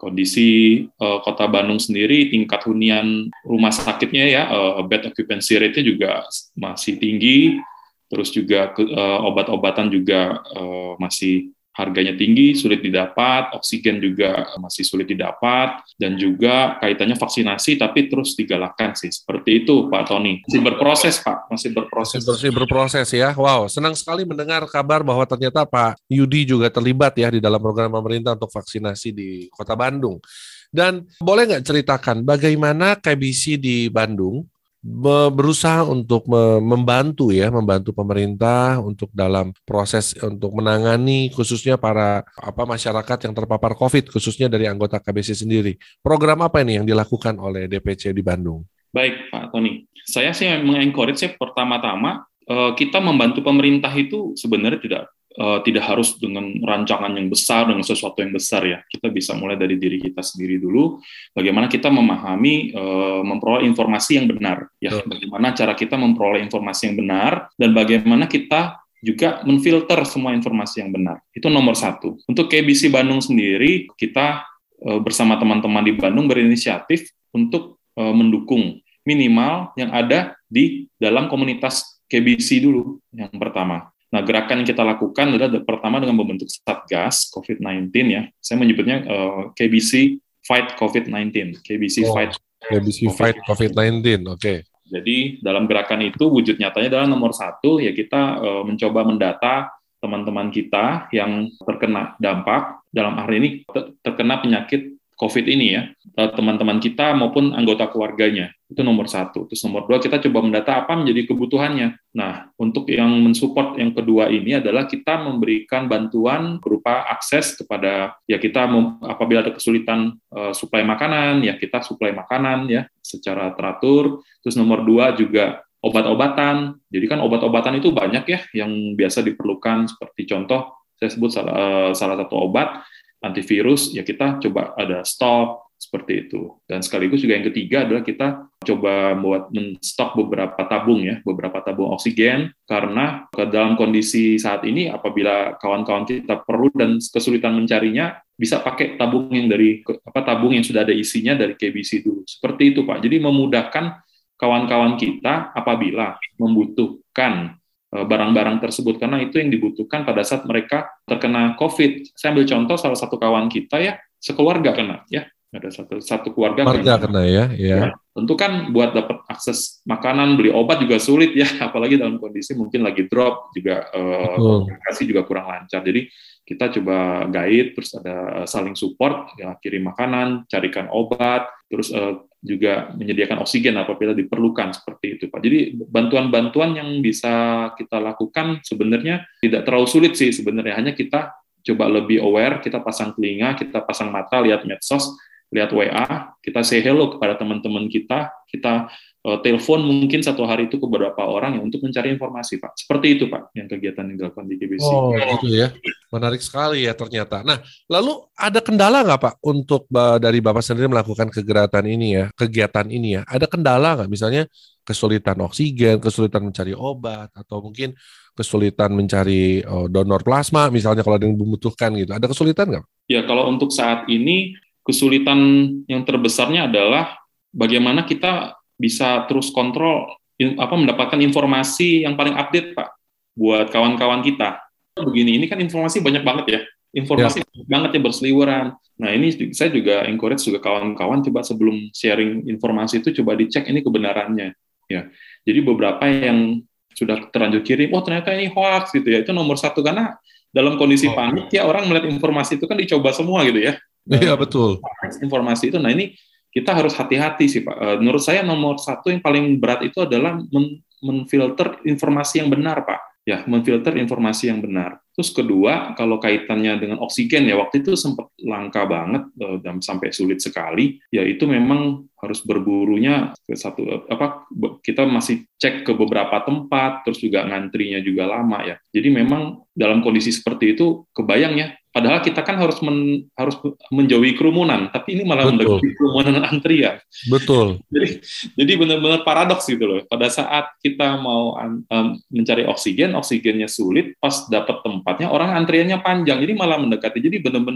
kondisi uh, Kota Bandung sendiri, tingkat hunian rumah sakitnya ya, uh, bed occupancy rate-nya juga masih tinggi, terus juga uh, obat-obatan juga uh, masih harganya tinggi, sulit didapat, oksigen juga masih sulit didapat, dan juga kaitannya vaksinasi, tapi terus digalakkan sih. Seperti itu, Pak Tony. Masih berproses, Pak. Masih berproses. Masih berproses ya. Wow, senang sekali mendengar kabar bahwa ternyata Pak Yudi juga terlibat ya di dalam program pemerintah untuk vaksinasi di Kota Bandung. Dan boleh nggak ceritakan bagaimana K B C di Bandung berusaha untuk membantu ya, membantu pemerintah untuk dalam proses untuk menangani khususnya para apa masyarakat yang terpapar COVID, khususnya dari anggota K B C sendiri. Program apa ini yang dilakukan oleh D P C di Bandung? Baik, Pak Tony. Saya sih mengencourage pertama-tama kita membantu pemerintah itu sebenarnya tidak Uh, tidak harus dengan rancangan yang besar, dengan sesuatu yang besar ya. Kita bisa mulai dari diri kita sendiri dulu. Bagaimana kita memahami, uh, memperoleh informasi yang benar. Ya, bagaimana cara kita memperoleh informasi yang benar dan bagaimana kita juga menfilter semua informasi yang benar. Itu nomor satu. Untuk K B C Bandung sendiri, kita uh, bersama teman-teman di Bandung berinisiatif untuk uh, mendukung minimal yang ada di dalam komunitas K B C dulu yang pertama. Nah, gerakan yang kita lakukan adalah pertama dengan membentuk Satgas COVID sembilan belas ya. Saya menyebutnya uh, K B C Fight COVID sembilan belas. K B C oh, Fight K B C Fight COVID sembilan belas. Oke. Okay. Jadi dalam gerakan itu wujud nyatanya adalah nomor satu ya kita uh, mencoba mendata teman-teman kita yang terkena dampak dalam hari ini terkena penyakit COVID ini ya, teman-teman kita maupun anggota keluarganya. Itu nomor satu. Terus nomor dua, kita coba mendata apa menjadi kebutuhannya. Nah, untuk yang mensupport yang kedua ini adalah kita memberikan bantuan berupa akses kepada, ya kita mem, apabila ada kesulitan uh, suplai makanan, ya kita suplai makanan ya secara teratur. Terus nomor dua juga obat-obatan. Jadi kan obat-obatan itu banyak ya yang biasa diperlukan, seperti contoh, saya sebut salah, uh, salah satu obat, antivirus, ya kita coba ada stok seperti itu. Dan sekaligus juga yang ketiga adalah kita coba buat menstok beberapa tabung ya, beberapa tabung oksigen, karena ke dalam kondisi saat ini apabila kawan-kawan kita perlu dan kesulitan mencarinya, bisa pakai tabung yang dari apa tabung yang sudah ada isinya dari K B C dulu. Seperti itu, Pak. Jadi memudahkan kawan-kawan kita apabila membutuhkan barang-barang tersebut, karena itu yang dibutuhkan pada saat mereka terkena COVID. Saya ambil contoh salah satu kawan kita ya, sekeluarga kena ya, ada satu satu keluarga kena, kena ya, ya. ya. Tentu kan buat dapat akses makanan, beli obat juga sulit ya, apalagi dalam kondisi mungkin lagi drop juga, eh, komunikasi juga kurang lancar. Jadi kita coba guide, terus ada saling support, ya, kirim makanan, carikan obat, terus eh, juga menyediakan oksigen apabila diperlukan, seperti itu, Pak. Jadi bantuan-bantuan yang bisa kita lakukan sebenarnya tidak terlalu sulit sih sebenarnya, hanya kita coba lebih aware, kita pasang telinga, kita pasang mata, lihat medsos, lihat W A, kita say hello kepada teman-teman kita, kita uh, telepon mungkin satu hari itu ke beberapa orang yang untuk mencari informasi, Pak. Seperti itu, Pak, yang kegiatan yang dilakukan di K B C. Oh, gitu ya. Menarik sekali ya ternyata. Nah, lalu ada kendala nggak, Pak, untuk uh, dari Bapak sendiri melakukan kegiatan ini ya, kegiatan ini ya? Ada kendala nggak? Misalnya kesulitan oksigen, kesulitan mencari obat, atau mungkin kesulitan mencari uh, donor plasma, misalnya kalau ada yang membutuhkan gitu. Ada kesulitan nggak? Ya, kalau untuk saat ini, kesulitan yang terbesarnya adalah bagaimana kita bisa terus kontrol, apa mendapatkan informasi yang paling update, Pak, buat kawan-kawan kita. Begini, ini kan informasi banyak banget ya, informasi ya. banyak banget ya berseliweran. Nah ini saya juga encourage juga kawan-kawan coba sebelum sharing informasi itu coba dicek ini kebenarannya. Ya, jadi beberapa yang sudah terlanjur kirim, oh ternyata ini hoax gitu ya, itu nomor satu karena dalam kondisi oh. panik ya orang melihat informasi itu kan dicoba semua gitu ya. Iya betul. Informasi itu, nah ini kita harus hati-hati sih Pak. Menurut saya nomor satu yang paling berat itu adalah men- menfilter informasi yang benar, Pak. Ya, menfilter informasi yang benar. Terus kedua, kalau kaitannya dengan oksigen ya waktu itu sempat langka banget dan sampai sulit sekali. Ya itu memang harus berburunya ke satu apa kita masih cek ke beberapa tempat, terus juga ngantrinya juga lama ya. Jadi memang dalam kondisi seperti itu kebayang ya. Padahal kita kan harus men, harus menjauhi kerumunan, tapi ini malah mendekati kerumunan antrian. Betul. Jadi jadi benar-benar paradoks gitu loh. Pada saat kita mau um, mencari oksigen, oksigennya sulit, pas dapat tempatnya orang antriannya panjang. Jadi malah mendekati. Jadi benar-benar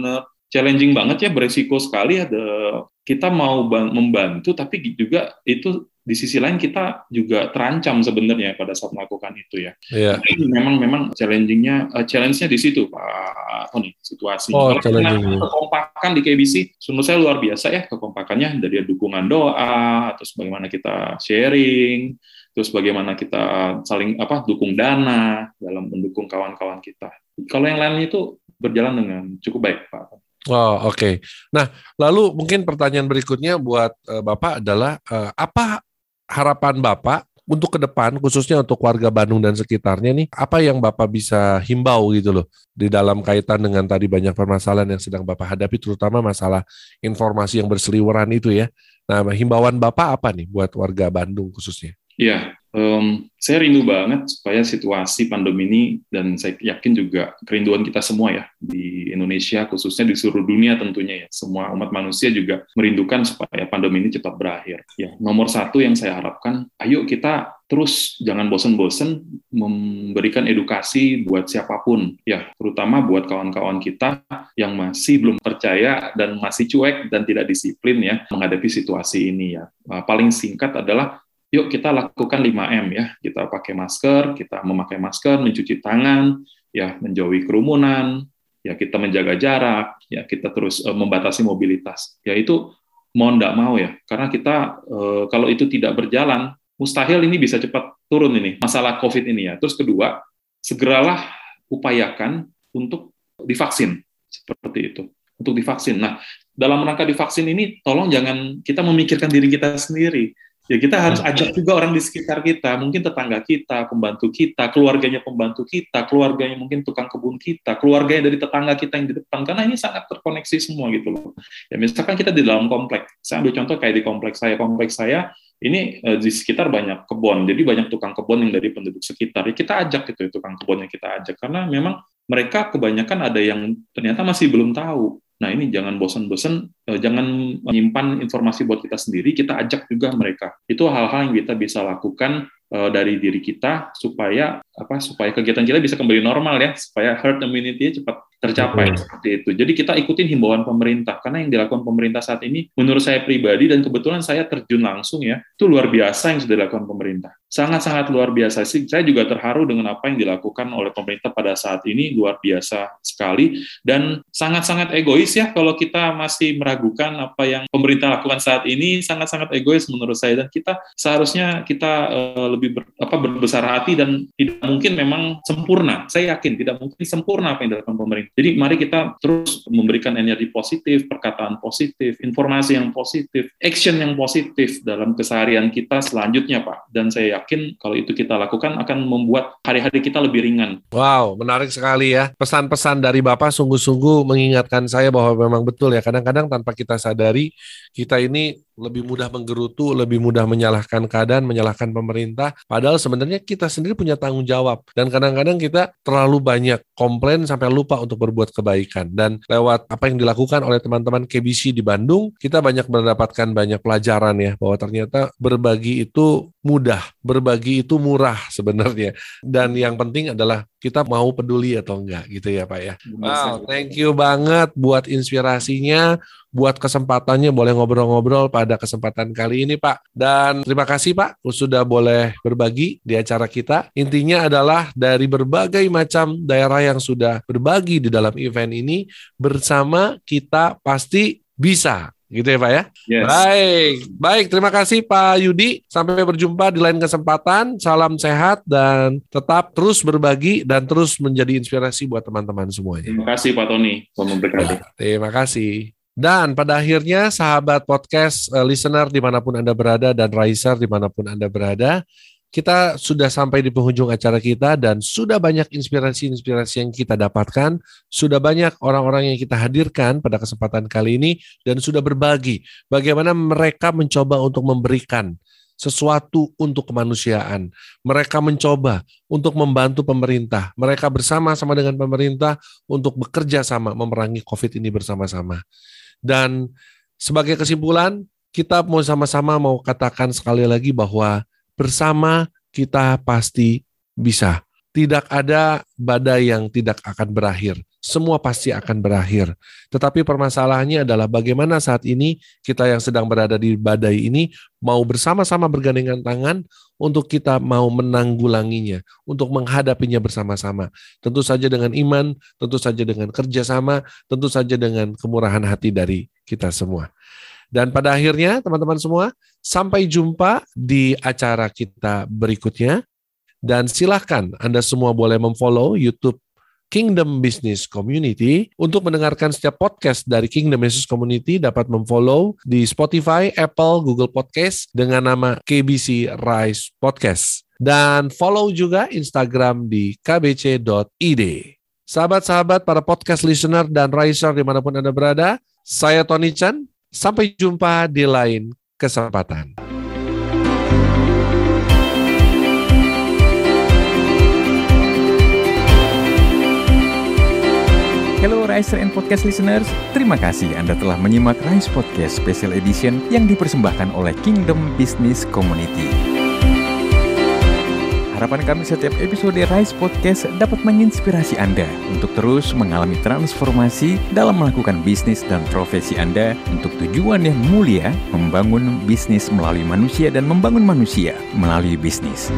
challenging banget ya, beresiko sekali. Ada kita mau membantu, tapi juga itu di sisi lain kita juga terancam sebenarnya pada saat melakukan itu ya. Yeah. Jadi memang memang challengingnya, uh, challenge-nya di situ Pak Tony, situasi. Oh, kalau kekompakan di K B C, menurut saya luar biasa ya kekompakannya, dari dukungan doa, terus bagaimana kita sharing, terus bagaimana kita saling apa dukung dana dalam mendukung kawan-kawan kita. Kalau yang lainnya itu berjalan dengan cukup baik Pak. Oh, oke. Okay. Nah, lalu mungkin pertanyaan berikutnya buat uh, Bapak adalah uh, apa harapan Bapak untuk ke depan, khususnya untuk warga Bandung dan sekitarnya nih, apa yang Bapak bisa himbau gitu loh, di dalam kaitan dengan tadi banyak permasalahan yang sedang Bapak hadapi, terutama masalah informasi yang berseliweran itu ya. Nah, himbauan Bapak apa nih buat warga Bandung khususnya? Iya, um, saya rindu banget supaya situasi pandemi ini, dan saya yakin juga kerinduan kita semua ya, di Indonesia khususnya, di seluruh dunia tentunya ya, semua umat manusia juga merindukan supaya pandemi ini cepat berakhir. Ya, nomor satu yang saya harapkan, ayo kita terus jangan bosan-bosan memberikan edukasi buat siapapun, ya, terutama buat kawan-kawan kita yang masih belum percaya dan masih cuek dan tidak disiplin ya menghadapi situasi ini ya. Paling singkat adalah yuk kita lakukan lima M ya, kita pakai masker, kita memakai masker, mencuci tangan, ya menjauhi kerumunan, ya kita menjaga jarak, ya kita terus uh, membatasi mobilitas. Ya itu mau nggak mau ya, karena kita uh, kalau itu tidak berjalan, mustahil ini bisa cepat turun ini, masalah COVID ini ya. Terus kedua, segeralah upayakan untuk divaksin, seperti itu, untuk divaksin. Nah, dalam rangka divaksin ini, tolong jangan kita memikirkan diri kita sendiri. Ya kita harus ajak juga orang di sekitar kita, mungkin tetangga kita, pembantu kita, keluarganya pembantu kita, keluarganya mungkin tukang kebun kita, keluarganya dari tetangga kita yang di depan, karena ini sangat terkoneksi semua gitu loh. Ya misalkan kita di dalam kompleks, saya ambil contoh kayak di kompleks saya, kompleks saya ini eh, di sekitar banyak kebun, jadi banyak tukang kebun yang dari penduduk sekitar. Ya, kita ajak gitu, tukang kebun yang kita ajak, karena memang mereka kebanyakan ada yang ternyata masih belum tahu. Nah ini jangan bosan-bosan, eh, jangan menyimpan informasi buat kita sendiri, kita ajak juga mereka. Itu hal-hal yang kita bisa lakukan eh, dari diri kita supaya apa? Supaya kegiatan kita bisa kembali normal ya, supaya herd immunity cepat tercapai hmm. seperti itu. Jadi kita ikutin himbauan pemerintah, karena yang dilakukan pemerintah saat ini, menurut saya pribadi dan kebetulan saya terjun langsung ya, itu luar biasa yang sudah dilakukan pemerintah. Sangat-sangat luar biasa sih. Saya juga terharu dengan apa yang dilakukan oleh pemerintah pada saat ini, luar biasa sekali, dan sangat-sangat egois ya kalau kita masih meragukan apa yang pemerintah lakukan saat ini, sangat-sangat egois menurut saya, dan kita seharusnya kita uh, lebih ber, apa, berbesar hati, dan tidak mungkin memang sempurna. Saya yakin tidak mungkin sempurna apa yang dilakukan pemerintah. Jadi mari kita terus memberikan energi positif, perkataan positif, informasi yang positif, action yang positif dalam keseharian kita selanjutnya Pak. Dan saya yakin kalau itu kita lakukan akan membuat hari-hari kita lebih ringan. Wow, menarik sekali ya. Pesan-pesan dari Bapak sungguh-sungguh mengingatkan saya bahwa memang betul ya, kadang-kadang tanpa kita sadari, kita ini lebih mudah menggerutu, lebih mudah menyalahkan keadaan, menyalahkan pemerintah, padahal sebenarnya kita sendiri punya tanggung jawab. Dan kadang-kadang kita terlalu banyak komplain sampai lupa untuk berbuat kebaikan. Dan lewat apa yang dilakukan oleh teman-teman K B C di Bandung, kita banyak mendapatkan banyak pelajaran ya, bahwa ternyata berbagi itu mudah, berbagi itu murah sebenarnya. Dan yang penting adalah kita mau peduli atau enggak gitu ya Pak ya. Wow, thank you banget buat inspirasinya, buat kesempatannya boleh ngobrol-ngobrol pada kesempatan kali ini Pak. Dan terima kasih Pak sudah boleh berbagi di acara kita. Intinya adalah dari berbagai macam daerah yang sudah berbagi di dalam event ini, bersama kita pasti bisa. Gitu ya Pak ya? Yes. Baik, baik. Terima kasih Pak Yudi. Sampai berjumpa di lain kesempatan. Salam sehat dan tetap terus berbagi dan terus menjadi inspirasi buat teman-teman semuanya. Terima kasih Pak Tony. Terima kasih. Dan pada akhirnya sahabat podcast uh, listener dimanapun Anda berada dan riser dimanapun Anda berada, kita sudah sampai di penghujung acara kita dan sudah banyak inspirasi-inspirasi yang kita dapatkan, sudah banyak orang-orang yang kita hadirkan pada kesempatan kali ini dan sudah berbagi bagaimana mereka mencoba untuk memberikan sesuatu untuk kemanusiaan. Mereka mencoba untuk membantu pemerintah. Mereka bersama-sama dengan pemerintah untuk bekerja sama memerangi COVID ini bersama-sama. Dan sebagai kesimpulan, kita mau sama-sama mau katakan sekali lagi bahwa bersama kita pasti bisa. Tidak ada badai yang tidak akan berakhir. Semua pasti akan berakhir. Tetapi permasalahannya adalah bagaimana saat ini kita yang sedang berada di badai ini mau bersama-sama bergandengan tangan untuk kita mau menanggulanginya, untuk menghadapinya bersama-sama. Tentu saja dengan iman, tentu saja dengan kerjasama, tentu saja dengan kemurahan hati dari kita semua. Dan pada akhirnya teman-teman semua, sampai jumpa di acara kita berikutnya. Dan silahkan Anda semua boleh memfollow YouTube Kingdom Business Community. Untuk mendengarkan setiap podcast dari Kingdom Business Community, dapat memfollow di Spotify, Apple, Google Podcast dengan nama K B C Rise Podcast. Dan follow juga Instagram di k b c dot i d. Sahabat-sahabat para podcast listener dan riser dimanapun Anda berada, saya Tony Chan. Sampai jumpa di lain kesempatan. Hello Riser and Podcast listeners, terima kasih Anda telah menyimak Rise Podcast Special Edition yang dipersembahkan oleh Kingdom Business Community. Harapan kami setiap episode Rise Podcast dapat menginspirasi Anda untuk terus mengalami transformasi dalam melakukan bisnis dan profesi Anda untuk tujuan yang mulia, membangun bisnis melalui manusia dan membangun manusia melalui bisnis.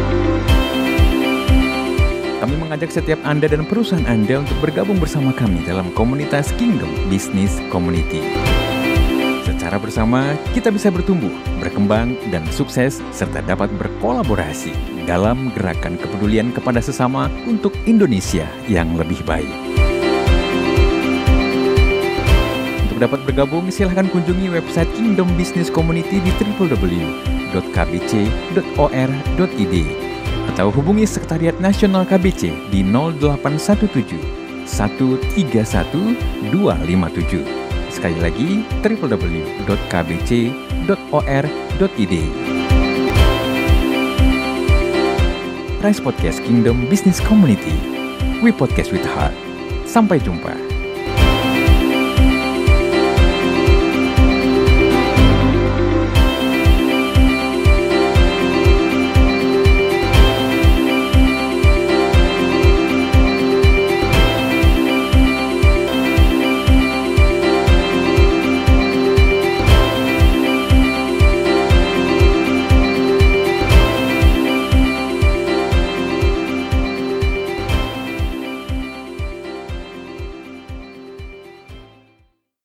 Kami mengajak setiap Anda dan perusahaan Anda untuk bergabung bersama kami dalam komunitas Kingdom Business Community. Secara bersama, kita bisa bertumbuh, berkembang, dan sukses, serta dapat berkolaborasi dalam gerakan kepedulian kepada sesama untuk Indonesia yang lebih baik. Untuk dapat bergabung, silahkan kunjungi website Kingdom Business Community di w w w dot k b c dot o r dot i d. Atau hubungi Sekretariat Nasional K B C di nol delapan satu tujuh satu tiga satu dua lima tujuh. Sekali lagi, w w w dot k b c dot o r dot i d. Rise Podcast Kingdom Business Community. We podcast with heart. Sampai jumpa.